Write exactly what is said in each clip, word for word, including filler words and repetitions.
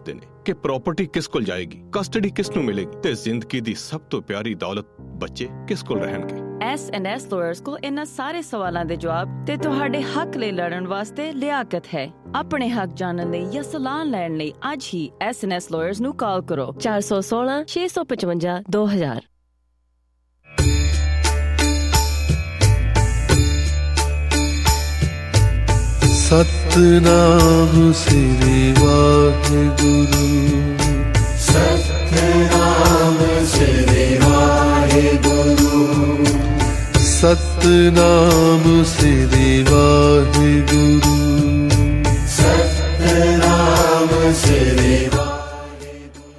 ਕਰਦੇ ਨੇ ਕਿ ਪ੍ਰਾਪਰਟੀ ਕਿਸ ਕੋਲ ਜਾਏਗੀ, ਕਸਟਡੀ ਕਿਸ ਨੂੰ ਮਿਲੇਗੀ ਤੇ ਜ਼ਿੰਦਗੀ ਦੀ ਸਭ ਤੋਂ ਪਿਆਰੀ ਦੌਲਤ ਬੱਚੇ ਕਿਸ ਕੋਲ ਰਹਿਣਗੇ। ਐਸ ਐਂਡ ਐਸ ਲਾਇਰਸ ਕੋਲ ਇਹਨਾਂ ਸਾਰੇ ਸਵਾਲਾਂ ਦੇ ਜਵਾਬ ਤੇ ਤੁਹਾਡੇ ਹੱਕ ਲਈ ਲੜਨ ਵਾਸਤੇ ਲਿਆਕਤ ਹੈ। ਆਪਣੇ ਹੱਕ ਜਾਣਨ ਲਈ ਜਾਂ ਸਲਾਹ ਲੈਣ ਲਈ ਅੱਜ ਹੀ ਐਸ ਐਂਡ ਐਸ ਲਾਇਰਸ ਨੂੰ ਕਾਲ ਕਰੋ ਚਾਰ ਸੌ ਸੋਲਾਂ ਛੇ ਸੌ ਪਚਵੰਜਾ ਦੋ ਹਜ਼ਾਰ। ਸਤਿਨਾਮ ਸ੍ਰੀ ਵਾਹਿਗੁਰੂ, ਸਤਿਨਾਮ ਸ੍ਰੀ ਵਾਹਿਗੁਰੂ, ਸਤਿਨਾਮ ਸ੍ਰੀ ਵਾਹਿਗੁਰੂ, ਸਤਿਨਾਮ ਸ੍ਰੀ ਵਾਹਿਗੁਰੂ।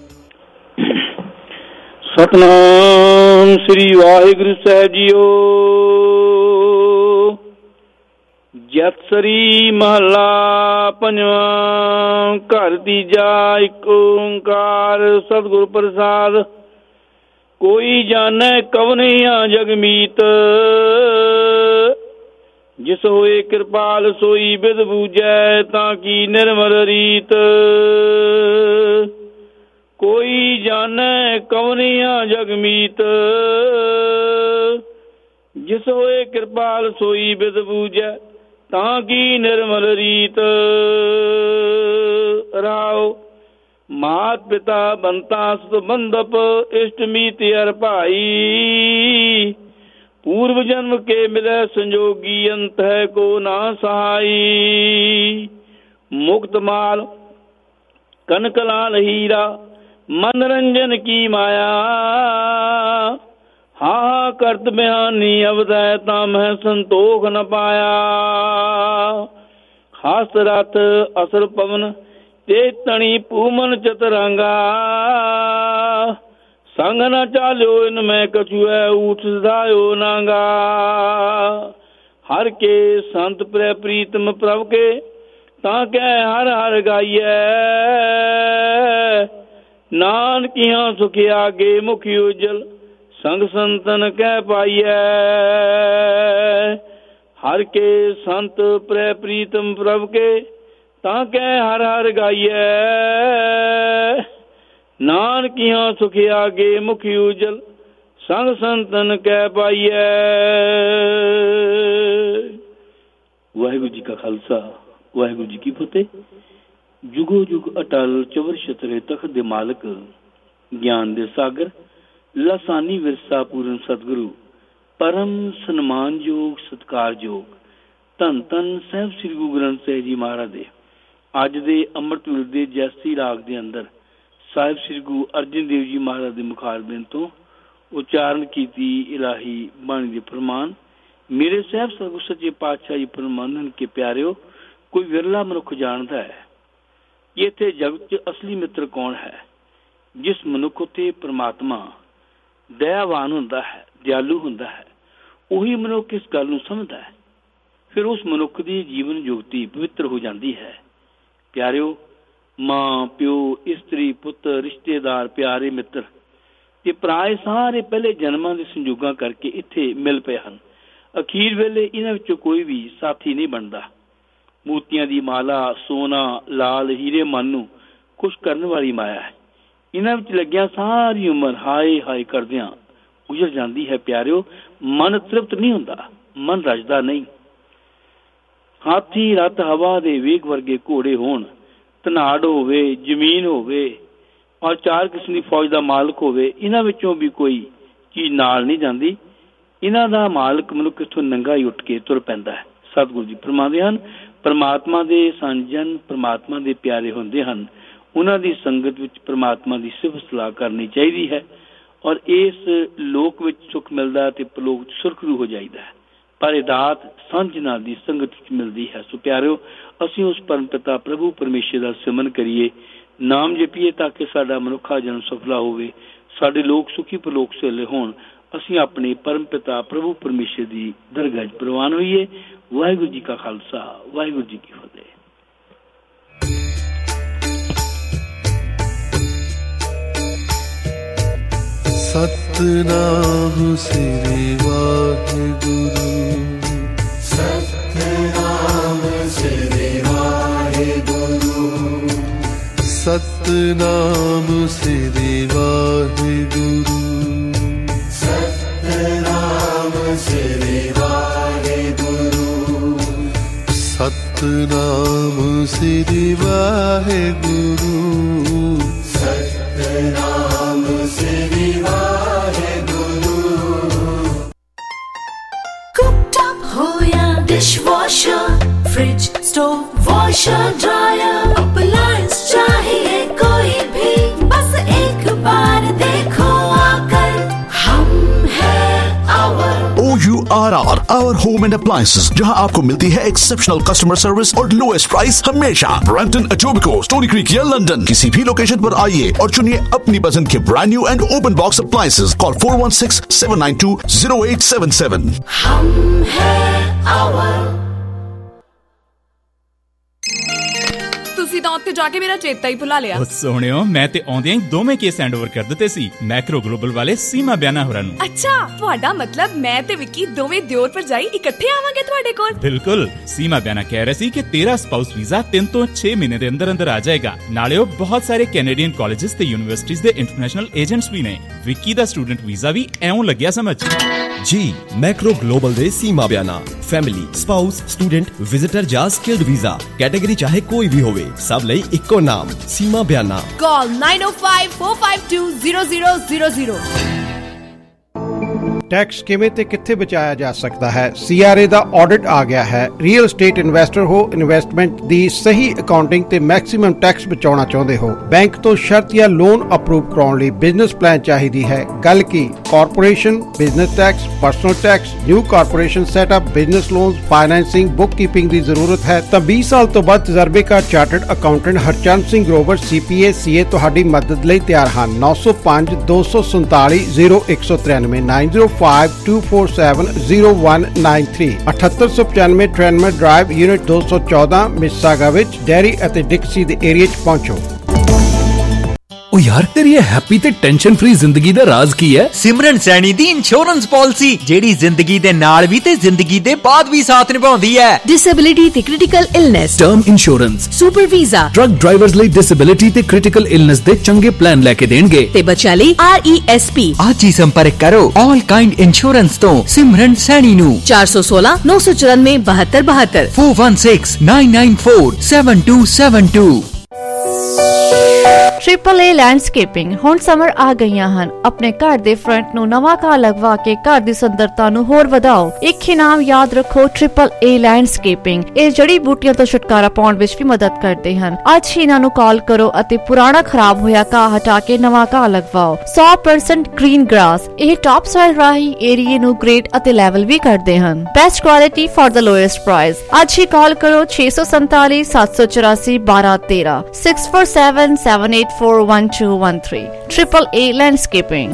ਸਤਿਨਾਮ ਸ੍ਰੀ ਵਾਹਿਗੁਰੂ ਸਾਹਿਬ ਜੀਓ। ਜਪਸਰੀ ਮਹਲਾ ਪੰਜਵਾਂ। ਘਰ ਤੀਜਾ। ਇੱਕ ਓਂਕਾਰ ਸਤਿਗੁਰ ਪ੍ਰਸਾਦ। ਕੋਈ ਜਾਣੈ ਕਵਨਿਆ ਜਗਮੀਤ, ਜਿਸ ਹੋਏ ਕਿਰਪਾਲ ਸੋਈ ਬਿਦ ਬੂਝੈ, ਤਾਂ ਕੀ ਨਿਰਮਲ ਰੀਤ। ਕੋਈ ਜਾਣੈ ਕਵਨਿਆ ਜਗਮੀਤ, ਜਿਸ ਹੋਏ ਕਿਰਪਾਲ ਸੋਈ ਬਿਦ ਬੂਝੈ, ਤਾਂ ਕੀ ਨਿਰਮਲ ਰੀਤ। ਰਾਉ ਮਾਤ ਪਿਤਾ ਬੰਤਾ ਸੁਤ ਬੰਧਪ, ਇਸ਼ਟ ਮੀਤ ਅਰ ਭਾਈ। ਪੂਰਵ ਜਨਮ ਕੇ ਮਿਲੈ ਸੰਜੋਗੀ, ਅੰਤ ਹੈ ਕੋ ਨਾ ਸਹਾਈ। ਮੁਕਤ ਮਾਲ ਕਨਕ ਲਾਲ ਹੀਰਾ, ਮਨ ਰੰਜਨ ਕੀ ਮਾਇਆ। ਹਾਂ ਕਰਤ ਬਿਆਨੀ ਅਵਦੈ, ਤਾਂ ਮੈਂ ਸੰਤੋਖ ਨ ਪਾਇਆ। ਹਸ ਰਥ ਅਸਰ ਪਵਨ, ਤੇ ਤਣੀ ਪੂਮਨ ਚਤਰੰਗਾ। ਸੰਗ ਨ ਚਾਲਿਓ ਇਨ ਮੈਂ ਕਛੁਐ, ਊਠ ਸਦਾਇਓ ਨਾਂਗਾ। ਹਰ ਕੇ ਸੰਤ ਪ੍ਰੈ ਪ੍ਰੀਤਮ ਪ੍ਰਭ ਕੇ, ਤਾਂ ਕਹਿ ਹਰ ਹਰ ਗਾਈਐ। ਨਾਨਕਿਆਂ ਸੁਖ ਆਗੇ ਮੁਖ ਉਜਲ, ਸੰਗ ਸੰਤਨ ਕਹਿ ਪਾਈਐ। ਹਰ ਕੇ ਸੰਤ ਪ੍ਰੈ ਪ੍ਰੀਤਮ ਪ੍ਰਭ ਕੇ, ਤਾਂ ਕਹਿ ਹਰ ਹਰ ਗਾਈਐ। ਨਾਨਕਿਆਂ ਸੁਖ ਆਗੇ ਮੁਖ ਉਜਲ, ਸੰਗ ਸੰਤਨ ਕਹਿ ਪਾਈਐ। ਵਾਹਿਗੁਰੂ ਜੀ ਕਾ ਖਾਲਸਾ, ਵਾਹਿਗੁਰੂ ਜੀ ਕੀ ਫਤਿਹ। ਜੁਗੋ ਜੁਗ ਅਟਲ ਚਵਰ ਛਤਰੇ ਤਖਤ ਦੇ ਮਾਲਕ, ਗਿਆਨ ਦੇ ਸਾਗਰ, ਲਾਸਾਨੀ ਵਿਰਸਾ ਪੂਰਨ ਸਤਿਗੁਰੂ, ਪਰਮ ਸਨਮਾਨਯੋਗ ਸਤਿਕਾਰਯੋਗ ਧੰਨ ਧੰਨ ਸਾਹਿਬ ਸ੍ਰੀ ਗੁਰੂ ਗ੍ਰੰਥ ਸਾਹਿਬ ਜੀ ਮਹਾਰਾਜ ਦੇ ਅੱਜ ਦੇ ਅੰਮ੍ਰਿਤ ਵੇਲੇ ਦੇ ਜੈਸੀ ਰਾਗ ਦੇ ਅੰਦਰ ਸਾਹਿਬ ਸ੍ਰੀ ਗੁਰੂ ਅਰਜਨ ਦੇਵ ਜੀ ਮਹਾਰਾਜ ਦੇ ਮੁਖਾਰਬਿੰਦ ਤੋਂ ਉਚਾਰਨ ਕੀਤੀ ਇਲਾਹੀ ਬਾਣੀ ਦੇ ਫਰਮਾਨ। ਮੇਰੇ ਸਾਹਿਬ ਸਤਿਗੁਰੂ ਸੱਚੇ ਪਾਤਸ਼ਾਹ ਜੀ ਫਰਮਾਨਨ ਕੇ ਪਿਆਰਿਓ, ਕੋਈ ਵਿਰਲਾ ਮਨੁੱਖ ਜਾਣਦਾ ਹੈ ਕਿ ਇੱਥੇ ਜਗਤ 'ਚ ਅਸਲੀ ਮਿੱਤਰ ਕੌਣ ਹੈ। ਜਿਸ ਮਨੁੱਖ ਉੱਤੇ ਪ੍ਰਮਾਤਮਾ ਦਇਆਵਾਨ ਹੁੰਦਾ ਹੈ, ਦਿਆਲੂ ਹੁੰਦਾ ਹੈ, ਉਹੀ ਮਨੁੱਖ ਇਸ ਗੱਲ ਨੂੰ ਸਮਝਦਾ ਹੈ। ਫਿਰ ਉਸ ਮਨੁੱਖ ਦੀ ਜੀਵਨ ਜੁਗਤੀ ਪਵਿੱਤਰ ਹੋ ਜਾਂਦੀ ਹੈ। ਪਿਆਰਿਓ, ਮਾਂ ਪਿਓ, ਇਸਤਰੀ ਪੁੱਤਰ, ਰਿਸ਼ਤੇਦਾਰ, ਪਿਆਰੇ ਮਿੱਤਰ ਤੇ ਭਰਾ ਸਾਰੇ ਪਹਿਲੇ ਜਨਮਾਂ ਦੇ ਸੰਜੋਗਾਂ ਕਰਕੇ ਇੱਥੇ ਮਿਲ ਪਏ ਹਨ। ਅਖੀਰ ਵੇਲੇ ਇਹਨਾਂ ਵਿੱਚੋਂ ਕੋਈ ਵੀ ਸਾਥੀ ਨਹੀਂ ਬਣਦਾ। ਮੋਤੀਆਂ ਦੀ ਮਾਲਾ, ਸੋਨਾ, ਲਾਲ ਹੀਰੇ ਮਨ ਨੂੰ ਖੁਸ਼ ਕਰਨ ਵਾਲੀ ਮਾਇਆ ਹੈ। ਇਹਨਾਂ ਵਿੱਚ ਲੱਗਿਆ ਸਾਰੀ ਉਮਰ ਹਾਏ ਹਾਏ ਕਰਦਿਆਂ ਗੁਜ਼ਰ ਜਾਂਦੀ ਹੈ। ਪਿਆਰਿਓ, ਮਨ ਤ੍ਰਿਪਤ ਨਹੀਂ ਹੁੰਦਾ, ਮਨ ਰਜਦਾ ਨਹੀਂ। ਹਾਥੀ ਰੱਥ ਹਵਾ ਦੇ ਵੇਗ ਵਰਗੇ ਘੋੜੇ ਹੋਣ, ਧਨਾੜ ਹੋਵੇ, ਜ਼ਮੀਨ ਹੋਵੇ ਔਰ ਚਾਰ ਕਿਸਮ ਦੀ ਫੌਜ ਦਾ ਮਾਲਕ ਹੋਵੇ, ਇਹਨਾਂ ਵਿੱਚੋਂ ਵੀ ਕੋਈ ਚੀਜ਼ ਨਾਲ ਨਹੀਂ ਜਾਂਦੀ। ਇਹਨਾਂ ਦਾ ਮਾਲਕ ਮਨੁੱਖ ਇੱਥੋਂ ਨੰਗਾ ਹੀ ਉੱਠ ਕੇ ਤੁਰ ਪੈਂਦਾ ਹੈ। ਸਤਿਗੁਰੂ ਜੀ ਫਰਮਾਉਂਦੇ ਹਨ, ਪਰਮਾਤਮਾ ਦੇ ਸੰਜਨ ਪਰਮਾਤਮਾ ਦੇ ਪਿਆਰੇ ਹੁੰਦੇ ਹਨ। ਉਹਨਾਂ ਦੀ ਸੰਗਤ ਵਿੱਚ ਪਰਮਾਤਮਾ ਦੀ ਸਿਫਤ ਸਲਾਹ ਕਰਨੀ ਚਾਹੀਦੀ ਹੈ ਔਰ ਇਸ ਲੋਕ ਵਿੱਚ ਸੁੱਖ ਮਿਲਦਾ ਤੇ ਪਰਲੋਕ ਵਿੱਚ ਸੁਰਖਰੂ ਹੋ ਜਾਈਦਾ ਹੈ। ਪਰ ਇਹ ਦਾਤ ਸਾਂਝ ਨਾਲ ਦੀ ਸੰਗਤ ਵਿੱਚ ਮਿਲਦੀ ਹੈ। ਸੋ ਪਿਆਰਿਓ, ਅਸੀਂ ਉਸ ਪਰਮ ਪਿਤਾ ਪ੍ਰਭੂ ਪਰਮੇਸ਼ਰ ਦਾ ਸਿਮਰਨ ਕਰੀਏ, ਨਾਮ ਜਪੀਏ ਤਾਂ ਕਿ ਸਾਡਾ ਮਨੁੱਖਾ ਜਨਮ ਸਫਲਾ ਹੋਵੇ, ਸਾਡੇ ਲੋਕ ਸੁਖੀ ਪਰਲੋਕ ਸਹੇਲੇ ਹੋਣ। ਅਸੀਂ ਆਪਣੇ ਪਰਮ ਪਿਤਾ ਪ੍ਰਭੂ ਪਰਮੇਸ਼ਰ ਦੀ ਦਰਗਾਹ 'ਚ ਪ੍ਰਵਾਨ ਹੋਈਏ। ਵਾਹਿਗੁਰੂ ਜੀ ਕਾ ਖਾਲਸਾ, ਵਾਹਿਗੁਰੂ ਜੀ ਕੀ ਫਤਿਹ। ਸਤਿਨਾਮ ਸ੍ਰੀ ਵਾਹਿਗੁਰੂ, ਸਤਿਨਾਮ ਸ੍ਰੀ ਵਾਹਿਗੁਰੂ, ਸਤ सतनाम श्री वाहिगुरु सतनाम श्री वाहिगुरु सतनाम श्री वाहिगुरु सतनाम श्री वाहिगुरु कुकटॉप हो या dishwasher fridge stove washer dryer appliance चाहिए कोई भी बस एक बार देखो आकर हम हैं our O U R R Our Home and Appliances, जहां आपको मिलती है एक्सेप्शनल कस्टमर सर्विस और लोएस्ट प्राइस हमेशा। ब्रैम्पटन, एटोबिको, स्टोनी क्रीक या लंदन, किसी भी लोकेशन पर आइए और चुनिए अपनी पसंद के brand new and open box appliances. Call four one six seven nine two zero eight seven seven. हम हैं आवर। ਤੁਸੀਂ ਤਾਂ ਉੱਥੇ ਜਾ ਕੇ ਮੇਰਾ ਚੇਤਾ ਹੀ ਭੁਲਾ ਲਿਆ। ਉਹ ਸੋਹਣਿਓ, ਮੈਂ ਤੇ ਆਉਂਦਿਆਂ ਹੀ ਦੋਵੇਂ ਕੇਸ ਹੈਂਡਓਵਰ ਕਰ ਦਿੱਤੇ ਸੀ ਮੈਕਰੋ ਗਲੋਬਲ ਵਾਲੇ ਸੀਮਾ ਬਿਆਨਾ ਹੋਰਾਂ ਨੂੰ। ਅੱਛਾ, ਤੁਹਾਡਾ ਮਤਲਬ ਮੈਂ ਤੇ ਵਿੱਕੀ ਦੋਵੇਂ ਦਿਓਰ ਭਰਜਾਈ ਇਕੱਠੇ ਆਵਾਂਗੇ ਤੁਹਾਡੇ ਕੋਲ? ਬਿਲਕੁਲ। ਸੀਮਾ ਬਿਆਨਾ ਕਹਿ ਰਹੇ ਸੀ ਕਿ ਤੇਰਾ ਸਪਾਊਸ ਵੀਜ਼ਾ ਤਿੰਨ ਤੋਂ ਛੇ ਮਹੀਨੇ ਦੇ ਅੰਦਰ ਅੰਦਰ ਆ ਜਾਏਗਾ। ਨਾਲੇ ਉਹ ਬਹੁਤ ਸਾਰੇ ਕੈਨੇਡੀਅਨ ਕਾਲਜਿਸ ਤੇ ਯੂਨੀਵਰਸਿਟੀਜ਼ ਦੇ ਇੰਟਰਨੈਸ਼ਨਲ ਏਜੰਟਸ ਵੀ ਨੇ। ਵਿੱਕੀ ਦਾ ਸਟੂਡੈਂਟ ਵੀਜ਼ਾ ਵੀ ਐਉਂ ਲੱਗਿਆ ਸਮਝ। जी मैक्रो ग्लोबल दे Seema Bayana family spouse student visitor जा स्किल्ड वीजा कैटेगरी चाहे कोई भी होवे सब लई इक्को नाम Seema Bayana. Call nine O five four five two zero zero zero zero. Tax ਕਿਵੇਂ ਤੇ ਕਿੱਥੇ ਬਚਾਇਆ ਜਾ ਸਕਦਾ ਹੈ? C R A the audit ਆ ਗਿਆ ਹੈ। ਰੀਅਲ ਏਸਟੇਟ ਇਨਵੈਸਟਰ ਹੋ, ਇਨਵੈਸਟਮੈਂਟ ਦੀ ਸਹੀ ਅਕਾਊਂਟਿੰਗ ਤੇ ਮੈਕਸਿਮਮ ਟੈਕਸ ਬਚਾਉਣਾ ਚਾਹੁੰਦੇ ਹੋ, ਬੈਂਕ ਤੋਂ ਸ਼ਰਤ ਜਾਂ ਲੋਨ ਅਪਰੂਵ ਕਰਾਉਣ ਲਈ ਬਿਜ਼ਨਸ ਪਲਾਨ ਚਾਹੀਦੀ ਹੈ। ਗੱਲ ਕੀ corporation, business tax, personal tax, new corporation setup, business loans, financing, bookkeeping ਦੀ ਜ਼ਰੂਰਤ ਹੈ ਤਾਂ ਵੀਹ ਸਾਲ ਤੋਂ ਵੱਧ ਤਜਰਬੇਕਾਰ chartered accountant Harchand Singh Grover C P A C A ਤੁਹਾਡੀ ਮਦਦ ਲਈ ਤਿਆਰ ਹਨ। ਨੌ ਸੌ ਪੰਜ ਦੋ ਸੌ ਸੰਤਾਲੀ ਜ਼ੀਰੋ ਇੱਕ ਸੌ ਤਰਾਨਵੇਂ nine zero five two four seven zero one nine three अठहत्तर सौ पचानवे ट्रेनमर ड्राइव यूनिट दो सौ चौदह मिसागा विच डेयरी ਅਤੇ ਡਿਕਸੀ ਦੇ ਏਰੀਆ 'ਚ ਪਹੁੰਚੋ। ओ यार तेरी ये हैप्पी ते टेंशन फ्री जिंदगी दा राज की है? सिमरन सैनी दी इंश्योरेंस पॉलिसी जेड़ी जिंदगी दे नाल भी ते जिंदगी दे बाद भी साथ निभाउंदी है। डिसेबिलिटी ते critical illness, term insurance, super visa, truck drivers ਲਈ डिसेबिलिटी ते क्रिटिकल इलनेस दे चंगे प्लान लेके देणगे ते बच्चा ਲਈ आर ई एस पी। आज ही संपर्क करो ऑल काइंड इंश्योरेंस तो सिमरन सैनी नु चार सौ सोलह नौ सौ चौरानवे बहत्तर बहत्तर four one six nine nine four seven two seven two. Triple A landscaping ਹੁਣ ਸਮਰ ਆ ਗਈਆਂ ਹਨ। ਆਪਣੇ ਘਰ ਦੇ ਫਰੰਟ ਨੂੰ ਨਵਾਂ ਘਾਹ ਲਗਵਾ ਕੇ ਘਰ ਦੀ ਸੁੰਦਰਤਾ ਨੂੰ ਹੋਰ ਵਧਾਓ। ਇੱਕ ਇਨਾਮ ਯਾਦ ਰੱਖੋ, ਟ੍ਰਿਪਲ ਏ ਲੈਂਡਸਕੇਪਿੰਗ। ਇਹ ਜੜੀ ਬੂਟੀਆਂ ਤੋਂ ਛੁਟਕਾਰਾ ਪਾਉਣ ਵਿੱਚ ਵੀ ਮਦਦ ਕਰਦੇ ਹਨ। ਅੱਜ ਹੀ ਇਹਨਾਂ ਨੂੰ ਕਾਲ ਕਰੋ ਅਤੇ ਪੁਰਾਣਾ ਖਰਾਬ ਹੋਇਆ ਘਾਹ ਹਟਾ ਕੇ ਨਵਾਂ ਘਾਹ ਲਗਵਾਓ। ਸੌ ਪਰਸੈਂਟ ਗ੍ਰੀਨ ਗ੍ਰਾਸ। ਇਹ ਟਾਪ ਸਾਈਲ ਰਾਹੀਂ ਏਰੀਏ ਨੂੰ ਗ੍ਰੇਡ ਅਤੇ ਲੈਵਲ ਵੀ ਕਰਦੇ ਹਨ। Best quality for the lowest price. ਅੱਜ ਹੀ ਕਾਲ ਕਰੋ ਛੇ ਸੌ ਸੰਤਾਲੀ ਸੱਤ ਸੌ ਚੁਰਾਸੀ ਬਾਰਾਂ ਤੇਰਾਂ six four seven seven eight four one two one three Triple A Landscaping।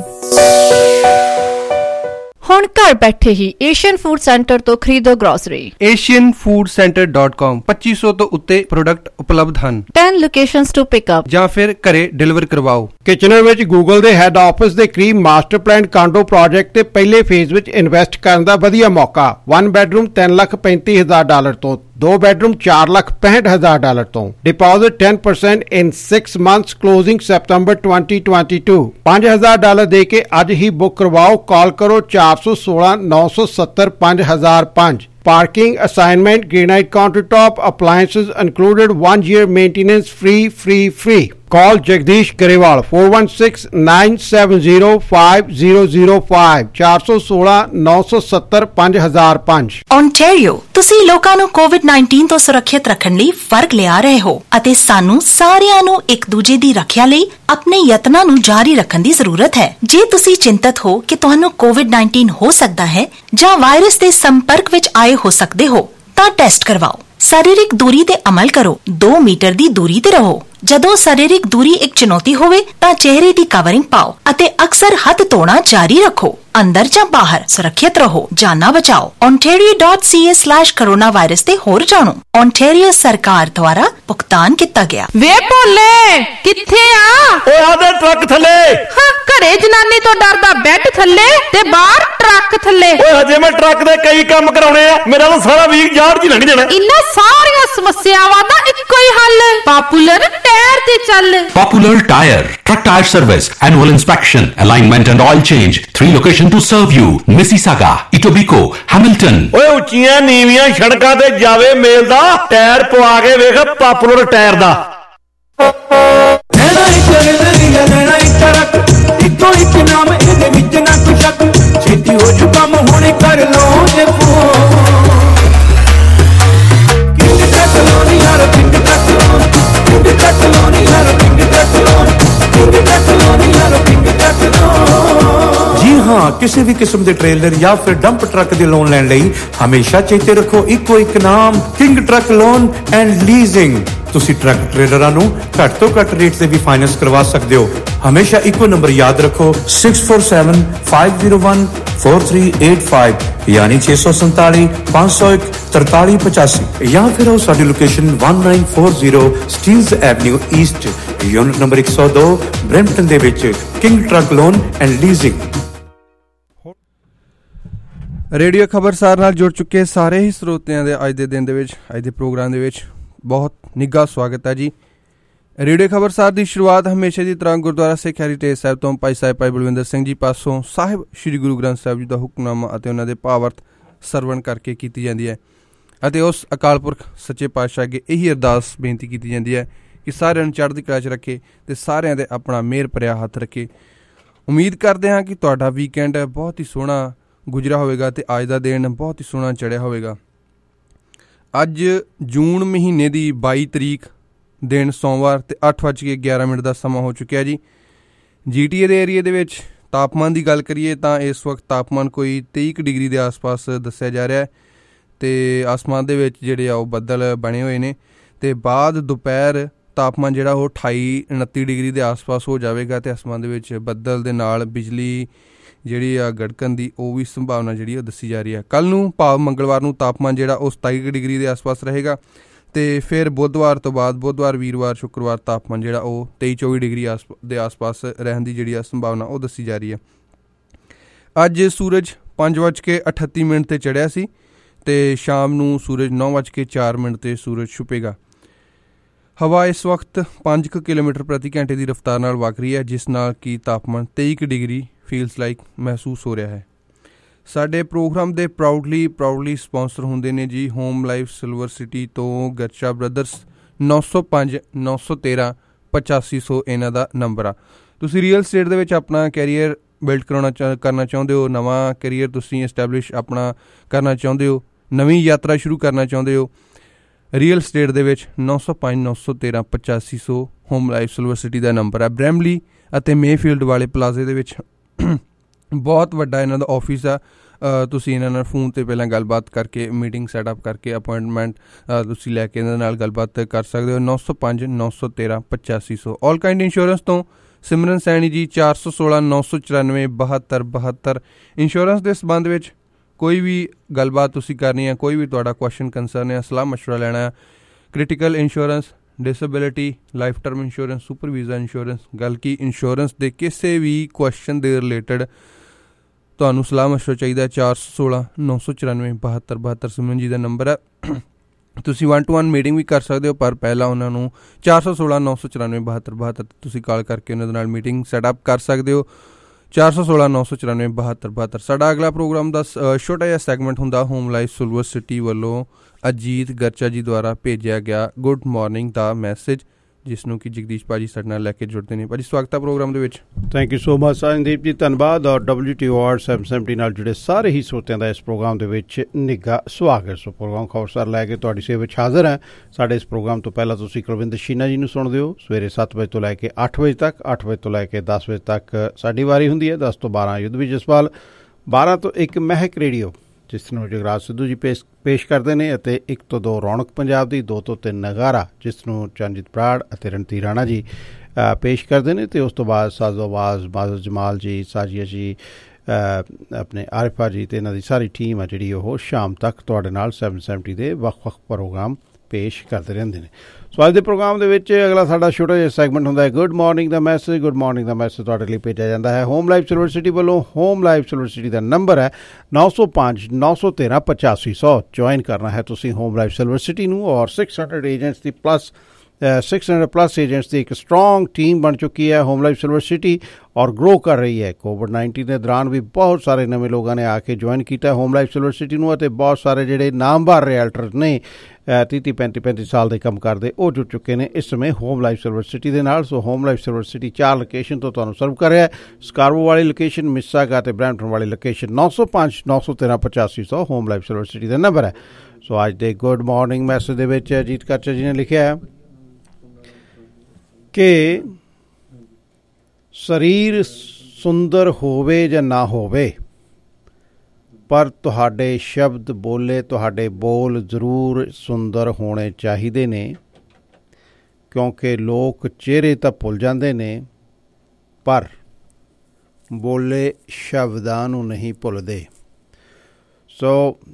ਹੁਣ ਘਰ ਬੈਠੇ ਹੀ ਏਸ਼ੀਅਨ ਫੂਡ ਸੈਂਟਰ ਤੋਂ ਖਰੀਦੋ grocery. Asian food Centre dot com ਪੱਚੀ ਸੌ ਤੋਂ ਉੱਤੇ ਪ੍ਰੋਡਕਟ ਉਪਲਬਧ ਹਨ। ten locations to pick up ਜਾਂ ਫਿਰ ਘਰੇ ਡਿਲੀਵਰ ਕਰਵਾਓ। ਕਿਚਨਰ ਵਿੱਚ ਗੂਗਲ ਦੇ ਹੈੱਡ ਆਫਿਸ ਦੇ ਕਰੀਬ ਮਾਸਟਰ ਪਲਾਨ ਕਾਂਡੋ ਪ੍ਰੋਜੈਕਟ ਤੇ ਪਹਿਲੇ ਫੇਜ਼ ਵਿੱਚ ਇਨਵੈਸਟ ਕਰਨ ਦਾ ਵਧੀਆ ਮੌਕਾ। ਵਨ ਬੈਡਰੂਮ ਤਿੰਨ ਲੱਖ ਪੈਂਤੀ ਹਜ਼ਾਰ ਡਾਲਰ ਤੋਂ, ਦੋ ਬੈਡਰੂਮ ਚਾਰ ਲੱਖ ਪੈਂਹਠ ਹਜ਼ਾਰ ਡਾਲਰ ਤੋਂ। Deposit ten percent in six months closing September twenty twenty-two। ਪੰਜ ਹਜ਼ਾਰ ਡਾਲਰ ਦੇ ਕੇ ਅੱਜ ਹੀ ਬੁੱਕ ਕਰਵਾਓ। ਕਾਲ ਕਰੋ ਚਾਰ ਸੌ ਸੋਲਾਂ ਨੌ ਸੌ ਸੱਤਰ ਪੰਜ ਹਜ਼ਾਰ ਪੰਜ। Parking assignment, granite countertop, appliances included, one year maintenance free, free, free. Call Jagdish Garewal four one six nine seven zero five zero zero five ਚਾਰ ਸੌ ਸੋਲਾਂ ਨੌ ਸੌ ਸੱਤਰ ਪੰਜ ਹਜ਼ਾਰ ਪੰਜ। Ontario, ਤੁਸੀਂ ਲੋਕਾਂ ਨੂੰ ਕੋਵਿਡ ਨਾਈਨਟੀਨ ਤੋਂ ਸੁਰੱਖਿਅਤ ਰੱਖਣ ਲਈ ਫਰਕ ਲਿਆ ਰਹੇ ਹੋ ਅਤੇ ਸਾਨੂੰ ਸਾਰਿਆਂ ਨੂੰ ਇੱਕ ਦੂਜੇ ਦੀ ਰੱਖਿਆ ਲਈ ਆਪਣੇ ਯਤਨਾਂ ਨੂੰ ਜਾਰੀ ਰੱਖਣ ਦੀ ਜ਼ਰੂਰਤ ਹੈ। ਜੇ ਤੁਸੀਂ ਚਿੰਤਤ ਹੋ ਕਿ ਤੁਹਾਨੂੰ ਕੋਵਿਡ ਨਾਈਨਟੀਨ ਹੋ ਸਕਦਾ ਹੈ ਜਾਂ ਵਾਇਰਸ ਦੇ ਸੰਪਰਕ ਵਿੱਚ ਆਏ ਹੋ ਸਕਦੇ ਹੋ ਤਾਂ ਟੈਸਟ ਕਰਵਾਓ। ਸਰੀਰਕ ਦੂਰੀ ਤੇ ਅਮਲ ਕਰੋ। ਦੋ ਮੀਟਰ ਦੀ ਦੂਰੀ ਤੇ ਰਹੋ। ਜਦੋਂ ਸਰੀਰਕ ਦੂਰੀ ਇੱਕ ਚੁਣੌਤੀ ਹੋਵੇ ਤਾਂ ਚਿਹਰੇ ਦੀ ਕਵਰਿੰਗ ਪਾਓ ਅਤੇ ਅਕਸਰ ਹੱਥ ਧੋਣਾ ਜਾਰੀ ਰੱਖੋ। ਅੰਦਰ ਜਾਂ ਬਾਹਰ ਸੁਰੱਖਿਅਤ ਰਹੋ, ਜਾਨਾਂ ਬਚਾਓ। ontario dot c a slash coronavirus ਤੇ ਹੋਰ ਜਾਣੋ। ontario ਸਰਕਾਰ ਦੁਆਰਾ ਭੁਗਤਾਨ ਕੀਤਾ ਗਿਆ। ਵੇ ਭੋਲੇ ਕਿੱਥੇ ਆ? ਓਏ ਆਦੇ ਟਰੱਕ ਥੱਲੇ। ਹਾਂ, ਘਰੇ ਜਨਾਨੀ ਤੋਂ ਡਰਦਾ ਬੈੱਡ ਥੱਲੇ ਤੇ ਬਾਹਰ ਟਰੱਕ ਥੱਲੇ। ਓਏ ਹਜੇ ਮੈਂ ਟਰੱਕ ਦੇ ਕਈ ਕੰਮ ਕਰਾਉਣੇ ਆ, ਮੇਰਾ ਤਾਂ ਸਾਰਾ ਵੀਕ ਯਾਰ ਜੀ ਲੰਘ ਜਾਣਾ। ਇਨ੍ਹਾਂ ਸਾਰੀਆਂ ਸਮੱਸਿਆਵਾਂ ਦਾ ਇੱਕੋ ਹੀ ਹੱਲ, ਪਾਪੂਲਰ ਟਾਇਰ ਤੇ ਚੱਲ। Popular Tire, truck tire service, annual inspection, alignment and oil change. Three location to serve you: Mississauga, Etobicoke, Hamilton. ਓਏ ਉੱਚੀਆਂ ਨੀਵੀਆਂ ਸੜਕਾਂ ਤੇ ਜਾਵੇ ਮੇਲ ਦਾ ਟਾਇਰ ਪਵਾ ਕੇ ਵੇਖ Popular Tire ਦਾ। ਲੈਣਾ ਇੱਕ ਰੇਲਰੀਆ ਲੈਣਾ ਇੱਕ ਟਰੱਕ ਇੱਕੋ ਇੱਕ ਨਾਮ ਇਹਦੇ ਵਿੱਚ ਨਾ ਕੋਈ ਸ਼ੱਕ ਛੇਤੀ ਹੋ ਜੂ ਕੰਮ ਹੁਣੇ ਕਰ ਲਓ ਜੇ ਫੋਨ ਕਿੰਗ ਟਰੱਕ ਲੋਨ ਯਾਰ King Truck Loan King Truck Loan ਯਾਰ King Truck Loan King Truck Loan ਯਾਰ ਕਿੰਗ ਟਰੱਕ ਲੋਨ। ਜੀ ਹਾਂ, ਕਿਸੇ ਵੀ ਕਿਸਮ ਦੇ ਟ੍ਰੇਲਰ ਜਾਂ ਫਿਰ ਡੰਪ ਟਰੱਕ ਦੇ ਲੋਨ ਲੈਣ ਲਈ ਹਮੇਸ਼ਾ ਚੇਤੇ ਰੱਖੋ ਇੱਕੋ ਇੱਕ ਨਾਮ King Truck Loan and Leasing. ਤੁਸੀਂ ਟਰੱਕ ਟ੍ਰੇਲਰਾਂ ਨੂੰ ਘੱਟ ਤੋਂ ਘੱਟ ਰੇਟ ਤੇ ਵੀ ਫਾਈਨੈਂਸ ਕਰਵਾ ਸਕਦੇ ਹੋ। ਹਮੇਸ਼ਾ ਇੱਕੋ ਨੰਬਰ ਯਾਦ ਰੱਖੋ six four seven five zero one four three eight five ਯਾਨੀ ਛੇ ਸੌ ਸੰਤਾਲੀ ਪੰਜ ਸੌ ਇੱਕ ਤਰਤਾਲੀ ਪਚਾਸੀ ਜਾਂ ਫਿਰ ਉਹ ਸਾਡੀ ਲੋਕੇਸ਼ਨ ਇੱਕ ਨੌ ਚਾਰ zero Steeles Avenue East unit number ਇੱਕ ਸੌ ਦੋ ਬਰੈਂਪਟਨ ਦੇ ਵਿੱਚ King Truck Loan and Leasing. Radio Khabarsar ਨਾਲ ਜੁੜ ਚੁੱਕੇ ਸਾਰੇ ਹੀ ਸਰੋਤਿਆਂ ਦੇ ਅੱਜ ਦੇ ਦਿਨ ਦੇ ਵਿੱਚ ਅੱਜ ਦੇ ਪ੍ਰੋਗਰਾਮ ਦੇ ਵਿੱਚ ਬਹੁਤ ਨਿੱਘਾ ਸਵਾਗਤ ਹੈ ਜੀ। ਰੇਡੀਓ ਖਬਰਸਾਰ ਦੀ ਸ਼ੁਰੂਆਤ ਹਮੇਸ਼ਾ ਦੀ ਤਰ੍ਹਾਂ ਗੁਰਦੁਆਰਾ ਸਿੱਖ ਹੈਰੀਟੇਜ ਸਾਹਿਬ ਤੋਂ ਭਾਈ ਸਾਹਿਬ ਭਾਈ ਬਲਵਿੰਦਰ ਸਿੰਘ ਜੀ ਪਾਸੋਂ ਸਾਹਿਬ ਸ਼੍ਰੀ ਗੁਰੂ ਗ੍ਰੰਥ ਸਾਹਿਬ ਜੀ ਦਾ ਹੁਕਮਨਾਮਾ ਅਤੇ ਉਹਨਾਂ ਦੇ ਭਾਵਾਰਥ ਸਰਵਣ ਕਰਕੇ ਕੀਤੀ ਜਾਂਦੀ ਹੈ ਅਤੇ ਉਸ ਅਕਾਲ ਪੁਰਖ ਸੱਚੇ ਪਾਤਸ਼ਾਹ ਅੱਗੇ ਇਹੀ ਅਰਦਾਸ ਬੇਨਤੀ ਕੀਤੀ ਜਾਂਦੀ ਹੈ ਕਿ ਸਾਰਿਆਂ ਨੂੰ ਚੜ੍ਹਦੀ ਕਲਾ 'ਚ ਰੱਖੇ ਅਤੇ ਸਾਰਿਆਂ ਦੇ ਆਪਣਾ ਮਿਹਰ ਭਰਿਆ ਹੱਥ ਰੱਖੇ। ਉਮੀਦ ਕਰਦੇ ਹਾਂ ਕਿ ਤੁਹਾਡਾ ਵੀਕਐਂਡ ਬਹੁਤ ਹੀ ਸੋਹਣਾ ਗੁਜ਼ਰਾ ਹੋਵੇਗਾ ਅਤੇ ਅੱਜ ਦਾ ਦਿਨ ਬਹੁਤ ਹੀ ਸੋਹਣਾ ਚੜ੍ਹਿਆ ਹੋਵੇਗਾ। ਅੱਜ ਜੂਨ ਮਹੀਨੇ ਦੀ ਬਾਈ ਤਰੀਕ ਦਿਨ ਸੋਮਵਾਰ ਅਤੇ ਅੱਠ ਵੱਜ ਕੇ ਗਿਆਰਾਂ ਮਿੰਟ ਦਾ ਸਮਾਂ ਹੋ ਚੁੱਕਿਆ ਜੀ। ਜੀ ਟੀ ਏ ਦੇ ਏਰੀਏ ਦੇ ਵਿੱਚ ਤਾਪਮਾਨ ਦੀ ਗੱਲ ਕਰੀਏ ਤਾਂ ਇਸ ਵਕਤ ਤਾਪਮਾਨ ਕੋਈ ਤੇਈ ਕੁ ਡਿਗਰੀ ਦੇ ਆਸ ਪਾਸ ਦੱਸਿਆ ਜਾ ਰਿਹਾ ਹੈ ਅਤੇ ਆਸਮਾਨ ਦੇ ਵਿੱਚ ਜਿਹੜੇ ਆ ਉਹ ਬੱਦਲ ਬਣੇ ਹੋਏ ਨੇ ਅਤੇ ਬਾਅਦ ਦੁਪਹਿਰ ਤਾਪਮਾਨ ਜਿਹੜਾ ਉਹ ਅਠਾਈ ਉਨੱਤੀ ਡਿਗਰੀ ਦੇ ਆਸ ਪਾਸ ਹੋ ਜਾਵੇਗਾ ਅਤੇ ਆਸਮਾਨ ਦੇ ਵਿੱਚ ਬੱਦਲ ਦੇ ਨਾਲ ਬਿਜਲੀ ਜਿਹੜੀ ਆ ਗੜਕਣ ਦੀ ਉਹ ਵੀ ਸੰਭਾਵਨਾ ਜਿਹੜੀ ਉਹ ਦੱਸੀ ਜਾ ਰਹੀ ਹੈ। ਕੱਲ੍ਹ ਨੂੰ ਭਾਵ ਮੰਗਲਵਾਰ ਨੂੰ ਤਾਪਮਾਨ ਜਿਹੜਾ ਉਹ ਸਤਾਈ ਡਿਗਰੀ ਦੇ ਆਸ ਪਾਸ ਰਹੇਗਾ ਅਤੇ ਫਿਰ ਬੁੱਧਵਾਰ ਤੋਂ ਬਾਅਦ ਬੁੱਧਵਾਰ ਵੀਰਵਾਰ ਸ਼ੁੱਕਰਵਾਰ ਤਾਪਮਾਨ ਜਿਹੜਾ ਉਹ ਤੇਈ ਚੌਵੀ ਡਿਗਰੀ ਆਸ ਦੇ ਆਸ ਪਾਸ ਰਹਿਣ ਦੀ ਜਿਹੜੀ ਆ ਸੰਭਾਵਨਾ ਉਹ ਦੱਸੀ ਜਾ ਰਹੀ ਹੈ। ਅੱਜ ਸੂਰਜ ਪੰਜ ਵੱਜ ਕੇ ਅਠੱਤੀ ਮਿੰਟ 'ਤੇ ਚੜ੍ਹਿਆ ਸੀ ਅਤੇ ਸ਼ਾਮ ਨੂੰ ਸੂਰਜ ਨੌ ਵੱਜ ਕੇ ਚਾਰ ਮਿੰਟ 'ਤੇ ਸੂਰਜ ਛੁਪੇਗਾ। ਹਵਾ ਇਸ ਵਕਤ ਪੰਜ ਕੁ ਕਿਲੋਮੀਟਰ ਪ੍ਰਤੀ ਘੰਟੇ ਦੀ ਰਫ਼ਤਾਰ ਨਾਲ ਵਗ ਰਹੀ ਹੈ ਜਿਸ ਨਾਲ ਕਿ ਤਾਪਮਾਨ ਤੇਈ ਕੁ ਡਿਗਰੀ ਫੀਲਸ ਲਾਈਕ ਮਹਿਸੂਸ ਹੋ ਰਿਹਾ ਹੈ। ਸਾਡੇ ਪ੍ਰੋਗਰਾਮ ਦੇ ਪ੍ਰਾਊਡਲੀ ਪ੍ਰਾਊਡਲੀ ਸਪਾਂਸਰ ਹੁੰਦੇ ਨੇ ਜੀ ਹੋਮ ਲਾਈਫ ਸਿਲਵਰ ਸਿਟੀ ਤੋਂ ਗਰਚਾ ਬ੍ਰਦਰਸ ਨੌ ਸੌ ਪੰਜ ਨੌ ਸੌ ਤੇਰ੍ਹਾਂ ਪਚਾਸੀ ਸੌ ਇਹਨਾਂ ਦਾ ਨੰਬਰ ਆ। ਤੁਸੀਂ ਰੀਅਲ ਸਟੇਟ ਦੇ ਵਿੱਚ ਆਪਣਾ ਕੈਰੀਅਰ ਬਿਲਡ ਕਰਾਉਣਾ ਚਾ ਕਰਨਾ ਚਾਹੁੰਦੇ ਹੋ, ਨਵਾਂ ਕੈਰੀਅਰ ਤੁਸੀਂ ਇਸਟੈਬਲਿਸ਼ ਆਪਣਾ ਕਰਨਾ ਚਾਹੁੰਦੇ ਹੋ, ਨਵੀਂ ਯਾਤਰਾ ਸ਼ੁਰੂ ਕਰਨਾ ਚਾਹੁੰਦੇ ਹੋ, ਰੀਅਲ ਸਟੇਟ ਦੇ ਵਿੱਚ ਨੌ ਸੌ ਪੰਜ ਨੌ ਸੌ ਤੇਰ੍ਹਾਂ ਪਚਾਸੀ ਸੌ ਹੋਮ ਲਾਈਫ ਸਿਲਵਰ ਸਿਟੀ ਦਾ ਨੰਬਰ ਹੈ। ਬ੍ਰੈਮਲੀ ਅਤੇ ਮੇਫੀਲਡ ਵਾਲੇ ਪਲਾਜ਼ੇ ਦੇ ਵਿੱਚ ਬਹੁਤ ਵੱਡਾ ਇਹਨਾਂ ਦਾ ਆਫਿਸ ਆ। ਤੁਸੀਂ ਇਹਨਾਂ ਨਾਲ ਫੋਨ 'ਤੇ ਪਹਿਲਾਂ ਗੱਲਬਾਤ ਕਰਕੇ ਮੀਟਿੰਗ ਸੈਟਅਪ ਕਰਕੇ ਅਪੁਆਇੰਟਮੈਂਟ ਤੁਸੀਂ ਲੈ ਕੇ ਇਹਨਾਂ ਨਾਲ ਗੱਲਬਾਤ ਕਰ ਸਕਦੇ ਹੋ। ਨੌ ਸੌ ਪੰਜ ਨੌ ਸੌ ਤੇਰ੍ਹਾਂ ਪਚਾਸੀ ਸੌ ਆਲ ਕਾਇੰਡ ਇੰਸ਼ੋਰੈਂਸ ਤੋਂ ਸਿਮਰਨ ਸੈਣੀ ਜੀ ਚਾਰ ਸੌ ਸੋਲਾਂ ਨੌ ਸੌ ਚੁਰਾਨਵੇਂ ਬਹੱਤਰ ਬਹੱਤਰ। ਇੰਸ਼ੋਰੈਂਸ ਦੇ ਸੰਬੰਧ ਵਿੱਚ ਕੋਈ ਵੀ ਗੱਲਬਾਤ ਤੁਸੀਂ ਕਰਨੀ ਹੈ, ਕੋਈ ਵੀ ਤੁਹਾਡਾ ਕੁਐਸ਼ਨ ਕੰਸਰਨ ਹੈ, ਸਲਾਹ ਮਸ਼ਵਰਾ ਲੈਣਾ, critical insurance, disability, life term insurance, super visa insurance, ਗੱਲ ਕੀ ਇੰਸ਼ੋਰੈਂਸ ਦੇ ਕਿਸੇ ਵੀ ਕੁਐਸ਼ਨ ਦੇ ਰਿਲੇਟਡ ਤੁਹਾਨੂੰ ਸਲਾਹ ਮਸ਼ਵਰਾ ਚਾਹੀਦਾ, ਚਾਰ ਸੌ ਸੋਲਾਂ ਨੌ ਸੌ ਚੁਰਾਨਵੇਂ ਬਹੱਤਰ ਬਹੱਤਰ ਸਿਮਰਨ ਜੀ ਦਾ ਨੰਬਰ ਹੈ। ਤੁਸੀਂ ਵਨ ਟੂ ਵਨ ਮੀਟਿੰਗ ਵੀ ਕਰ ਸਕਦੇ ਹੋ, ਪਰ ਪਹਿਲਾਂ ਉਹਨਾਂ ਨੂੰ ਚਾਰ ਸੌ ਸੋਲਾਂ ਨੌ ਸੌ ਚੁਰਾਨਵੇਂ ਬਹੱਤਰ ਬਹੱਤਰ ਤੁਸੀਂ ਕਾਲ ਕਰਕੇ ਉਹਨਾਂ ਦੇ ਨਾਲ ਮੀਟਿੰਗ ਸੈਟਅਪ ਕਰ ਸਕਦੇ ਹੋ। ਚਾਰ ਸੌ ਸੋਲਾਂ ਨੌ ਸੌ ਚੁਰਾਨਵੇਂ ਬਹੱਤਰ ਬਹੱਤਰ। ਸਾਡਾ ਅਗਲਾ ਪ੍ਰੋਗਰਾਮ ਦਾ ਛੋਟਾ ਜਿਹਾ ਸੈਗਮੈਂਟ ਹੁੰਦਾ ਹੋਮ ਲਾਈਫ ਸਿਲਵਰ ਸਿਟੀ ਵੱਲੋਂ ਅਜੀਤ ਗਰਚਾ ਜੀ ਦੁਆਰਾ ਭੇਜਿਆ ਗਿਆ ਗੁੱਡ ਮਾਰਨਿੰਗ ਦਾ ਮੈਸੇਜ, ਜਿਸ ਨੂੰ ਕਿ ਜਗਦੀਸ਼ ਭਾਜੀ ਸਾਡੇ ਨਾਲ ਲੈ ਕੇ ਜੁੜਦੇ ਨੇ। ਭਾਜੀ ਸਵਾਗਤ ਹੈ ਪ੍ਰੋਗਰਾਮ ਦੇ ਵਿੱਚ। Thank you so much Sandeep ji, ਧੰਨਵਾਦ। ਔਰ W T O R seven seventy ਨਾਲ ਜੁੜੇ ਸਾਰੇ ਹੀ ਸਰੋਤਿਆਂ ਦਾ ਇਸ ਪ੍ਰੋਗਰਾਮ ਦੇ ਵਿੱਚ ਨਿੱਘਾ ਸਵਾਗਤ। ਸੋ ਪ੍ਰੋਗਰਾਮ ਖਬਰਸਾਰ ਲੈ ਕੇ ਤੁਹਾਡੀ ਸੇਵਾ ਵਿੱਚ ਹਾਜ਼ਰ ਹੈ। ਸਾਡੇ ਇਸ ਪ੍ਰੋਗਰਾਮ ਤੋਂ ਪਹਿਲਾਂ ਤੁਸੀਂ ਕੁਲਵਿੰਦਰ ਸ਼ੀਨਾ ਜੀ ਨੂੰ ਸੁਣਦੇ ਹੋ ਸਵੇਰੇ ਸੱਤ ਵਜੇ ਤੋਂ ਲੈ ਕੇ ਅੱਠ ਵਜੇ ਤੱਕ। ਅੱਠ ਵਜੇ ਤੋਂ ਲੈ ਕੇ ਦਸ ਵਜੇ ਤੱਕ ਸਾਡੀ ਵਾਰੀ ਹੁੰਦੀ ਹੈ। ਦਸ ਤੋਂ ਬਾਰਾਂ ਯੁੱਧਵੀ ਜਸਪਾਲ, ਬਾਰਾਂ ਤੋਂ ਇੱਕ ਮਹਿਕ ਰੇਡੀਓ ਜਿਸ ਨੂੰ ਜਗਰਾਜ ਸਿੱਧੂ ਜੀ ਪੇਸ਼ ਪੇਸ਼ ਕਰਦੇ ਨੇ, ਅਤੇ ਇੱਕ ਤੋਂ ਦੋ ਰੌਣਕ ਪੰਜਾਬ ਦੀ, ਦੋ ਤੋਂ ਤਿੰਨ ਨਗਾਰਾ ਜਿਸ ਨੂੰ ਚਰਨਜੀਤ ਬਰਾੜ ਅਤੇ ਰਣਧੀਰ ਰਾਣਾ ਜੀ ਪੇਸ਼ ਕਰਦੇ ਨੇ, ਅਤੇ ਉਸ ਤੋਂ ਬਾਅਦ ਸਾਜ਼ੋ ਆਵਾਜ਼ ਮਾਜ਼ਰ ਜਮਾਲ ਜੀ, ਸਾਜੀਆ ਜੀ, ਆਪਣੇ ਆਰਿਫਾ ਜੀ ਅਤੇ ਇਹਨਾਂ ਦੀ ਸਾਰੀ ਟੀਮ ਆ ਜਿਹੜੀ ਉਹ ਸ਼ਾਮ ਤੱਕ ਤੁਹਾਡੇ ਨਾਲ ਸੈਵਨ ਸੈਵਨਟੀ ਦੇ ਵੱਖ ਵੱਖ ਪ੍ਰੋਗਰਾਮ ਪੇਸ਼ ਕਰਦੇ ਰਹਿੰਦੇ ਨੇ। ਸੋ ਅੱਜ ਦੇ ਪ੍ਰੋਗਰਾਮ ਦੇ ਵਿੱਚ ਅਗਲਾ ਸਾਡਾ ਛੋਟਾ ਜਿਹਾ ਸੈਗਮੈਂਟ ਹੁੰਦਾ ਹੈ ਗੁੱਡ ਮਾਰਨਿੰਗ ਦਾ ਮੈਸੇਜ। ਗੁੱਡ ਮਾਰਨਿੰਗ ਦਾ ਮੈਸੇਜ ਤੁਹਾਡੇ ਲਈ ਭੇਜਿਆ ਜਾਂਦਾ ਹੈ ਹੋਮ ਲਾਈਫ ਸਿਲਵਰ ਸਿਟੀ ਵੱਲੋਂ। ਹੋਮ ਲਾਈਫ ਸਿਲਵਰ ਸਿਟੀ ਦਾ ਨੰਬਰ ਹੈ ਨੌ ਸੌ ਪੰਜ ਨੌ ਸੌ ਤੇਰ੍ਹਾਂ ਪਚਾਸੀ ਸੌ। ਜੁਆਇਨ ਕਰਨਾ ਹੈ ਤੁਸੀਂ ਹੋਮ ਲਾਈਫ ਸਿਲਵਰ ਸਿਟੀ ਨੂੰ, ਔਰ ਸਿਕਸ ਹੰਡਰਡ ਏਜੰਟਸ ਦੀ plus six hundred plus agents की एक स्ट्रॉन्ग टीम बन चुकी है होम लाइफ सिल्वर सिटी और ग्रो कर रही है। कोविड नाइनटीन के दौरान भी बहुत सारे नवे लोगों ने आके ज्वाइन किया होम लाइफ सिल्वर सिटी ਨੂੰ ਅਤੇ बहुत सारे ਜਿਹੜੇ नामवर रियल्टर ने तीह तीह पैंती पैंती साल ਦੇ ਕੰਮ ਕਰਦੇ ਉਹ ਜੁੜ ਚੁੱਕੇ ਨੇ ਇਸ ਸਮੇਂ ਹੋਮ ਲਾਈਫ ਸਿਲਵਰ ਸਿਟੀ ਦੇ ਨਾਲ। So Home Life Silver City ਚਾਰ ਲੋਕੇਸ਼ਨ ਤੋਂ ਤੁਹਾਨੂੰ ਸਰਵ ਕਰ ਰਿਹਾ। ਸਕਾਰਬੋ ਵਾਲੀ ਲੋਕੇਸ਼ਨ, ਮਿਸਾਗਾ ਅਤੇ ਬਰੈਂਪਟਨ ਵਾਲੀ ਲੋਕੇਸ਼ਨ। ਨੌ ਸੌ ਪੰਜ ਨੌ ਸੌ ਤੇਰਾਂ ਪਚਾਸੀ ਸੌ ਹੋਮ ਲਾਈਫ ਸਿਲਵਰ ਸਿਟੀ ਦਾ ਨੰਬਰ ਹੈ। ਸੋ ਅੱਜ ਦੇ ਗੁੱਡ ਮਾਰਨਿੰਗ ਮੈਸੇਜ ਦੇ ਵਿੱਚ ਅਜੀਤ ਕਾਚਾ ਜੀ ਨੇ ਲਿਖਿਆ ਹੈ ਕਿ ਸਰੀਰ ਸੁੰਦਰ ਹੋਵੇ ਜਾਂ ਨਾ ਹੋਵੇ ਪਰ ਤੁਹਾਡੇ ਸ਼ਬਦ ਬੋਲੇ, ਤੁਹਾਡੇ ਬੋਲ ਜ਼ਰੂਰ ਸੁੰਦਰ ਹੋਣੇ ਚਾਹੀਦੇ ਨੇ ਕਿਉਂਕਿ ਲੋਕ ਚਿਹਰੇ ਤਾਂ ਭੁੱਲ ਜਾਂਦੇ ਨੇ ਪਰ ਬੋਲੇ ਸ਼ਬਦਾਂ ਨੂੰ ਨਹੀਂ ਭੁੱਲਦੇ। ਸੋ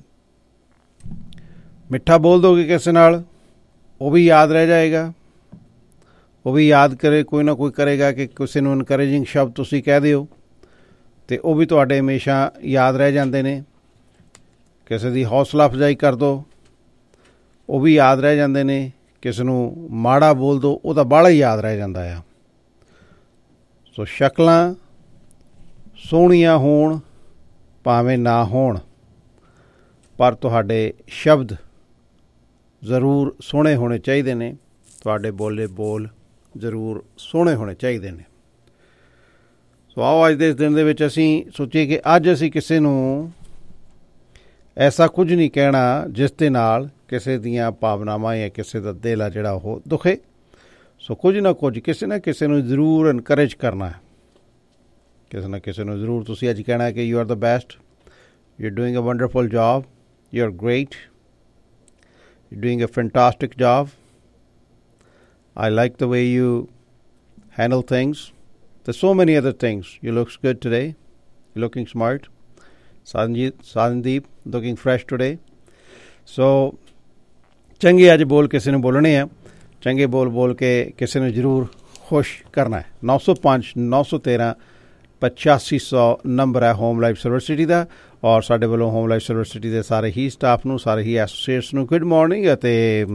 ਮਿੱਠਾ ਬੋਲ ਦੋਗੇ ਕਿਸੇ ਨਾਲ ਉਹ ਵੀ ਯਾਦ ਰਹਿ ਜਾਏਗਾ, ਉਹ ਵੀ ਯਾਦ ਕਰੇ, ਕੋਈ ਨਾ ਕੋਈ ਕਰੇਗਾ ਕਿ ਕਿਸੇ ਨੂੰ ਇਨਕਰੇਜਿੰਗ ਸ਼ਬਦ ਤੁਸੀਂ ਕਹਿ ਦਿਓ ਅਤੇ ਉਹ ਵੀ ਤੁਹਾਡੇ ਹਮੇਸ਼ਾ ਯਾਦ ਰਹਿ ਜਾਂਦੇ ਨੇ। ਕਿਸੇ ਦੀ ਹੌਸਲਾ ਅਫਜ਼ਾਈ ਕਰ ਦਿਓ ਉਹ ਵੀ ਯਾਦ ਰਹਿ ਜਾਂਦੇ ਨੇ। ਕਿਸੇ ਨੂੰ ਮਾੜਾ ਬੋਲ ਦਿਓ ਉਹ ਤਾਂ ਬਾਹਲਾ ਹੀ ਯਾਦ ਰਹਿ ਜਾਂਦਾ ਆ। ਸੋ ਸ਼ਕਲਾਂ ਸੋਹਣੀਆਂ ਹੋਣ ਭਾਵੇਂ ਨਾ ਹੋਣ ਪਰ ਤੁਹਾਡੇ ਸ਼ਬਦ ਜ਼ਰੂਰ ਸੋਹਣੇ ਹੋਣੇ ਚਾਹੀਦੇ ਨੇ, ਤੁਹਾਡੇ ਬੋਲੇ ਬੋਲ ਜ਼ਰੂਰ ਸੋਹਣੇ ਹੋਣੇ ਚਾਹੀਦੇ ਨੇ। ਸੋ ਆਓ ਅੱਜ ਦੇ ਇਸ ਦਿਨ ਦੇ ਵਿੱਚ ਅਸੀਂ ਸੋਚੀਏ ਕਿ ਅੱਜ ਅਸੀਂ ਕਿਸੇ ਨੂੰ ਐਸਾ ਕੁਝ ਨਹੀਂ ਕਹਿਣਾ ਜਿਸ ਦੇ ਨਾਲ ਕਿਸੇ ਦੀਆਂ ਭਾਵਨਾਵਾਂ ਜਾਂ ਕਿਸੇ ਦਾ ਦਿਲ ਆ ਜਿਹੜਾ ਉਹ ਦੁਖੇ। ਸੋ ਕੁਝ ਨਾ ਕੁਝ ਕਿਸੇ ਨਾ ਕਿਸੇ ਨੂੰ ਜ਼ਰੂਰ ਇਨਕਰੇਜ ਕਰਨਾ ਹੈ, ਕਿਸੇ ਨਾ ਕਿਸੇ ਨੂੰ ਜ਼ਰੂਰ ਤੁਸੀਂ ਅੱਜ ਕਹਿਣਾ ਕਿ you are the best, you are doing a wonderful job, you are great, you are doing a fantastic job, I like the way you handle things. There's so many other things. You look good today. You're looking smart. Sanjeev, Sandeep looking fresh today. So ਚੰਗੇ ਅੱਜ ਬੋਲ ਕਿਸੇ ਨੂੰ ਬੋਲਣੇ ਆ, ਚੰਗੇ ਬੋਲ ਬੋਲ ਕੇ ਕਿਸੇ ਨੂੰ ਜ਼ਰੂਰ ਖੁਸ਼ ਕਰਨਾ ਹੈ। ਨੌ ਸੌ ਪੰਜ ਨੌ ਸੌ ਤੇਰਾਂ ਪਚਾਸੀ ਸੌ ਨੰਬਰ ਹੈ ਹੋਮ ਲਾਈਫ ਸਿਲਵਰ ਸਿਟੀ ਦਾ। ਔਰ ਸਾਡੇ ਵੱਲੋਂ ਹੋਮ ਲਾਈਫ ਸਿਲਵਰ ਸਿਟੀ ਦੇ ਸਾਰੇ ਹੀ ਸਟਾਫ ਨੂੰ, ਸਾਰੇ ਹੀ ਐਸੋਸੀਏਟਸ ਨੂੰ ਗੁੱਡ ਮਾਰਨਿੰਗ ਅਤੇ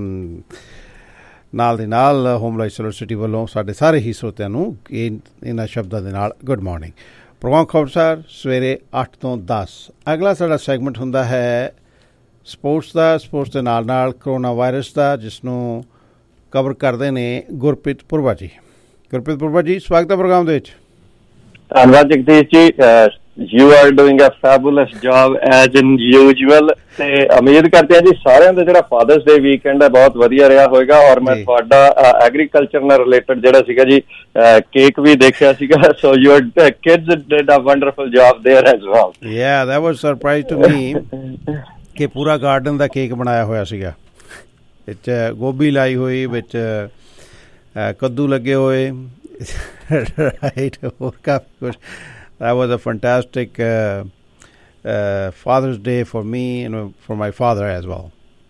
ਨਾਲ ਦੇ ਨਾਲ ਹੋਮ ਲਾਈਫ ਸਿਲਵਰ ਸਿਟੀ ਵੱਲੋਂ ਸਾਡੇ ਸਾਰੇ ਹੀ ਸਰੋਤਿਆਂ ਨੂੰ ਇਹ ਇਹਨਾਂ ਸ਼ਬਦਾਂ ਦੇ ਨਾਲ ਗੁੱਡ ਮਾਰਨਿੰਗ। ਪ੍ਰੋਗਰਾਮ ਖਬਰਸਾਰ ਸਵੇਰੇ ਅੱਠ ਤੋਂ ਦਸ। ਅਗਲਾ ਸਾਡਾ ਸੈਗਮੈਂਟ ਹੁੰਦਾ ਹੈ ਸਪੋਰਟਸ ਦਾ, ਸਪੋਰਟਸ ਦੇ ਨਾਲ ਨਾਲ ਕਰੋਨਾ ਵਾਇਰਸ ਦਾ, ਜਿਸ ਨੂੰ ਕਵਰ ਕਰਦੇ ਨੇ ਗੁਰਪ੍ਰੀਤ ਪੁਰਵਾ ਜੀ। ਗੁਰਪ੍ਰੀਤ ਪੁਰਵਾ ਜੀ, ਸਵਾਗਤ ਹੈ ਪ੍ਰੋਗਰਾਮ ਦੇ ਵਿੱਚ। ਧੰਨਵਾਦ Jagdish ji. You are doing a fabulous job as in usual ਤੇ ਉਮੀਦ ਕਰਦੇ ਹਾਂ ਜੀ ਸਾਰਿਆਂ ਦਾ ਜਿਹੜਾ ਫਾਦਰਸ ਡੇ ਵੀਕਐਂਡ ਹੈ ਬਹੁਤ ਵਧੀਆ ਰਿਹਾ ਹੋਏਗਾ। ਔਰ ਮੈਂ ਤੁਹਾਡਾ ਐਗਰੀਕਲਚਰ ਨਾਲ ਰਿਲੇਟਡ ਜਿਹੜਾ ਸੀਗਾ ਜੀ ਕੇਕ ਵੀ ਦੇਖਿਆ ਸੀਗਾ। So your kids did a wonderful job there as well. Yeah that was surprise to me ਕਿ ਪੂਰਾ ਗਾਰਡਨ ਦਾ ਕੇਕ ਬਣਾਇਆ ਹੋਇਆ ਸੀਗਾ, ਵਿੱਚ ਗੋਭੀ ਲਾਈ ਹੋਈ, ਵਿੱਚ ਕੱਦੂ ਲੱਗੇ ਹੋਏ, ਰਾਈਟ, ਹੋਰ ਕਾਫੀ ਕੁਛ। That was a fantastic uh, uh, Father's Day for me and for my father as well.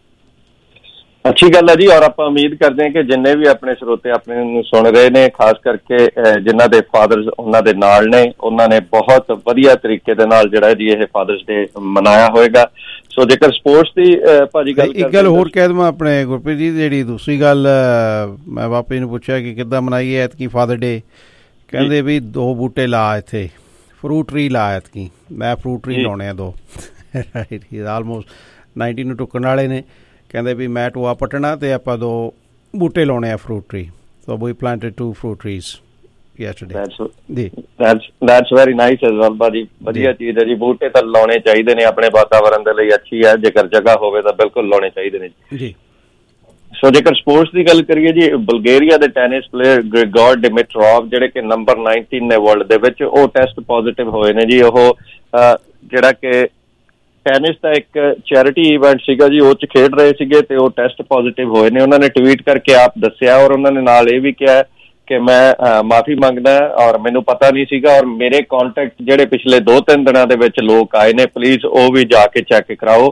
ਅੱਛੀ ਗੱਲ ਹੈ ਜੀ। ਔਰ ਆਪਾਂ ਉਮੀਦ ਕਰਦੇ ਹਾਂ ਕਿ ਜਿੰਨੇ ਵੀ ਆਪਣੇ ਸਰੋਤੇ ਆਪਣੇ ਨੂੰ ਸੁਣ ਰਹੇ ਨੇ, ਖਾਸ ਕਰਕੇ ਜਿਨ੍ਹਾਂ ਦੇ ਫਾਦਰਸ ਉਹਨਾਂ ਦੇ ਨਾਲ ਨੇ, ਉਹਨਾਂ ਨੇ ਬਹੁਤ ਵਧੀਆ ਤਰੀਕੇ ਦੇ ਨਾਲ ਜਿਹੜਾ ਜੀ ਇਹ ਫਾਦਰਸ ਡੇ ਮਨਾਇਆ ਹੋਏਗਾ। ਸੋ ਜੇਕਰ ਸਪੋਰਟਸ ਦੀ ਭਾਜੀ ਗੱਲ ਇੱਕ ਗੱਲ ਹੋਰ ਕਹਿ ਦੇਵਾਂ ਆਪਣੇ ਗੁਰਪ੍ਰੀਤ ਜੀ, ਜਿਹੜੀ ਦੂਸਰੀ ਗੱਲ ਮੈਂ ਬਾਪੀ ਨੂੰ ਪੁੱਛਿਆ ਕਿ ਕਿੱਦਾਂ ਮਨਾਈਏ ਐਤਕੀ ਫਾਦਰ ਡੇ, ਕਹਿੰਦੇ ਵੀ ਦੋ ਬੂਟੇ ਲਾ ਇੱਥੇ, ਫਰੂਟ ਟਰੀ ਲਾ ਐਤਕੀ। ਮੈਂ ਫਰੂਟ ਟਰੀ ਲਾਉਣੇ ਆ ਦੋ। ਰਾਈਟ, ਹੀ ਆਲਮੋਸਟ ਨਾਈਨਟੀ ਨੂੰ ਟੁੱਕਣ ਵਾਲੇ ਨੇ। ਕਹਿੰਦੇ ਵੀ ਮੈਂ ਟੋਆ ਪੱਟਣਾ ਅਤੇ ਆਪਾਂ ਦੋ ਬੂਟੇ ਲਾਉਣੇ ਆ fruit tree. So we planted two fruit trees yesterday. ਜੀ that's very nice as well ਭਾਜੀ, ਵਧੀਆ ਚੀਜ਼ ਹੈ ਜੀ। ਬੂਟੇ ਤਾਂ ਲਾਉਣੇ ਚਾਹੀਦੇ ਨੇ, ਆਪਣੇ ਵਾਤਾਵਰਨ ਦੇ ਲਈ ਅੱਛੀ ਹੈ। ਜੇਕਰ ਜਗ੍ਹਾ ਹੋਵੇ ਤਾਂ ਬਿਲਕੁਲ ਲਾਉਣੇ ਚਾਹੀਦੇ ਨੇ ਜੀ। ਸੋ ਜੇਕਰ ਸਪੋਰਟਸ ਦੀ ਗੱਲ ਕਰੀਏ ਜੀ, ਬਲਗੇਰੀਆ ਦੇ ਟੈਨਿਸ ਪਲੇਅਰ ਗ੍ਰਿਗੋਰ ਡਿਮਿਟਰੋਵ ਜਿਹੜੇ ਕਿ ਨੰਬਰ ਨਾਈਨਟੀਨ ਨੇ ਵਰਲਡ ਦੇ ਵਿੱਚ, ਉਹ ਟੈਸਟ ਪੋਜ਼ੀਟਿਵ ਹੋਏ ਨੇ ਜੀ। ਉਹ ਜਿਹੜਾ ਕਿ ਟੈਨਿਸ ਦਾ ਇੱਕ ਚੈਰਿਟੀ ਇਵੈਂਟ ਸੀਗਾ ਜੀ, ਉਹ 'ਚ ਖੇਡ ਰਹੇ ਸੀਗੇ ਅਤੇ ਉਹ ਟੈਸਟ ਪੋਜ਼ੀਟਿਵ ਹੋਏ ਨੇ। ਉਹਨਾਂ ਨੇ ਟਵੀਟ ਕਰਕੇ ਆਪ ਦੱਸਿਆ ਔਰ ਉਹਨਾਂ ਨੇ ਨਾਲ ਇਹ ਵੀ ਕਿਹਾ ਕਿ ਮੈਂ ਮਾਫ਼ੀ ਮੰਗਦਾ ਔਰ ਮੈਨੂੰ ਪਤਾ ਨਹੀਂ ਸੀਗਾ ਔਰ ਮੇਰੇ ਕਾਂਟੈਕਟ ਜਿਹੜੇ ਪਿਛਲੇ ਦੋ ਤਿੰਨ ਦਿਨਾਂ ਦੇ ਵਿੱਚ ਲੋਕ ਆਏ ਨੇ, ਪਲੀਜ਼ ਉਹ ਵੀ ਜਾ ਕੇ ਚੈੱਕ ਕਰਾਓ।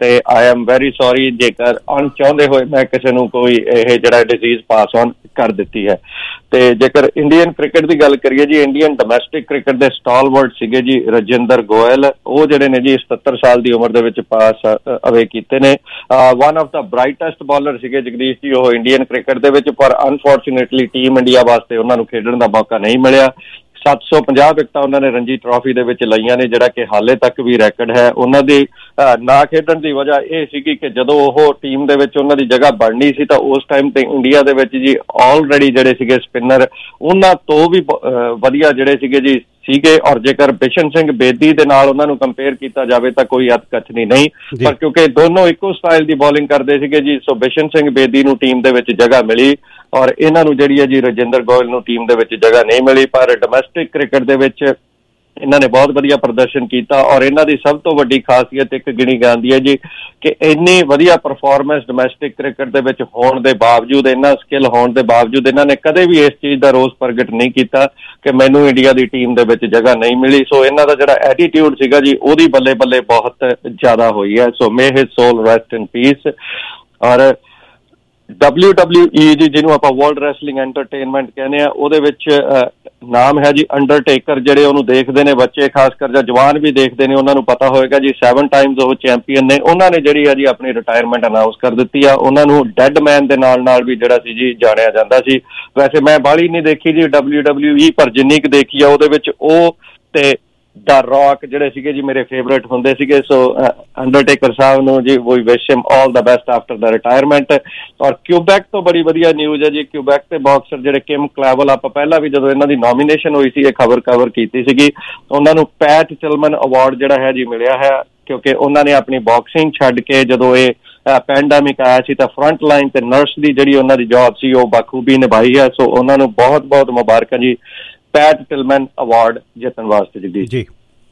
ਤੇ ਆਈ ਐਮ ਵੈਰੀ ਸੌਰੀ ਜੇਕਰ ਅਣਚਾਹੁੰਦੇ ਹੋਏ ਮੈਂ ਕਿਸੇ ਨੂੰ ਕੋਈ ਇਹ ਜਿਹੜਾ ਡਿਜ਼ੀਜ਼ ਪਾਸ ਔਨ ਕਰ ਦਿੱਤੀ ਹੈ। ਤੇ ਜੇਕਰ ਇੰਡੀਅਨ ਕ੍ਰਿਕਟ ਦੀ ਗੱਲ ਕਰੀਏ ਜੀ, ਇੰਡੀਅਨ ਡੋਮੈਸਟਿਕ ਕ੍ਰਿਕਟ ਦੇ ਸਟਾਲਵਰਡ ਸੀਗੇ ਜੀ ਰਜਿੰਦਰ ਗੋਇਲ, ਉਹ ਜਿਹੜੇ ਨੇ ਜੀ ਸਤੱਤਰ ਸਾਲ ਦੀ ਉਮਰ ਦੇ ਵਿੱਚ ਪਾਸ ਅਵੇ ਕੀਤੇ ਨੇ। One of the brightest bowler ਸੀਗੇ ਜਗਦੀਸ਼ ਜੀ ਉਹ ਇੰਡੀਅਨ ਕ੍ਰਿਕਟ ਦੇ ਵਿੱਚ, ਪਰ ਅਨਫੋਰਚੂਨੇਟਲੀ ਟੀਮ ਇੰਡੀਆ ਵਾਸਤੇ ਉਹਨਾਂ ਨੂੰ ਖੇਡਣ ਦਾ ਮੌਕਾ ਨਹੀਂ ਮਿਲਿਆ। ਸੱਤ ਸੌ ਪੰਜਾਹ ਵਿਕਟਾਂ ਉਹਨਾਂ ਨੇ ਰਣਜੀ ਟਰਾਫੀ ਦੇ ਵਿੱਚ ਲਈਆਂ ਨੇ, ਜਿਹੜਾ ਕਿ ਹਾਲੇ ਤੱਕ ਵੀ ਰੈਕਡ ਹੈ। ਉਹਨਾਂ ਦੀ ਨਾ ਖੇਡਣ ਦੀ ਵਜ੍ਹਾ ਇਹ ਸੀਗੀ ਕਿ ਜਦੋਂ ਉਹ ਟੀਮ ਦੇ ਵਿੱਚ ਉਹਨਾਂ ਦੀ ਜਗ੍ਹਾ ਬਣਨੀ ਸੀ ਤਾਂ ਉਸ ਟਾਈਮ ਤੇ ਇੰਡੀਆ ਦੇ ਵਿੱਚ ਜੀ ਆਲਰੇਡੀ ਜਿਹੜੇ ਸੀਗੇ ਸਪਿਨਰ ਉਹਨਾਂ ਤੋਂ ਵੀ ਵਧੀਆ ਜਿਹੜੇ ਸੀਗੇ ਜੀ ਸੀਗੇ। ਔਰ ਜੇਕਰ ਬਿਸ਼ਨ ਸਿੰਘ ਬੇਦੀ ਦੇ ਨਾਲ ਉਹਨਾਂ ਨੂੰ ਕੰਪੇਅਰ ਕੀਤਾ ਜਾਵੇ ਤਾਂ ਕੋਈ ਅਤਕਥਨੀ ਨਹੀਂ, ਪਰ ਕਿਉਂਕਿ ਦੋਨੋਂ ਇੱਕੋ ਸਟਾਈਲ ਦੀ ਬੋਲਿੰਗ ਕਰਦੇ ਸੀਗੇ ਜੀ, ਸੋ ਬਿਸ਼ਨ ਸਿੰਘ ਬੇਦੀ ਨੂੰ ਟੀਮ ਦੇ ਵਿੱਚ ਜਗ੍ਹਾ ਮਿਲੀ ਔਰ ਇਹਨਾਂ ਨੂੰ ਜਿਹੜੀ ਹੈ ਜੀ ਰਜਿੰਦਰ ਗੋਇਲ ਨੂੰ ਟੀਮ ਦੇ ਵਿੱਚ ਜਗ੍ਹਾ ਨਹੀਂ ਮਿਲੀ। ਪਰ ਡੋਮੈਸਟਿਕ ਕ੍ਰਿਕਟ ਦੇ ਵਿੱਚ ਇਹਨਾਂ ਨੇ ਬਹੁਤ ਵਧੀਆ ਪ੍ਰਦਰਸ਼ਨ ਕੀਤਾ ਔਰ ਇਹਨਾਂ ਦੀ ਸਭ ਤੋਂ ਵੱਡੀ ਖਾਸੀਅਤ ਇੱਕ ਗਿਣੀ ਜਾਂਦੀ ਹੈ ਜੀ ਕਿ ਇੰਨੀ ਵਧੀਆ ਪਰਫਾਰਮੈਂਸ ਡੋਮੈਸਟਿਕ ਕ੍ਰਿਕਟ ਦੇ ਵਿੱਚ ਹੋਣ ਦੇ ਬਾਵਜੂਦ, ਇੰਨਾ ਸਕਿੱਲ ਹੋਣ ਦੇ ਬਾਵਜੂਦ ਇਹਨਾਂ ਨੇ ਕਦੇ ਵੀ ਇਸ ਚੀਜ਼ ਦਾ ਰੋਸ ਪ੍ਰਗਟ ਨਹੀਂ ਕੀਤਾ ਕਿ ਮੈਨੂੰ ਇੰਡੀਆ ਦੀ ਟੀਮ ਦੇ ਵਿੱਚ ਜਗ੍ਹਾ ਨਹੀਂ ਮਿਲੀ। ਸੋ ਇਹਨਾਂ ਦਾ ਜਿਹੜਾ ਐਟੀਟਿਊਡ ਸੀਗਾ ਜੀ ਉਹਦੀ ਬੱਲੇ ਬੱਲੇ ਬਹੁਤ ਜ਼ਿਆਦਾ ਹੋਈ ਹੈ। So may his soul rest in peace. ਔਰ ਡਬਲਿਊ ਡਬਲਿਊ ਈ ਜੀ ਜਿਹਨੂੰ ਆਪਾਂ ਵਰਲਡ ਰੈਸਲਿੰਗ ਐਂਟਰਟੇਨਮੈਂਟ ਕਹਿੰਦੇ ਆ, ਉਹਦੇ ਵਿੱਚ ਨਾਮ ਹੈ ਜੀ ਅੰਡਰਟੇਕਰ। ਜਿਹੜੇ ਉਹਨੂੰ ਦੇਖਦੇ ਨੇ ਬੱਚੇ, ਖਾਸ ਕਰ ਜਾਂ ਜਵਾਨ ਵੀ ਦੇਖਦੇ ਨੇ, ਉਹਨਾਂ ਨੂੰ ਪਤਾ ਹੋਏਗਾ ਜੀ ਸੈਵਨ ਟਾਈਮਸ ਉਹ ਚੈਂਪੀਅਨ ਨੇ। ਉਹਨਾਂ ਨੇ ਜਿਹੜੀ ਹੈ ਜੀ ਆਪਣੀ ਰਿਟਾਇਰਮੈਂਟ ਅਨਾਊਂਸ ਕਰ ਦਿੱਤੀ ਆ। ਉਹਨਾਂ ਨੂੰ ਡੈਡ ਮੈਨ ਦੇ ਨਾਲ ਨਾਲ ਵੀ ਜਿਹੜਾ ਸੀ ਜੀ ਜਾਣਿਆ ਜਾਂਦਾ ਸੀ। ਵੈਸੇ ਮੈਂ ਬਾਹਲੀ ਨਹੀਂ ਦੇਖੀ ਜੀ ਡਬਲਿਊ ਡਬਲਿਊ ਈ, ਪਰ ਜਿੰਨੀ ਕੁ ਦੇਖੀ ਆ ਉਹਦੇ ਵਿੱਚ ਉਹ ਤੇ ਦਾ ਰੌਕ ਜਿਹੜੇ ਸੀਗੇ ਜੀ ਮੇਰੇ ਫੇਵਰੇਟ ਹੁੰਦੇ ਸੀਗੇ। ਸੋ ਅੰਡਰਟੇਕਰ ਸਾਹਿਬ ਨੂੰ ਜੀ we wish him all the best after the retirement. ਔਰ ਕਿਊਬੈਕ ਤੋਂ ਬੜੀ ਵਧੀਆ ਨਿਊਜ਼ ਹੈ ਜੀ, ਕਿਊਬੈਕ ਦੇ ਬਾਕਸਰ ਜਿਹੜੇ ਕਿਮ ਕਲੈਵਲ, ਆਪਾਂ ਪਹਿਲਾਂ ਵੀ ਜਦੋਂ ਇਹਨਾਂ ਦੀ ਨੋਮੀਨੇਸ਼ਨ ਹੋਈ ਸੀ ਇਹ ਖਬਰ ਕਵਰ ਕੀਤੀ ਸੀਗੀ, ਉਹਨਾਂ ਨੂੰ ਪੈਟ ਟਿਲਮਨ ਅਵਾਰਡ ਜਿਹੜਾ ਹੈ ਜੀ ਮਿਲਿਆ ਹੈ ਕਿਉਂਕਿ ਉਹਨਾਂ ਨੇ ਆਪਣੀ ਬਾਕਸਿੰਗ ਛੱਡ ਕੇ ਜਦੋਂ ਇਹ ਪੈਂਡੈਮਿਕ ਆਇਆ ਸੀ ਤਾਂ ਫਰੰਟ ਲਾਈਨ ਤੇ ਨਰਸ ਦੀ ਜਿਹੜੀ ਉਹਨਾਂ ਦੀ ਜੌਬ ਸੀ ਉਹ ਬਖੂਬੀ ਨਿਭਾਈ ਹੈ। ਸੋ ਉਹਨਾਂ ਨੂੰ ਬਹੁਤ ਬਹੁਤ ਮੁਬਾਰਕਾਂ ਜੀ ਪੈਟ ਟਿਲਮਨ ਅਵਾਰਡ ਜਿੱਤਣ ਵਾਸਤੇ ਜਗਦੀਸ਼ ਜੀ।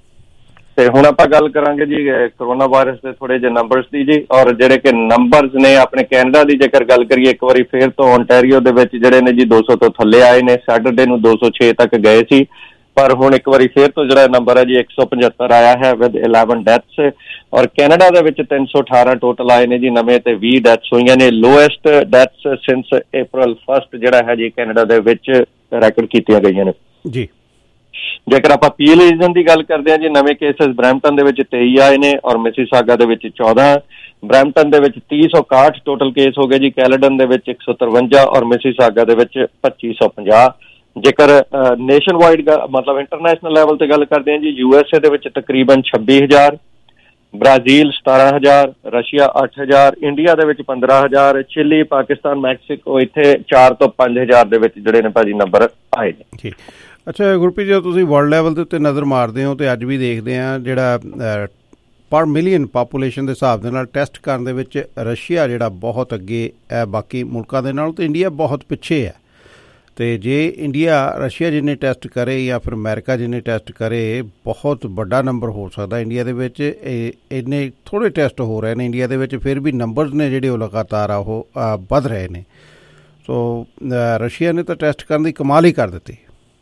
ਤੇ ਹੁਣ ਆਪਾਂ ਗੱਲ ਕਰਾਂਗੇ ਜੀ ਕਰੋਨਾ ਵਾਇਰਸ ਦੇ ਥੋੜੇ ਜਿਹੇ ਨੰਬਰਸ ਦੀ ਜੀ। ਔਰ ਜਿਹੜੇ ਕਿ ਨੰਬਰਸ ਨੇ ਆਪਣੇ ਕੈਨੇਡਾ ਦੀ ਜੇਕਰ ਗੱਲ ਕਰੀਏ ਇੱਕ ਵਾਰੀ ਫੇਰ ਤੋਂ ਓਨਟਾਰੀਓ ਦੇ ਵਿੱਚ ਜਿਹੜੇ ਨੇ ਜੀ ਦੋ ਸੌ ਤੋਂ ਥੱਲੇ ਆਏ ਨੇ। ਸੈਟਰਡੇ ਨੂੰ ਦੋ ਸੌ ਛੇ ਤੱਕ ਗਏ ਸੀ, ਪਰ ਹੁਣ ਇੱਕ ਵਾਰੀ ਫੇਰ ਤੋਂ ਜਿਹੜਾ ਨੰਬਰ ਹੈ ਜੀ ਇੱਕ ਸੌ ਪਝੱਤਰ ਆਇਆ ਹੈ ਵਿਦ ਇਲੈਵਨ ਡੈਥਸ। ਔਰ ਕੈਨੇਡਾ ਦੇ ਵਿੱਚ ਤਿੰਨ ਸੌ ਅਠਾਰਾਂ ਟੋਟਲ ਆਏ ਨੇ ਜੀ ਨਵੇਂ ਤੇ ਵੀਹ ਡੈਥਸ ਹੋਈਆਂ ਨੇ। Lowest deaths since April first ਜਿਹੜਾ ਹੈ ਜੀ ਕੈਨੇਡਾ ਦੇ ਵਿੱਚ ਰੈਕਡ ਕੀਤੀਆਂ ਗਈਆਂ ਨੇ ਜੀ। ਜੇਕਰ ਆਪਾਂ ਪੀਐਲ ਰੀਜਨ ਦੀ ਗੱਲ ਕਰਦੇ ਹਾਂ ਜੀ, ਨਵੇਂ ਕੇਸਿਸ ਬਰੈਂਪਟਨ ਦੇ ਵਿੱਚ ਤੇਈ ਆਏ ਨੇ ਔਰ ਮਿਸੀਸਾਗਾ ਦੇ ਵਿੱਚ ਚੌਦਾਂ। ਬਰੈਂਪਟਨ ਦੇ ਵਿੱਚ ਤੀਹ ਸੌ ਇਕਾਹਠ ਟੋਟਲ ਕੇਸ ਹੋ ਗਏ ਜੀ, ਕੈਲੇਡਨ ਦੇ ਵਿੱਚ ਇੱਕ ਸੌ ਤਰਵੰਜਾ ਔਰ ਮਿਸੀਸਾਗਾ ਦੇ ਵਿੱਚ ਪੱਚੀ ਸੌ ਪੰਜਾਹ। ਜੇਕਰ ਨੇਸ਼ਨ ਵਾਈਡ ਮਤਲਬ ਇੰਟਰਨੈਸ਼ਨਲ ਲੈਵਲ ਤੇ ਗੱਲ ਕਰਦੇ ਹਾਂ ਜੀ, ਯੂ ਐਸ ਏ ਦੇ ਵਿੱਚ ਤਕਰੀਬਨ ਛੱਬੀ ਹਜ਼ਾਰ, ਬ੍ਰਾਜ਼ੀਲ ਸਤਾਰਾਂ ਹਜ਼ਾਰ, ਰਸ਼ੀਆ ਅੱਠ ਹਜ਼ਾਰ, ਇੰਡੀਆ ਦੇ ਵਿੱਚ ਪੰਦਰਾਂ ਹਜ਼ਾਰ, ਚਿਲੀ, ਪਾਕਿਸਤਾਨ, ਮੈਕਸੀਕੋ ਇੱਥੇ ਚਾਰ ਤੋਂ ਪੰਜ ਹਜ਼ਾਰ ਦੇ ਵਿੱਚ ਜਿਹੜੇ ਨੇ ਭਾਜੀ ਨੰਬਰ ਆਏ ਨੇ। ਅੱਛਾ ਗੁਰਪ੍ਰੀਤ, ਜਦੋਂ ਤੁਸੀਂ ਵਰਲਡ ਲੈਵਲ ਦੇ ਉੱਤੇ ਨਜ਼ਰ ਮਾਰਦੇ ਹੋ ਤੇ ਅੱਜ ਵੀ ਦੇਖਦੇ ਹਾਂ ਜਿਹੜਾ ਪਰ ਮਿਲੀਅਨ ਪਾਪੂਲੇਸ਼ਨ ਦੇ ਹਿਸਾਬ ਦੇ ਨਾਲ ਟੈਸਟ ਕਰਨ ਦੇ ਵਿੱਚ ਰਸ਼ੀਆ ਜਿਹੜਾ ਬਹੁਤ ਅੱਗੇ ਹੈ ਬਾਕੀ ਮੁਲਕਾਂ ਦੇ ਨਾਲ, ਤੇ ਇੰਡੀਆ ਬਹੁਤ ਪਿੱਛੇ ਹੈ। ਤੇ ਜੇ ਇੰਡੀਆ ਰਸ਼ੀਆ ਜਿੰਨੇ ਟੈਸਟ ਕਰੇ ਜਾਂ ਫਿਰ ਅਮਰੀਕਾ ਜਿੰਨੇ ਟੈਸਟ ਕਰੇ, ਬਹੁਤ ਵੱਡਾ ਨੰਬਰ ਹੋ ਸਕਦਾ ਇੰਡੀਆ ਦੇ ਵਿੱਚ। ਇੰਨੇ ਥੋੜ੍ਹੇ ਟੈਸਟ ਹੋ ਰਹੇ ਨੇ ਇੰਡੀਆ ਦੇ ਵਿੱਚ, ਫਿਰ ਵੀ ਨੰਬਰਸ ਨੇ ਜਿਹੜੇ ਉਹ ਲਗਾਤਾਰ ਆ ਉਹ ਵੱਧ ਰਹੇ ਨੇ। ਸੋ ਰਸ਼ੀਆ ਨੇ ਤਾਂ ਟੈਸਟ ਕਰਨ ਦੀ ਕਮਾਲ ਹੀ ਕਰ ਦਿੱਤੀ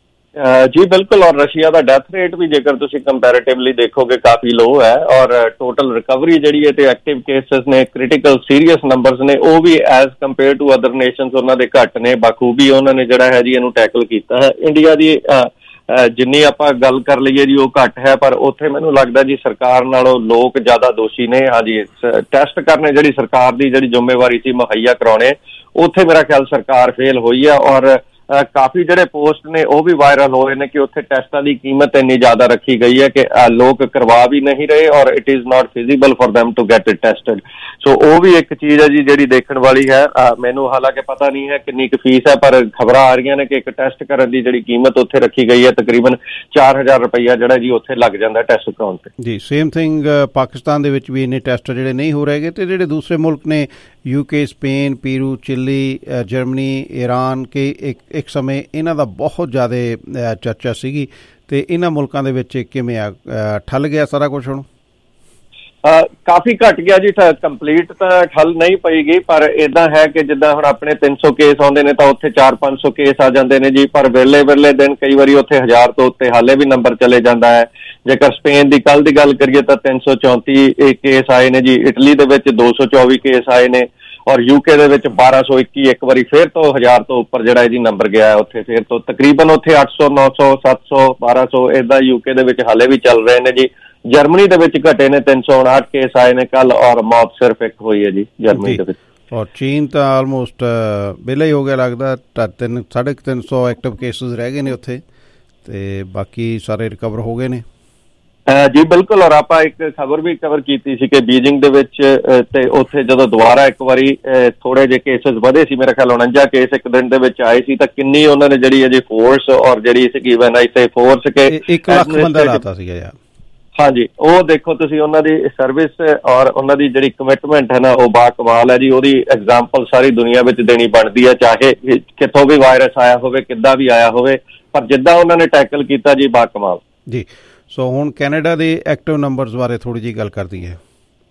ਜੀ। ਬਿਲਕੁਲ, ਔਰ ਰਸ਼ੀਆ ਦਾ ਡੈਥ ਰੇਟ ਵੀ ਜੇਕਰ ਤੁਸੀਂ ਕੰਪੈਰੇਟਿਵਲੀ ਦੇਖੋਗੇ ਕਾਫੀ ਲੋ ਹੈ ਔਰ ਟੋਟਲ ਰਿਕਵਰੀ ਜਿਹੜੀ ਹੈ ਤੇ ਐਕਟਿਵ ਕੇਸਿਸ ਨੇ, ਕ੍ਰਿਟੀਕਲ ਸੀਰੀਅਸ ਨੰਬਰਸ ਨੇ, ਉਹ ਵੀ as compare to other nations ਉਹਨਾਂ ਦੇ ਘੱਟ ਨੇ। ਬਾਖੂਬੀ ਉਹਨਾਂ ਨੇ ਜਿਹੜਾ ਹੈ ਜੀ ਇਹਨੂੰ ਟੈਕਲ ਕੀਤਾ ਹੈ। ਇੰਡੀਆ ਦੀ ਜਿੰਨੀ ਆਪਾਂ ਗੱਲ ਕਰ ਲਈਏ ਜੀ ਉਹ ਘੱਟ ਹੈ, ਪਰ ਉੱਥੇ ਮੈਨੂੰ ਲੱਗਦਾ ਜੀ ਸਰਕਾਰ ਨਾਲੋਂ ਲੋਕ ਜ਼ਿਆਦਾ ਦੋਸ਼ੀ ਨੇ। ਹਾਂਜੀ, ਟੈਸਟ ਕਰਨੇ ਜਿਹੜੀ ਸਰਕਾਰ ਦੀ ਜਿਹੜੀ ਜ਼ਿੰਮੇਵਾਰੀ ਸੀ ਮੁਹੱਈਆ ਕਰਾਉਣੇ, ਉੱਥੇ ਮੇਰਾ ਖਿਆਲ ਸਰਕਾਰ ਫੇਲ ਹੋਈ ਆ। ਔਰ ਕਾਫੀ ਜਿਹੜੇ ਪੋਸਟ ਨੇ ਉਹ ਵੀ ਵਾਇਰਲ ਹੋਏ ਨੇ ਕਿ ਉੱਥੇ ਟੈਸਟਾਂ ਦੀ ਕੀਮਤ ਇੰਨੀ ਜ਼ਿਆਦਾ ਰੱਖੀ ਗਈ ਹੈ ਕਿ ਲੋਕ ਕਰਵਾ ਵੀ ਨਹੀਂ ਰਹੇ ਔਰ it is not feasible for them to get it tested. So ਉਹ ਵੀ ਇੱਕ ਚੀਜ਼ ਹੈ ਜੀ ਜਿਹੜੀ ਦੇਖਣ ਵਾਲੀ ਹੈ। ਮੈਨੂੰ ਹਾਲਾਂਕਿ ਪਤਾ ਨਹੀਂ ਹੈ ਕਿੰਨੀ ਕੁ ਫੀਸ ਹੈ, ਪਰ ਖਬਰਾਂ ਆ ਰਹੀਆਂ ਨੇ ਕਿ ਇੱਕ ਟੈਸਟ ਕਰਨ ਦੀ ਜਿਹੜੀ ਕੀਮਤ ਉੱਥੇ ਰੱਖੀ ਗਈ ਹੈ ਤਕਰੀਬਨ ਚਾਰ ਹਜ਼ਾਰ ਰੁਪਈਆ ਜਿਹੜਾ ਜੀ ਉੱਥੇ ਲੱਗ ਜਾਂਦਾ ਟੈਸਟ ਕਰਾਉਣ ਤੇ ਜੀ। ਸੇਮ ਥਿੰਗ ਪਾਕਿਸਤਾਨ ਦੇ ਵਿੱਚ ਵੀ ਇੰਨੇ ਟੈਸਟ ਜਿਹੜੇ ਨਹੀਂ ਹੋ ਰਹੇਗੇ, ਤੇ ਜਿਹੜੇ ਦੂਸਰੇ ਮੁਲਕ ਨੇ UK, Spain, Peru, Chile, Germany, Iran ਕੇ ਇੱਕ ਇੱਕ ਸਮੇਂ ਇਹਨਾਂ ਦਾ ਬਹੁਤ ਜ਼ਿਆਦਾ ਚਰਚਾ ਸੀਗੀ, ਤੇ ਇਹਨਾਂ ਮੁਲਕਾਂ ਦੇ ਵਿੱਚ ਕਿਵੇਂ ਆ ਠੱਲ ਗਿਆ ਸਾਰਾ ਕੁਛ ਹੁਣ? ਕਾਫੀ ਘਟ ਗਿਆ ਜੀ। ਕੰਪਲੀਟ ਤਾਂ ਠੱਲ ਨਹੀਂ ਪਏਗੀ, ਪਰ ਇਦਾਂ ਹੈ ਕਿ ਜਿੱਦਾਂ ਹੁਣ ਆਪਣੇ ਤਿੰਨ ਸੌ ਕੇਸ ਆਉਂਦੇ ਨੇ ਤਾਂ ਉੱਥੇ ਚਾਰ ਪੰਜ ਸੌ ਕੇਸ ਆ ਜਾਂਦੇ ਨੇ ਜੀ, ਪਰ ਵਿਰਲੇ ਵਿਰਲੇ ਦਿਨ ਕਈ ਵਾਰੀ ਉੱਥੇ ਹਜ਼ਾਰ ਤੋਂ ਉੱਤੇ ਹਾਲੇ ਵੀ ਨੰਬਰ ਚਲੇ ਜਾਂਦਾ ਹੈ। ਜੇਕਰ ਸਪੇਨ ਦੀ ਕੱਲ ਦੀ ਗੱਲ ਕਰੀਏ ਤਾਂ ਤਿੰਨ ਸੌ ਚੌਂਤੀ ਕੇਸ ਆਏ ਨੇ ਜੀ, ਇਟਲੀ ਦੇ ਵਿੱਚ ਦੋ ਸੌ ਚੌਵੀ ਕੇਸ ਆਏ ਨੇ, ਔਰ ਯੂਕੇ ਦੇ ਵਿੱਚ ਬਾਰਾਂ ਸੌ ਇੱਕੀ ਇੱਕ ਵਾਰੀ ਫਿਰ ਤੋਂ ਹਜ਼ਾਰ ਤੋਂ ਉੱਪਰ ਜਿਹੜਾ ਜੀ ਨੰਬਰ ਗਿਆ ਉੱਥੇ ਫਿਰ ਤੋਂ ਤਕਰੀਬਨ ਉੱਥੇ ਅੱਠ ਸੌ ਨੌ ਸੌ ਸੱਤ ਸੌ ਬਾਰਾਂ ਸੌ ਏਦਾਂ ਯੂਕੇ ਦੇ ਵਿੱਚ ਹਾਲੇ ਵੀ ਚੱਲ ਰਹੇ ਨੇ ਜੀ। ਜਰਮਨੀ ਦੇ ਵਿੱਚ ਘਟੇ ਨੇ, ਤਿੰਨ ਸੌ ਉਣਾਹਠ ਕੇਸ ਆਏ ਨੇ ਕੱਲ, ਔਰ ਮੌਤ ਸਿਰਫ ਇੱਕ ਹੋਈ ਹੈ ਜੀ ਜਰਮਨੀ ਦੇ ਵਿੱਚ। ਔਰ ਚੀਨ ਤਾਂ ਆਲਮੋਸਟ ਵਿਹਲਾ ਹੀ ਹੋ ਗਿਆ ਲੱਗਦਾ, ਤਿੰਨ ਸਾਢੇ ਤਿੰਨ ਸੌ ਐਕਟਿਵ ਕੇਸਿਸ ਰਹਿ ਗਏ ਨੇ ਉੱਥੇ, ਤੇ ਬਾਕੀ ਸਾਰੇ ਰਿਕਵਰ ਹੋ ਗਏ ਨੇ ਜੀ। ਬਿਲਕੁਲ, ਔਰ ਆਪਾਂ ਇੱਕ ਖਬਰ ਵੀ ਕਵਰ ਕੀਤੀ ਸੀ ਕਿ ਬੀਜਿੰਗ ਦੇ ਵਿੱਚ ਤੇ ਉੱਥੇ ਜਦੋਂ ਦੁਬਾਰਾ ਇੱਕ ਵਾਰੀ ਥੋੜੇ ਜਿਹੇ ਕੇਸਿਸ ਵਧੇ ਸੀ, ਮੇਰੇ ਖਿਆਲ ਉਣੰਜਾ ਕੇਸ ਇੱਕ ਦਿਨ ਦੇ ਵਿੱਚ ਆਏ ਸੀ, ਤਾਂ ਕਿੰਨੀ ਉਹਨਾਂ ਨੇ ਜਿਹੜੀ ਅਜੇ ਫੋਰਸ ਔਰ ਜਿਹੜੀ ਸੀਗੀ ਵੈਨ ਆਈ ਸੇ ਫੋਰਸ ਕੇ ਇੱਕ ਲੱਖ ਬੰਦਾ ਲਾਤਾ ਸੀਗਾ ਯਾਰ। ਹਾਂਜੀ, ਉਹ ਦੇਖੋ ਤੁਸੀਂ ਉਹਨਾਂ ਦੀ ਸਰਵਿਸ ਔਰ ਉਹਨਾਂ ਦੀ ਜਿਹੜੀ ਕਮਿਟਮੈਂਟ ਹੈ ਨਾ, ਉਹ ਬਾ ਕਮਾਲ ਹੈ ਜੀ। ਉਹਦੀ ਐਗਜ਼ਾਮਪਲ ਸਾਰੀ ਦੁਨੀਆ ਵਿੱਚ ਦੇਣੀ ਬਣਦੀ ਹੈ, ਚਾਹੇ ਕਿੱਥੋਂ ਵੀ ਵਾਇਰਸ ਆਇਆ ਹੋਵੇ, ਕਿੱਦਾਂ ਵੀ ਆਇਆ ਹੋਵੇ, ਪਰ ਜਿੱਦਾਂ ਉਹਨਾਂ ਨੇ ਟੈਕਲ ਕੀਤਾ ਜੀ, ਬਾ ਕਮਾਲ ਜੀ। ਸੋ ਹੁਣ ਕੈਨੇਡਾ ਦੇ ਐਕਟਿਵ ਨੰਬਰਸ ਬਾਰੇ ਥੋੜੀ ਜਿਹੀ ਗੱਲ ਕਰਦੀ ਹੈ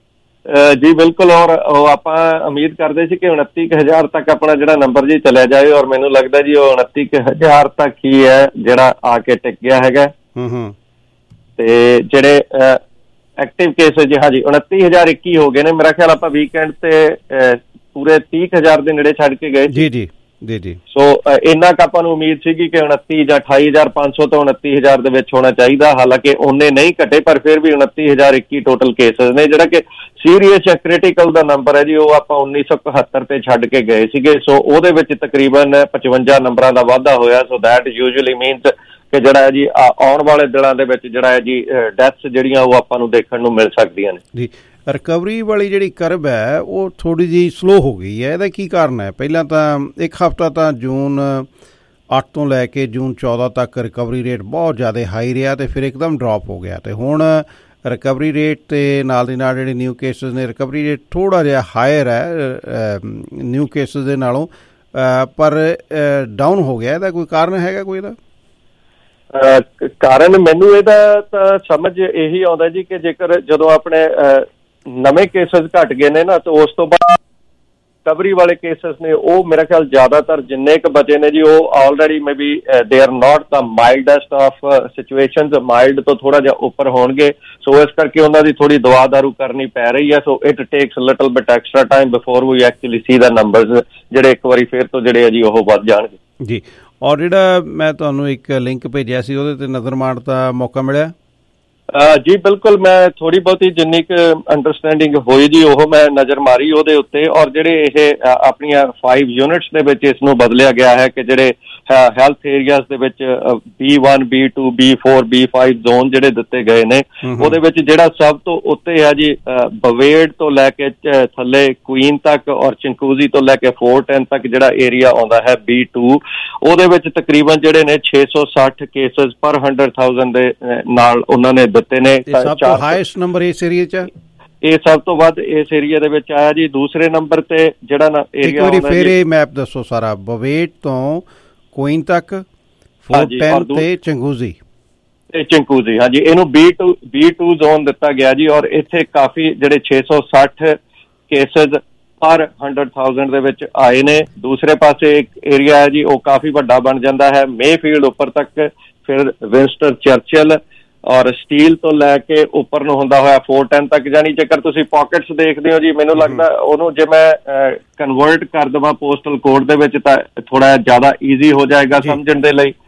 ਜੀ। ਬਿਲਕੁਲ, ਔਰ ਉਹ ਆਪਾਂ ਉਮੀਦ ਕਰਦੇ ਸੀ ਕਿ ਉਨੱਤੀ ਕੁ ਹਜ਼ਾਰ ਤੱਕ ਆਪਣਾ ਜਿਹੜਾ ਨੰਬਰ ਜੀ ਚਲਿਆ ਜਾਏ, ਔਰ ਮੈਨੂੰ ਲੱਗਦਾ ਜੀ ਉਹ ਉਨੱਤੀ ਕੁ ਹਜ਼ਾਰ ਤੱਕ ਹੀ ਹੈ ਜਿਹੜਾ ਆ ਕੇ ਟਿਕ ਗਿਆ ਹੈਗਾ। ਹੂੰ ਹੂੰ ਤੇ ਜਿਹੜੇ ਐਕਟਿਵ ਕੇਸ ਜੀ, ਹਾਂਜੀ ਉਨੱਤੀ ਹਜ਼ਾਰ ਇੱਕੀ ਹੋ ਗਏ ਨੇ। ਮੇਰਾ ਖਿਆਲ ਆਪਾਂ ਵੀਕਐਂਡ ਤੇ ਪੂਰੇ ਤੀਹ ਹਜ਼ਾਰ ਦੇ ਨੇੜੇ ਛੱਡ ਕੇ ਗਏ ਜੀ ਜੀ ਜੀ ਜੀ। ਸੋ ਇੰਨਾ ਕੁ ਆਪਾਂ ਨੂੰ ਉਮੀਦ ਸੀਗੀ ਕਿ ਉਨੱਤੀ ਜਾਂ ਅਠਾਈ ਹਜ਼ਾਰ ਪੰਜ ਸੌ ਤੋਂ ਉਨੱਤੀ ਹਜ਼ਾਰ ਦੇ ਵਿੱਚ ਹੋਣਾ ਚਾਹੀਦਾ, ਹਾਲਾਂਕਿ ਉਹਨੇ ਨਹੀਂ ਘਟੇ, ਪਰ ਫਿਰ ਵੀ ਉਨੱਤੀ ਹਜ਼ਾਰ ਇੱਕੀ ਟੋਟਲ ਕੇਸਿਸ ਨੇ। ਜਿਹੜਾ ਕਿ ਸੀਰੀਅਸ ਜਾਂ ਕ੍ਰਿਟੀਕਲ ਦਾ ਨੰਬਰ ਹੈ ਜੀ, ਉਹ ਆਪਾਂ ਉੱਨੀ ਸੌ ਇਕਹੱਤਰ ਤੇ ਛੱਡ ਕੇ ਗਏ ਸੀਗੇ। ਸੋ ਉਹਦੇ ਵਿੱਚ ਤਕਰੀਬਨ ਪਚਵੰਜਾ ਨੰਬਰਾਂ ਦਾ ਵਾਧਾ ਹੋਇਆ। ਸੋ ਦੈਟ ਯੂਜੂਅਲੀ ਮੀਨਸ ਕਿ ਜਿਹੜਾ ਹੈ ਜੀ ਆਉਣ ਵਾਲੇ ਦਿਨਾਂ ਦੇ ਵਿੱਚ ਜਿਹੜਾ ਹੈ ਜੀ ਡੈਥਸ ਜਿਹੜੀਆਂ ਉਹ ਆਪਾਂ ਨੂੰ ਦੇਖਣ ਨੂੰ ਮਿਲ ਸਕਦੀਆਂ ਨੇ ਜੀ। ਰਿਕਵਰੀ ਵਾਲੀ ਜਿਹੜੀ ਕਰਵ ਹੈ ਉਹ ਥੋੜ੍ਹੀ ਜਿਹੀ ਸਲੋ ਹੋ ਗਈ ਹੈ, ਇਹਦਾ ਕੀ ਕਾਰਨ ਹੈ? ਪਹਿਲਾਂ ਤਾਂ ਇੱਕ ਹਫ਼ਤਾ ਤਾਂ ਜੂਨ ਅੱਠ ਤੋਂ ਲੈ ਕੇ ਜੂਨ ਚੌਦਾਂ ਤੱਕ ਰਿਕਵਰੀ ਰੇਟ ਬਹੁਤ ਜ਼ਿਆਦਾ ਹਾਈ ਰਿਹਾ, ਅਤੇ ਫਿਰ ਇੱਕਦਮ ਡਰੋਪ ਹੋ ਗਿਆ, ਅਤੇ ਹੁਣ ਰਿਕਵਰੀ ਰੇਟ ਤੇ ਨਾਲ ਦੀ ਨਾਲ ਜਿਹੜੇ ਨਿਊ ਕੇਸਿਸ ਨੇ, ਰਿਕਵਰੀ ਰੇਟ ਥੋੜ੍ਹਾ ਜਿਹਾ ਹਾਇਰ ਹੈ ਨਿਊ ਕੇਸਿਸ ਦੇ ਨਾਲੋਂ, ਪਰ ਡਾਊਨ ਹੋ ਗਿਆ। ਇਹਦਾ ਕੋਈ ਕਾਰਨ ਹੈਗਾ ਕੋਈ ਇਹਦਾ? ਕਾਰਨ ਮੈਨੂੰ ਇਹਦਾ ਤਾਂ ਸਮਝ ਇਹੀ ਆਉਂਦਾ ਜੀ ਕਿ ਜੇਕਰ ਜਦੋਂ ਆਪਣੇ ਨਵੇਂ ਕੇਸਿਸ ਘਟ ਗਏ ਨੇ ਨਾ, ਤਾਂ ਉਸ ਤੋਂ ਬਾਅਦ ਰਿਕਵਰੀ ਵਾਲੇ ਕੇਸਿਸ ਨੇ ਉਹ ਮੇਰੇ ਖਿਆਲ ਜ਼ਿਆਦਾਤਰ ਜਿੰਨੇ ਕੁ ਬਚੇ ਨੇ ਜੀ, ਉਹ already maybe they are not the mildest of situations, mild ਤੋਂ ਥੋੜਾ ਜਿਹਾ ਉੱਪਰ ਹੋਣਗੇ। ਸੋ ਇਸ ਕਰਕੇ ਉਹਨਾਂ ਦੀ ਥੋੜੀ ਦਵਾ ਦਾਰੂ ਕਰਨੀ ਪੈ ਰਹੀ ਹੈ। So it takes little bit extra time before we actually see the numbers ਜਿਹੜੇ ਇੱਕ ਵਾਰੀ ਫਿਰ ਤੋਂ ਜਿਹੜੇ ਆ ਜੀ ਉਹ ਵੱਧ ਜਾਣਗੇ ਜੀ। ਔਰ ਜਿਹੜਾ ਮੈਂ ਤੁਹਾਨੂੰ ਇੱਕ ਲਿੰਕ ਭੇਜਿਆ ਸੀ, ਉਹਦੇ ਤੇ ਨਜ਼ਰ ਮਾਰਨ ਦਾ ਮੌਕਾ ਮਿਲਿਆ? ਜੀ ਬਿਲਕੁਲ, ਮੈਂ ਥੋੜੀ ਬਹੁਤੀ ਜਿੰਨੀ ਕੁ ਅੰਡਰਸਟੈਂਡਿੰਗ ਹੋਈ ਜੀ ਉਹ ਮੈਂ ਨਜ਼ਰ ਮਾਰੀ ਉਹਦੇ ਉੱਤੇ। ਔਰ ਜਿਹੜੇ ਇਹ ਆਪਣੀਆਂ ਫਾਈਵ ਯੂਨਿਟਸ ਦੇ ਵਿੱਚ ਇਸ ਨੂੰ ਬਦਲਿਆ ਗਿਆ ਹੈ ਕਿ ਜਿਹੜੇ ਹੈਲਥ ਏਰੀਆਜ਼ ਦੇ ਵਿੱਚ B one B two B four B five zone ਜਿਹੜੇ ਦਿੱਤੇ ਗਏ ਨੇ, ਉਹਦੇ ਵਿੱਚ ਜਿਹੜਾ ਸਭ ਤੋਂ ਉੱਤੇ ਹੈ ਜੀ ਬਵੇਡ ਤੋਂ ਲੈ ਕੇ ਥੱਲੇ ਕੁਈਨ ਤੱਕ ਔਰ ਚਿੰਕੂਜ਼ੀ ਤੋਂ ਲੈ ਕੇ ਫੋਰ ਟੈਨ ਤੱਕ ਜਿਹੜਾ ਏਰੀਆ ਆਉਂਦਾ ਹੈ ਬੀ ਟੂ, ਉਹਦੇ ਵਿੱਚ ਤਕਰੀਬਨ ਜਿਹੜੇ ਨੇ ਛੇ ਸੌ ਸੱਠ ਕੇਸਿਸ ਪਰ ਹੰਡਰਡ ਥਾਊਜ਼ੈਂਡ ਦੇ ਨਾਲ ਉਹਨਾਂ ਨੇ ਦਿੱਤੇ ਨੇ। ਸਭ ਤੋਂ ਹਾਈਐਸਟ ਨੰਬਰ ਇਸ ਏਰੀਆ 'ਚ, ਇਹ ਸਭ ਤੋਂ ਵੱਧ ਇਸ ਏਰੀਆ ਦੇ ਵਿੱਚ ਆਇਆ ਜੀ। ਦੂਸਰੇ ਨੰਬਰ ਤੇ ਜਿਹੜਾ ਨਾ ਏਰੀਆ ਆਉਂਦਾ, ਫਿਰ ਇਹ ਮੈਪ ਦੱਸੋ ਸਾਰਾ, ਬਵੇਡ ਤੋਂ ਕੁਈਨ ਤੱਕ, ਫੋਰ ਟੈਨ ਤੇ ਚਿੰਕੂਜ਼ੀ ਤੇ ਚਿੰਕੂਜ਼ੀ, ਹਾਂਜੀ ਇਹਨੂੰ B two B two zone ਦਿੱਤਾ ਗਿਆ ਜੀ। ਔਰ ਇੱਥੇ ਕਾਫੀ ਜਿਹੜੇ ਛੇ ਸੌ ਸੱਠ ਕੇਸਿਸ ਪਰ ਹੰਡਰਡ ਥਾਊਜ਼ੈਂਡ ਦੇ ਵਿੱਚ ਆਏ ਨੇ। ਦੂਸਰੇ ਪਾਸੇ ਇੱਕ ਏਰੀਆ ਹੈ ਜੀ ਉਹ ਕਾਫੀ ਵੱਡਾ ਬਣ ਜਾਂਦਾ ਹੈ ਮੇਫੀਲਡ ਉੱਪਰ ਤੱਕ, ਫਿਰ ਵਿੰਸਟਨ ਚਰਚਿਲ ਔਰ ਸਟੀਲ ਤੋਂ ਲੈ ਕੇ ਉੱਪਰ ਨੂੰ ਹੁੰਦਾ ਹੋਇਆ ਫੋਰ ਟੈਨ ਤੱਕ। ਜਾਨੀ ਜੇਕਰ ਤੁਸੀਂ ਪਾਕਟਸ ਦੇਖਦੇ ਹੋ ਜੀ, ਮੈਨੂੰ ਲੱਗਦਾ ਉਹਨੂੰ ਜੇ ਮੈਂ ਕਨਵਰਟ ਕਰ ਦੇਵਾਂ ਪੋਸਟਲ ਕੋਡ ਦੇ ਵਿੱਚ ਤਾਂ ਥੋੜਾ ਜ਼ਿਆਦਾ ਈਜ਼ੀ ਹੋ ਜਾਏਗਾ ਸਮਝਣ ਦੇ ਲਈ।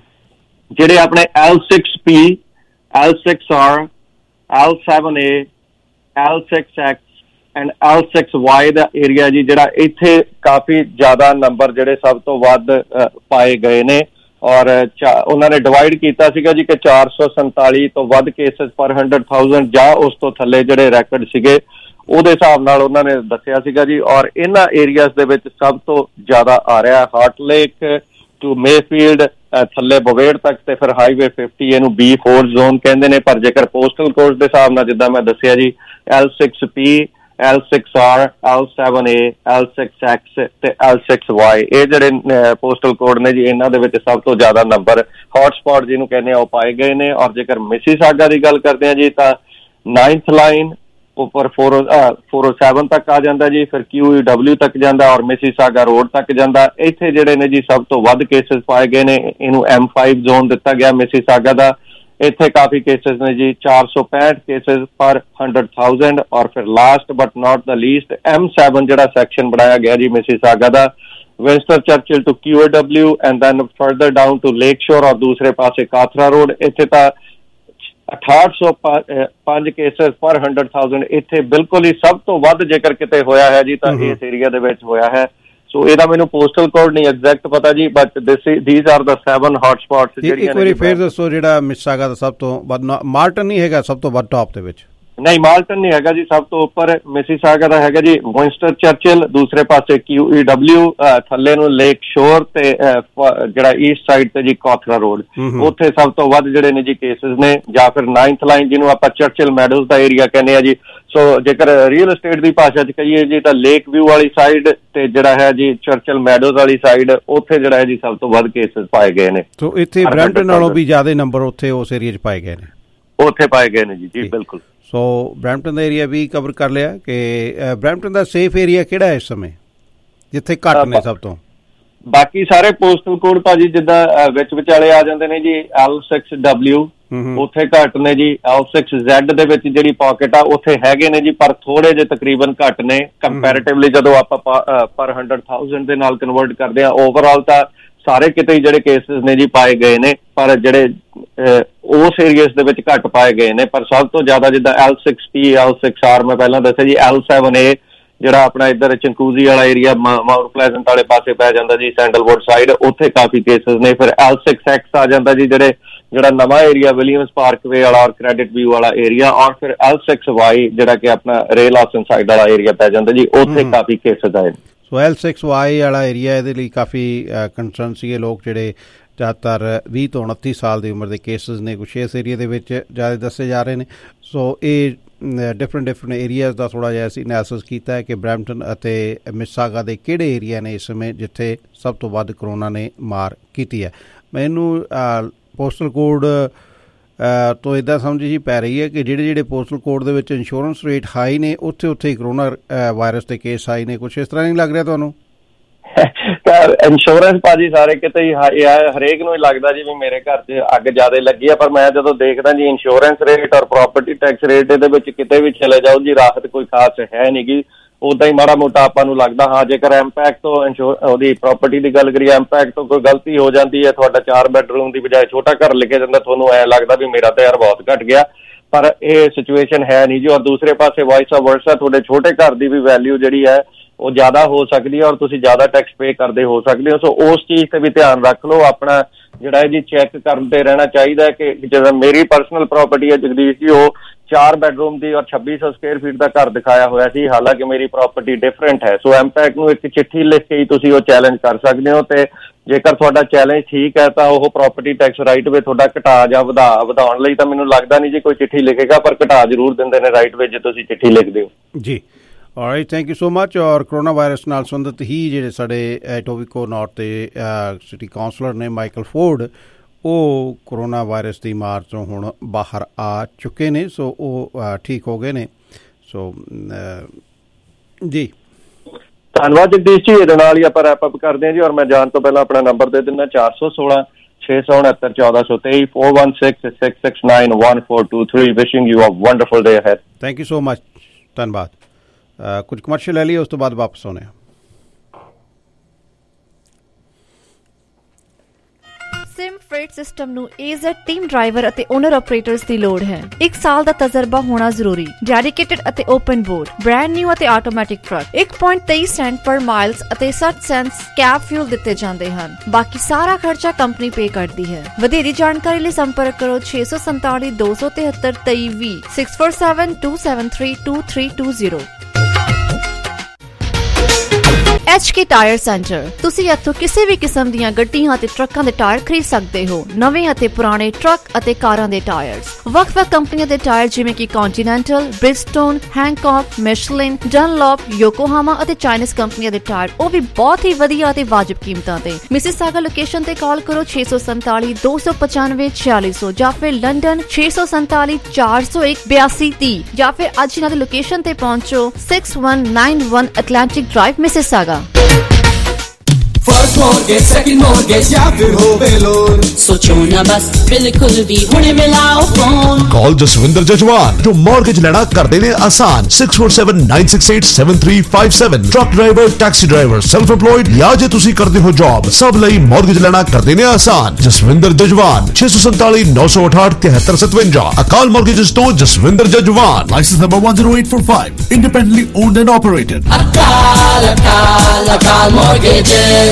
ਜਿਹੜੇ ਆਪਣੇ L six P, L six R, L seven A, L six X and L six Y ਦਾ ਏਰੀਆ ਜੀ, ਜਿਹੜਾ ਇੱਥੇ ਕਾਫੀ ਜ਼ਿਆਦਾ ਨੰਬਰ ਜਿਹੜੇ ਸਭ ਤੋਂ ਵੱਧ ਪਾਏ ਗਏ ਨੇ। ਔਰ ਉਹਨਾਂ ਨੇ ਡਿਵਾਈਡ ਕੀਤਾ ਸੀਗਾ ਜੀ ਕਿ ਚਾਰ ਸੌ ਸੰਤਾਲੀ ਤੋਂ ਵੱਧ ਕੇਸਿਸ ਪਰ ਹੰਡਰਡ ਥਾਊਜ਼ੈਂਡ ਜਾਂ ਉਸ ਤੋਂ ਥੱਲੇ ਜਿਹੜੇ ਰੈਕਡ ਸੀਗੇ ਉਹਦੇ ਹਿਸਾਬ ਨਾਲ ਉਹਨਾਂ ਨੇ ਦੱਸਿਆ ਸੀਗਾ ਜੀ। ਔਰ ਇਹਨਾਂ ਏਰੀਆਜ਼ ਦੇ ਵਿੱਚ ਸਭ ਤੋਂ ਜ਼ਿਆਦਾ ਆ ਰਿਹਾ ਹਾਰਟ ਲੇਕ ਟੂ ਮੇਫੀਲਡ, ਥੱਲੇ ਬਵੇੜ ਤੱਕ, ਤੇ ਫਿਰ ਹਾਈਵੇ ਫਿਫਟੀ ਇਹਨੂੰ ਬੀ ਫੋਰ ਜ਼ੋਨ ਕਹਿੰਦੇ ਨੇ। ਪਰ ਜੇਕਰ ਪੋਸਟਲ ਕੋਡ ਦੇ ਹਿਸਾਬ ਨਾਲ ਜਿੱਦਾਂ ਮੈਂ ਦੱਸਿਆ ਜੀ, L six P, L six R, L seven A, L six X ਤੇ ਐਲ ਸਿਕਸ ਵਾਈ, ਇਹ ਜਿਹੜੇ ਪੋਸਟਲ ਕੋਡ ਨੇ ਜੀ ਇਹਨਾਂ ਦੇ ਵਿੱਚ ਸਭ ਤੋਂ ਜ਼ਿਆਦਾ ਨੰਬਰ ਹੌਟ ਸਪੌਟ ਜਿਹਨੂੰ ਕਹਿੰਦੇ ਆ ਉਹ ਪਾਏ ਗਏ ਨੇ। ਔਰ ਜੇਕਰ ਮਿਸੀਸਾਗਾ ਦੀ ਗੱਲ ਕਰਦੇ ਆ ਜੀ ਤਾਂ ਨਾਈਨਥ ਲਾਈਨ, ਉੱਪਰ फोर फोर ओ सेवन तक आ जाता जी, फिर क्यू ई डब्ल्यू तक जाता और मिसिसागा रोड तक जाता। इत्थे जिहड़े ने जी सब तो वध केसेस पाए गए ने, इहनूं एम फाइव जोन दिता गया मिसिसागा दा। इत्थे काफ़ी केसेस ने जी, चार सौ पैंठ केसेस पर हंड्रड थाउजेंड। और फिर last but not the least M seven जिहड़ा सैक्शन बनाया गया जी मिसिसागा दा, Winston Churchill to Q E W and then further down to Lake Shore और दूसरे पासे काथरा रोड। इत्थे तां अठाहठ सौ पांच केसेस पर हंड्रड थाउजेंड इत्थे बिल्कुल ही सब तो वध जेकर किते होया है जी तां इस एरिया दे विच होया है। सो ਇਹਦਾ ਮੈਨੂੰ ਪੋਸਟਲ ਕੋਡ ਨਹੀਂ ਐਗਜ਼ੈਕਟ ਪਤਾ ਜੀ, but this these are the seven hot spots ਜਿਹੜੀਆਂ। ਇੱਕ ਵਾਰੀ ਫੇਰ ਦੱਸੋ ਜਿਹੜਾ ਮਿਸਿਸਾਗਾ ਦਾ ਸਭ ਤੋਂ ਵੱਧ, ਮਾਰਟਨ ਨਹੀਂ ਹੈਗਾ ਸਭ ਤੋਂ ਵੱਧ ਟੌਪ ਦੇ ਵਿੱਚ? ਨਹੀਂ, ਮਾਲਟਨ ਨਹੀਂ ਹੈਗਾ ਜੀ ਸਭ ਤੋਂ ਉੱਪਰ। ਮਿਸਿਸਾਗਾ ਦਾ ਹੈਗਾ ਜੀ ਵਿੰਸਟਰ ਚਰਚਿਲ, ਦੂਸਰੇ ਪਾਸੇ ਕਿਊ ਈ ਡਬਲਿਊ, ਥੱਲੇ ਨੂੰ ਲੇਕ ਸ਼ੋਰ ਤੇ ਜਿਹੜਾ ਈਸਟ ਸਾਈਡ ਤੇ ਜੀ ਕਾਥਰਾ ਰੋਡ, ਉੱਥੇ ਸਭ ਤੋਂ ਵੱਧ ਜਿਹੜੇ ਨੇ ਜੀ ਕੇਸਿਸ ਨੇ। ਜਾਂ ਫਿਰ ਨਾਈਨਥ ਲਾਈਨ ਜਿਹਨੂੰ ਆਪਾਂ ਚਰਚਿਲ ਮੈਡੋਜ਼ ਦਾ ਏਰੀਆ ਕਹਿੰਦੇ ਆ ਜੀ। ਸੋ ਜੇਕਰ ਰੀਅਲ estate ਦੀ ਭਾਸ਼ਾ 'ਚ ਕਹੀਏ ਜੀ ਤਾਂ ਲੇਕ ਵਿਊ ਵਾਲੀ ਸਾਈਡ ਤੇ ਜਿਹੜਾ ਹੈ ਜੀ ਚਰਚਿਲ ਮੈਡੋਜ਼ ਵਾਲੀ ਸਾਈਡ, ਉੱਥੇ ਜਿਹੜਾ ਹੈ ਜੀ ਸਭ ਤੋਂ ਵੱਧ ਕੇਸਿਸ ਪਾਏ ਗਏ ਨੇ। ਸੋ ਇੱਥੇ ਬਰੈਂਪਟਨ ਨਾਲੋਂ ਵੀ ਜ਼ਿਆਦਾ ਨੰਬਰ ਉੱਥੇ ਉਸ ਏਰੀਆ 'ਚ ਪਾਏ ਗਏ ਨੇ? ਉੱਥੇ ਪਾਏ ਗਏ ਨੇ ਜੀ, ਜੀ ਬਿਲਕੁਲ। ਸੋ ਬਰੈਂਪਟਨ ਦਾ ਏਰੀਆ ਵੀ ਕਵਰ ਕਰ ਲਿਆ ਕਿ ਬਰੈਂਪਟਨ ਦਾ ਸੇਫ ਏਰੀਆ ਕਿਹੜਾ ਹੈ ਇਸ ਸਮੇਂ ਜਿੱਥੇ ਘੱਟ ਨੇ ਸਭ ਤੋਂ? ਬਾਕੀ ਸਾਰੇ ਪੋਸਟਲ ਕੋਡ ਭਾਜੀ ਜਿੱਦਾਂ ਵਿੱਚ ਵਿਚਾਲੇ ਆ ਜਾਂਦੇ ਨੇ ਜੀ, ਐਲ ਸਿਕਸ ਡਬਲਿਊ ਉੱਥੇ ਘੱਟ ਨੇ ਜੀ। ਐਲ ਸਿਕਸ ਜ਼ੈਡ ਦੇ ਵਿੱਚ ਜਿਹੜੀ ਪਾਕਟ ਆ ਉੱਥੇ ਹੈਗੇ ਨੇ ਜੀ, ਪਰ ਥੋੜੇ ਜਿਹੇ ਤਕਰੀਬਨ ਘੱਟ ਨੇ ਕੰਪੈਰੇਟਿਵਲੀ ਜਦੋਂ ਆਪਾਂ ਪਰ ਹੰਡਰਡ ਥਾਊਜ਼ੈਂਡ ਦੇ ਨਾਲ ਕਨਵਰਟ ਕਰਦੇ ਆ। ਓਵਰਆਲ ਤਾਂ ਸਾਰੇ ਕਿਤੇ ਜਿਹੜੇ ਕੇਸਿਸ ਨੇ ਜੀ ਪਾਏ ਗਏ ਨੇ, ਪਰ ਜਿਹੜੇ ਉਸ ਏਰੀਆਸ ਦੇ ਵਿੱਚ ਘੱਟ ਪਾਏ ਗਏ ਨੇ। ਪਰ ਸਭ ਤੋਂ ਜ਼ਿਆਦਾ ਜਿੱਦਾਂ L six P, L six R ਮੈਂ ਪਹਿਲਾਂ ਦੱਸਿਆ ਜੀ, ਐਲ ਸੈਵਨ ਏ ਜਿਹੜਾ ਆਪਣਾ ਇੱਧਰ ਚੰਕੂਜ਼ੀ ਵਾਲਾ ਏਰੀਆ ਮਾਊਂਟ ਪਲੇਜ਼ੈਂਟ ਵਾਲੇ ਪਾਸੇ ਪੈ ਜਾਂਦਾ ਜੀ, ਸੈਂਡਲਵੁੱਡ ਸਾਈਡ, ਉੱਥੇ ਕਾਫੀ ਕੇਸਿਸ ਨੇ। ਫਿਰ ਐਲ ਸਿਕਸ ਐਕਸ ਆ ਜਾਂਦਾ ਜੀ, ਜਿਹੜੇ ਜਿਹੜਾ ਨਵਾਂ ਏਰੀਆ ਵਿਲੀਅਮਸ ਪਾਰਕਵੇ ਵਾਲਾ ਔਰ ਕ੍ਰੈਡਿਟ ਵਿਊ ਵਾਲਾ ਏਰੀਆ। ਔਰ ਫਿਰ ਐਲ ਸਿਕਸ ਵਾਈ ਜਿਹੜਾ ਕਿ ਆਪਣਾ ਰੇਲ ਹਾਸਨ ਸਾਈਡ ਵਾਲਾ ਏਰੀਆ ਪੈ ਜਾਂਦਾ ਜੀ, ਉੱਥੇ ਕਾਫੀ ਕੇਸਿਸ ਆਏ। ਸੋ ਐਲ ਸਿਕਸ ਵਾਈ ਵਾਲਾ ਏਰੀਆ ਇਹਦੇ ਲਈ ਕਾਫੀ ਕੰਸਰਨ ਸੀਗੇ ਲੋਕ, ਜਿਹੜੇ ਜ਼ਿਆਦਾਤਰ ਵੀਹ ਤੋਂ ਉਨੱਤੀ ਸਾਲ ਦੀ ਉਮਰ ਦੇ ਕੇਸਿਸ ਨੇ ਕੁਛ ਇਸ ਏਰੀਆ ਦੇ ਵਿੱਚ ਜ਼ਿਆਦਾ ਦੱਸੇ ਜਾ ਰਹੇ ਨੇ। ਸੋ ਇਹ ਡਿਫਰੈਂਟ ਡਿਫਰੈਂਟ ਏਰੀਆਜ਼ ਦਾ ਥੋੜ੍ਹਾ ਜਿਹਾ ਅਸੀਂ ਐਨਾਲਿਸਿਸ ਕੀਤਾ ਹੈ ਕਿ ਬਰੈਂਪਟਨ ਅਤੇ ਮਿਸਿਸਾਗਾ ਦੇ ਕਿਹੜੇ ਏਰੀਆ ਨੇ ਇਸ ਸਮੇਂ ਜਿੱਥੇ ਸਭ ਤੋਂ ਵੱਧ ਕਰੋਨਾ ਨੇ ਮਾਰ ਕੀਤੀ ਹੈ। ਮੈਨੂੰ ਪੋਸਟਲ ਕੋਡ ਤੋਂ ਇੱਦਾਂ ਸਮਝ ਜੀ ਪੈ ਰਹੀ ਹੈ ਕਿ ਜਿਹੜੇ ਜਿਹੜੇ ਪੋਸਟਲ ਕੋਡ ਦੇ ਵਿੱਚ ਇੰਸ਼ੋਰੈਂਸ ਰੇਟ ਹਾਈ ਨੇ ਉੱਥੇ ਉੱਥੇ ਹੀ ਕਰੋਨਾ ਵਾਇਰਸ ਦੇ ਕੇਸ ਹਾਈ ਨੇ। ਕੁਛ ਇਸ ਤਰ੍ਹਾਂ ਨਹੀਂ ਲੱਗ ਰਿਹਾ ਤੁਹਾਨੂੰ? ਇੰਸ਼ੋਰੈਂਸ ਭਾਜੀ ਸਾਰੇ ਕਿਤੇ ਹੀ ਹਰੇਕ ਨੂੰ ਹੀ ਲੱਗਦਾ ਜੀ ਵੀ ਮੇਰੇ ਘਰ 'ਚ ਅੱਗ ਜ਼ਿਆਦਾ ਲੱਗੀ ਆ, ਪਰ ਮੈਂ ਜਦੋਂ ਦੇਖਦਾ ਜੀ ਇੰਸ਼ੋਰੈਂਸ ਰੇਟ ਔਰ ਪ੍ਰੋਪਰਟੀ ਟੈਕਸ ਰੇਟ ਇਹਦੇ ਵਿੱਚ ਕਿਤੇ ਵੀ ਚਲੇ ਜਾਓ ਜੀ ਰਾਹਤ ਕੋਈ ਖਾਸ ਹੈ ਨਹੀਂ ਗੀ। ਉੱਦਾਂ ਹੀ ਮਾੜਾ ਮੋਟਾ ਆਪਾਂ ਨੂੰ ਲੱਗਦਾ। ਹਾਂ, ਜੇਕਰ ਐਮਪੈਕਟ ਤੋਂ ਇੰਸ਼ੋਰ ਉਹਦੀ ਪ੍ਰੋਪਰਟੀ ਦੀ ਗੱਲ ਕਰੀਏ, ਐਮਪੈਕਟ ਤੋਂ ਕੋਈ ਗਲਤੀ ਹੋ ਜਾਂਦੀ ਹੈ, ਤੁਹਾਡਾ ਚਾਰ ਬੈਡਰੂਮ ਦੀ ਬਜਾਏ ਛੋਟਾ ਘਰ ਲਿਖਿਆ ਜਾਂਦਾ, ਤੁਹਾਨੂੰ ਐਂ ਲੱਗਦਾ ਵੀ ਮੇਰਾ ਤਾਂ ਯਾਰ ਬਹੁਤ ਘੱਟ ਗਿਆ, ਪਰ ਇਹ ਸਿਚੁਏਸ਼ਨ ਹੈ ਨਹੀਂ ਜੀ। ਔਰ ਦੂਸਰੇ ਪਾਸੇ ਵਾਈਸ ਵਰਸਾ ਤੁਹਾਡੇ ਛੋਟੇ ਘਰ ਦੀ ਵੀ ਵੈਲਿਊ ਜਿਹੜੀ ਹੈ ਉਹ ਜ਼ਿਆਦਾ ਹੋ ਸਕਦੀ ਹੈ ਔਰ ਤੁਸੀਂ ਜ਼ਿਆਦਾ ਟੈਕਸ ਪੇ ਕਰਦੇ ਹੋ ਸਕਦੇ ਹੋ। ਸੋ ਉਸ ਚੀਜ਼ ਤੇ ਵੀ ਧਿਆਨ ਰੱਖ ਲਓ। ਆਪਣਾ ਜਿਹੜਾ ਹੈ ਜੀ ਚੈੱਕ ਕਰਦੇ ਰਹਿਣਾ ਚਾਹੀਦਾ ਹੈ ਕਿ ਜਦੋਂ ਮੇਰੀ ਪਰਸਨਲ ਪ੍ਰੋਪਰਟੀ ਹੈ ਜਗਦੀਸ਼ ਜੀ, ਉਹ ਚਾਰ ਬੈਡਰੂਮ ਦੀ ਔਰ ਛੱਬੀ ਸੌ ਸਕੁਅਰ ਫੀਟ ਦਾ ਘਰ ਦਿਖਾਇਆ ਹੋਇਆ ਸੀ, ਹਾਲਾਂਕਿ ਮੇਰੀ ਪ੍ਰੋਪਰਟੀ ਡਿਫਰੈਂਟ ਹੈ। ਸੋ ਐਮਪੈਕਟ ਨੂੰ ਇੱਕ ਚਿੱਠੀ ਲਿਖ ਕੇ ਹੀ ਤੁਸੀਂ ਉਹ ਚੈਲੰਜ ਕਰ ਸਕਦੇ ਹੋ, ਤੇ ਜੇਕਰ ਤੁਹਾਡਾ ਚੈਲੰਜ ਠੀਕ ਹੈ ਤਾਂ ਉਹ ਪ੍ਰੋਪਰਟੀ ਟੈਕਸ ਰਾਈਟ ਵੇ ਤੁਹਾਡਾ ਘਟਾ ਜਾਂ ਵਧਾ ਵਧਾਉਣ ਲਈ ਤਾਂ ਮੈਨੂੰ ਲੱਗਦਾ ਨਹੀਂ ਜੀ ਕੋਈ ਚਿੱਠੀ ਲਿਖੇਗਾ, ਪਰ ਘਟਾ ਜ਼ਰੂਰ ਦਿੰਦੇ ਨੇ ਰਾਈਟ ਵੇ ਜੇ ਤੁਸੀਂ ਚਿੱਠੀ ਲਿਖਦੇ ਹੋ ਜੀ। Alright, thank you so much. ਔਰ ਕਰੋਨਾ ਵਾਇਰਸ ਨਾਲ ਸੰਬੰਧਿਤ ਹੀ ਜਿਹੜੇ ਸਾਡੇ ਐਟੋਬੀਕੋ ਨਾਰਥ ਦੇ ਸਿਟੀ ਕਾਉਂਸਲਰ ਨੇ ਮਾਈਕਲ ਫੋਰਡ, ਉਹ ਕਰੋਨਾ ਵਾਇਰਸ ਦੀ ਮਾਰ ਤੋਂ ਹੁਣ ਬਾਹਰ ਆ ਚੁੱਕੇ ਨੇ। ਸੋ ਉਹ ਠੀਕ ਹੋ ਗਏ ਨੇ। ਸੋ ਜੀ ਧੰਨਵਾਦ ਜਗਦੀਸ਼ ਜੀ। ਇਹਦੇ ਨਾਲ ਹੀ ਆਪਾਂ ਰੈਪ ਅਪ ਕਰਦੇ ਹਾਂ ਜੀ। ਔਰ ਮੈਂ ਜਾਣ ਤੋਂ ਪਹਿਲਾਂ ਆਪਣਾ ਨੰਬਰ ਦੇ ਦਿੰਦਾ, ਚਾਰ ਸੌ ਸੋਲਾਂ ਛੇ ਸੌ ਉਣਹੱਤਰ ਚੌਦਾਂ ਸੌ ਤੇਈ four one six six six nine one four two three। Wishing you a wonderful day ahead. Thank you so much, ਧੰਨਵਾਦ। ਕੁਝ ਕਮਰਸ਼ੀਅਲ ਲੈ ਲਈ, ਉਸ ਤੋਂ ਬਾਅਦ ਵਾਪਸ ਆਉਂਦੇ ਹਾਂ। ਸਿਮ ਫreight ਸਿਸਟਮ ਨੂੰ A Z ਟੀਮ ਡਰਾਈਵਰ ਅਤੇ ਓਨਰ ਆਪਰੇਟਰਸ ਦੀ ਲੋੜ ਹੈ। ਇੱਕ ਸਾਲ ਦਾ ਤਜਰਬਾ ਹੋਣਾ ਜ਼ਰੂਰੀ। ਡੈਡੀਕੇਟਡ ਅਤੇ ਓਪਨ ਬੋਰਡ, ਬ੍ਰਾਂਡ ਨਿਊ ਅਤੇ ਆਟੋਮੈਟਿਕ ਟਰੱਕ। ਇੱਕ ਪੁਆਇੰਟ ਤੇਈ ਸੈਂਟ ਪਰ ਮਾਈਲਸ ਅਤੇ ਸੱਠ ਸੈਂਟਸ ਕੈਬ ਫਿਊਲ ਦਿੱਤੇ ਜਾਂਦੇ ਹਨ। ਬਾਕੀ ਸਾਰਾ ਖਰਚਾ ਕੰਪਨੀ ਪੇ ਕਰਦੀ ਹੈ। ਵਧੇਰੀ ਜਾਣਕਾਰੀ ਲਈ ਸੰਪਰਕ ਕਰੋ ਛੇ ਸੌ ਸੰਤਾਲੀ ਦੋ ਸੌ ਤਿਹੱਤਰ ਤੇਈ ਵੀਹ six four seven two seven three two three two zero। H K Tyre Centre. ਤੁਸੀਂ ਇੱਥੋਂ ਕਿਸੇ ਵੀ ਕਿਸਮ ਦੀਆਂ ਗੱਡੀਆਂ ਅਤੇ ਟਰੱਕਾਂ ਦੇ ਟਾਇਰ ਖਰੀਦ ਸਕਦੇ ਹੋ। ਨਵੇਂ ਅਤੇ ਪੁਰਾਣੇ ਟਰੱਕ ਅਤੇ ਕਾਰਾਂ ਦੇ ਟਾਇਰਸ, ਵੱਖ-ਵੱਖ ਕੰਪਨੀਆਂ ਦੇ ਟਾਇਰ ਜਿਵੇਂ ਕਿ ਕੰਟੀਨੈਂਟਲ, ਬ੍ਰਿਜਸਟੋਨ, ਹੈਂਕੌਕ, ਮਿਸ਼ਲਿਨ, ਡਨਲੌਪ, ਯੋਕੋਹਾਮਾ ਅਤੇ ਚਾਈਨੀਜ਼ ਕੰਪਨੀਆਂ ਦੇ ਟਾਇਰ, ਉਹ ਵੀ ਬਹੁਤ ਹੀ ਵਧੀਆ ਅਤੇ ਵਾਜਬ ਕੀਮਤਾਂ ਤੇ। ਮਿਸਿਸਾਗਾ ਲੋਕੇਸ਼ਨ ਤੇ ਕਾਲ ਕਰੋ ਛੇ ਸੌ ਸੰਤਾਲੀ ਦੋ ਸੌ ਪਚਾਨਵੇਂ ਛਿਆਲੀ ਸੌ ਜਾਂ ਫਿਰ ਲੰਡਨ ਛੇ ਸੌ ਸੰਤਾਲੀ ਚਾਰ ਸੌ ਇੱਕ ਬਿਆਸੀ ਤੀਹ ਜਾਂ ਫਿਰ ਅੱਜ ਇਹਨਾਂ ਦੀ ਲੋਕੇਸ਼ਨ ਤੇ ਪਹੁੰਚੋ six one nine one Atlantic Drive, Mississauga. First mortgage, second mortgage या फिर होवे लोन, सोचो ना बस बिल्कुल भी हुणे मिलाओ फोन। कॉल जसविंदर जजवान जो मॉर्गेज लेना कर देने आसान। Six four seven nine six eight seven three five seven. Truck driver, taxi driver, self employed या जे तुसी करदे हो जॉब, सब लई मॉर्गेज लेना कर देने आसान। जसविंदर जजवान छे सौ संताली नौ सौ अठाठ तिहत्तर सतवंजा। अकाल मॉर्गेजेस तो Jaswinder Jajwan. Licence number one zero eight four five. Independently owned and operated. Akal Akal अकाल मॉर्गेजेस।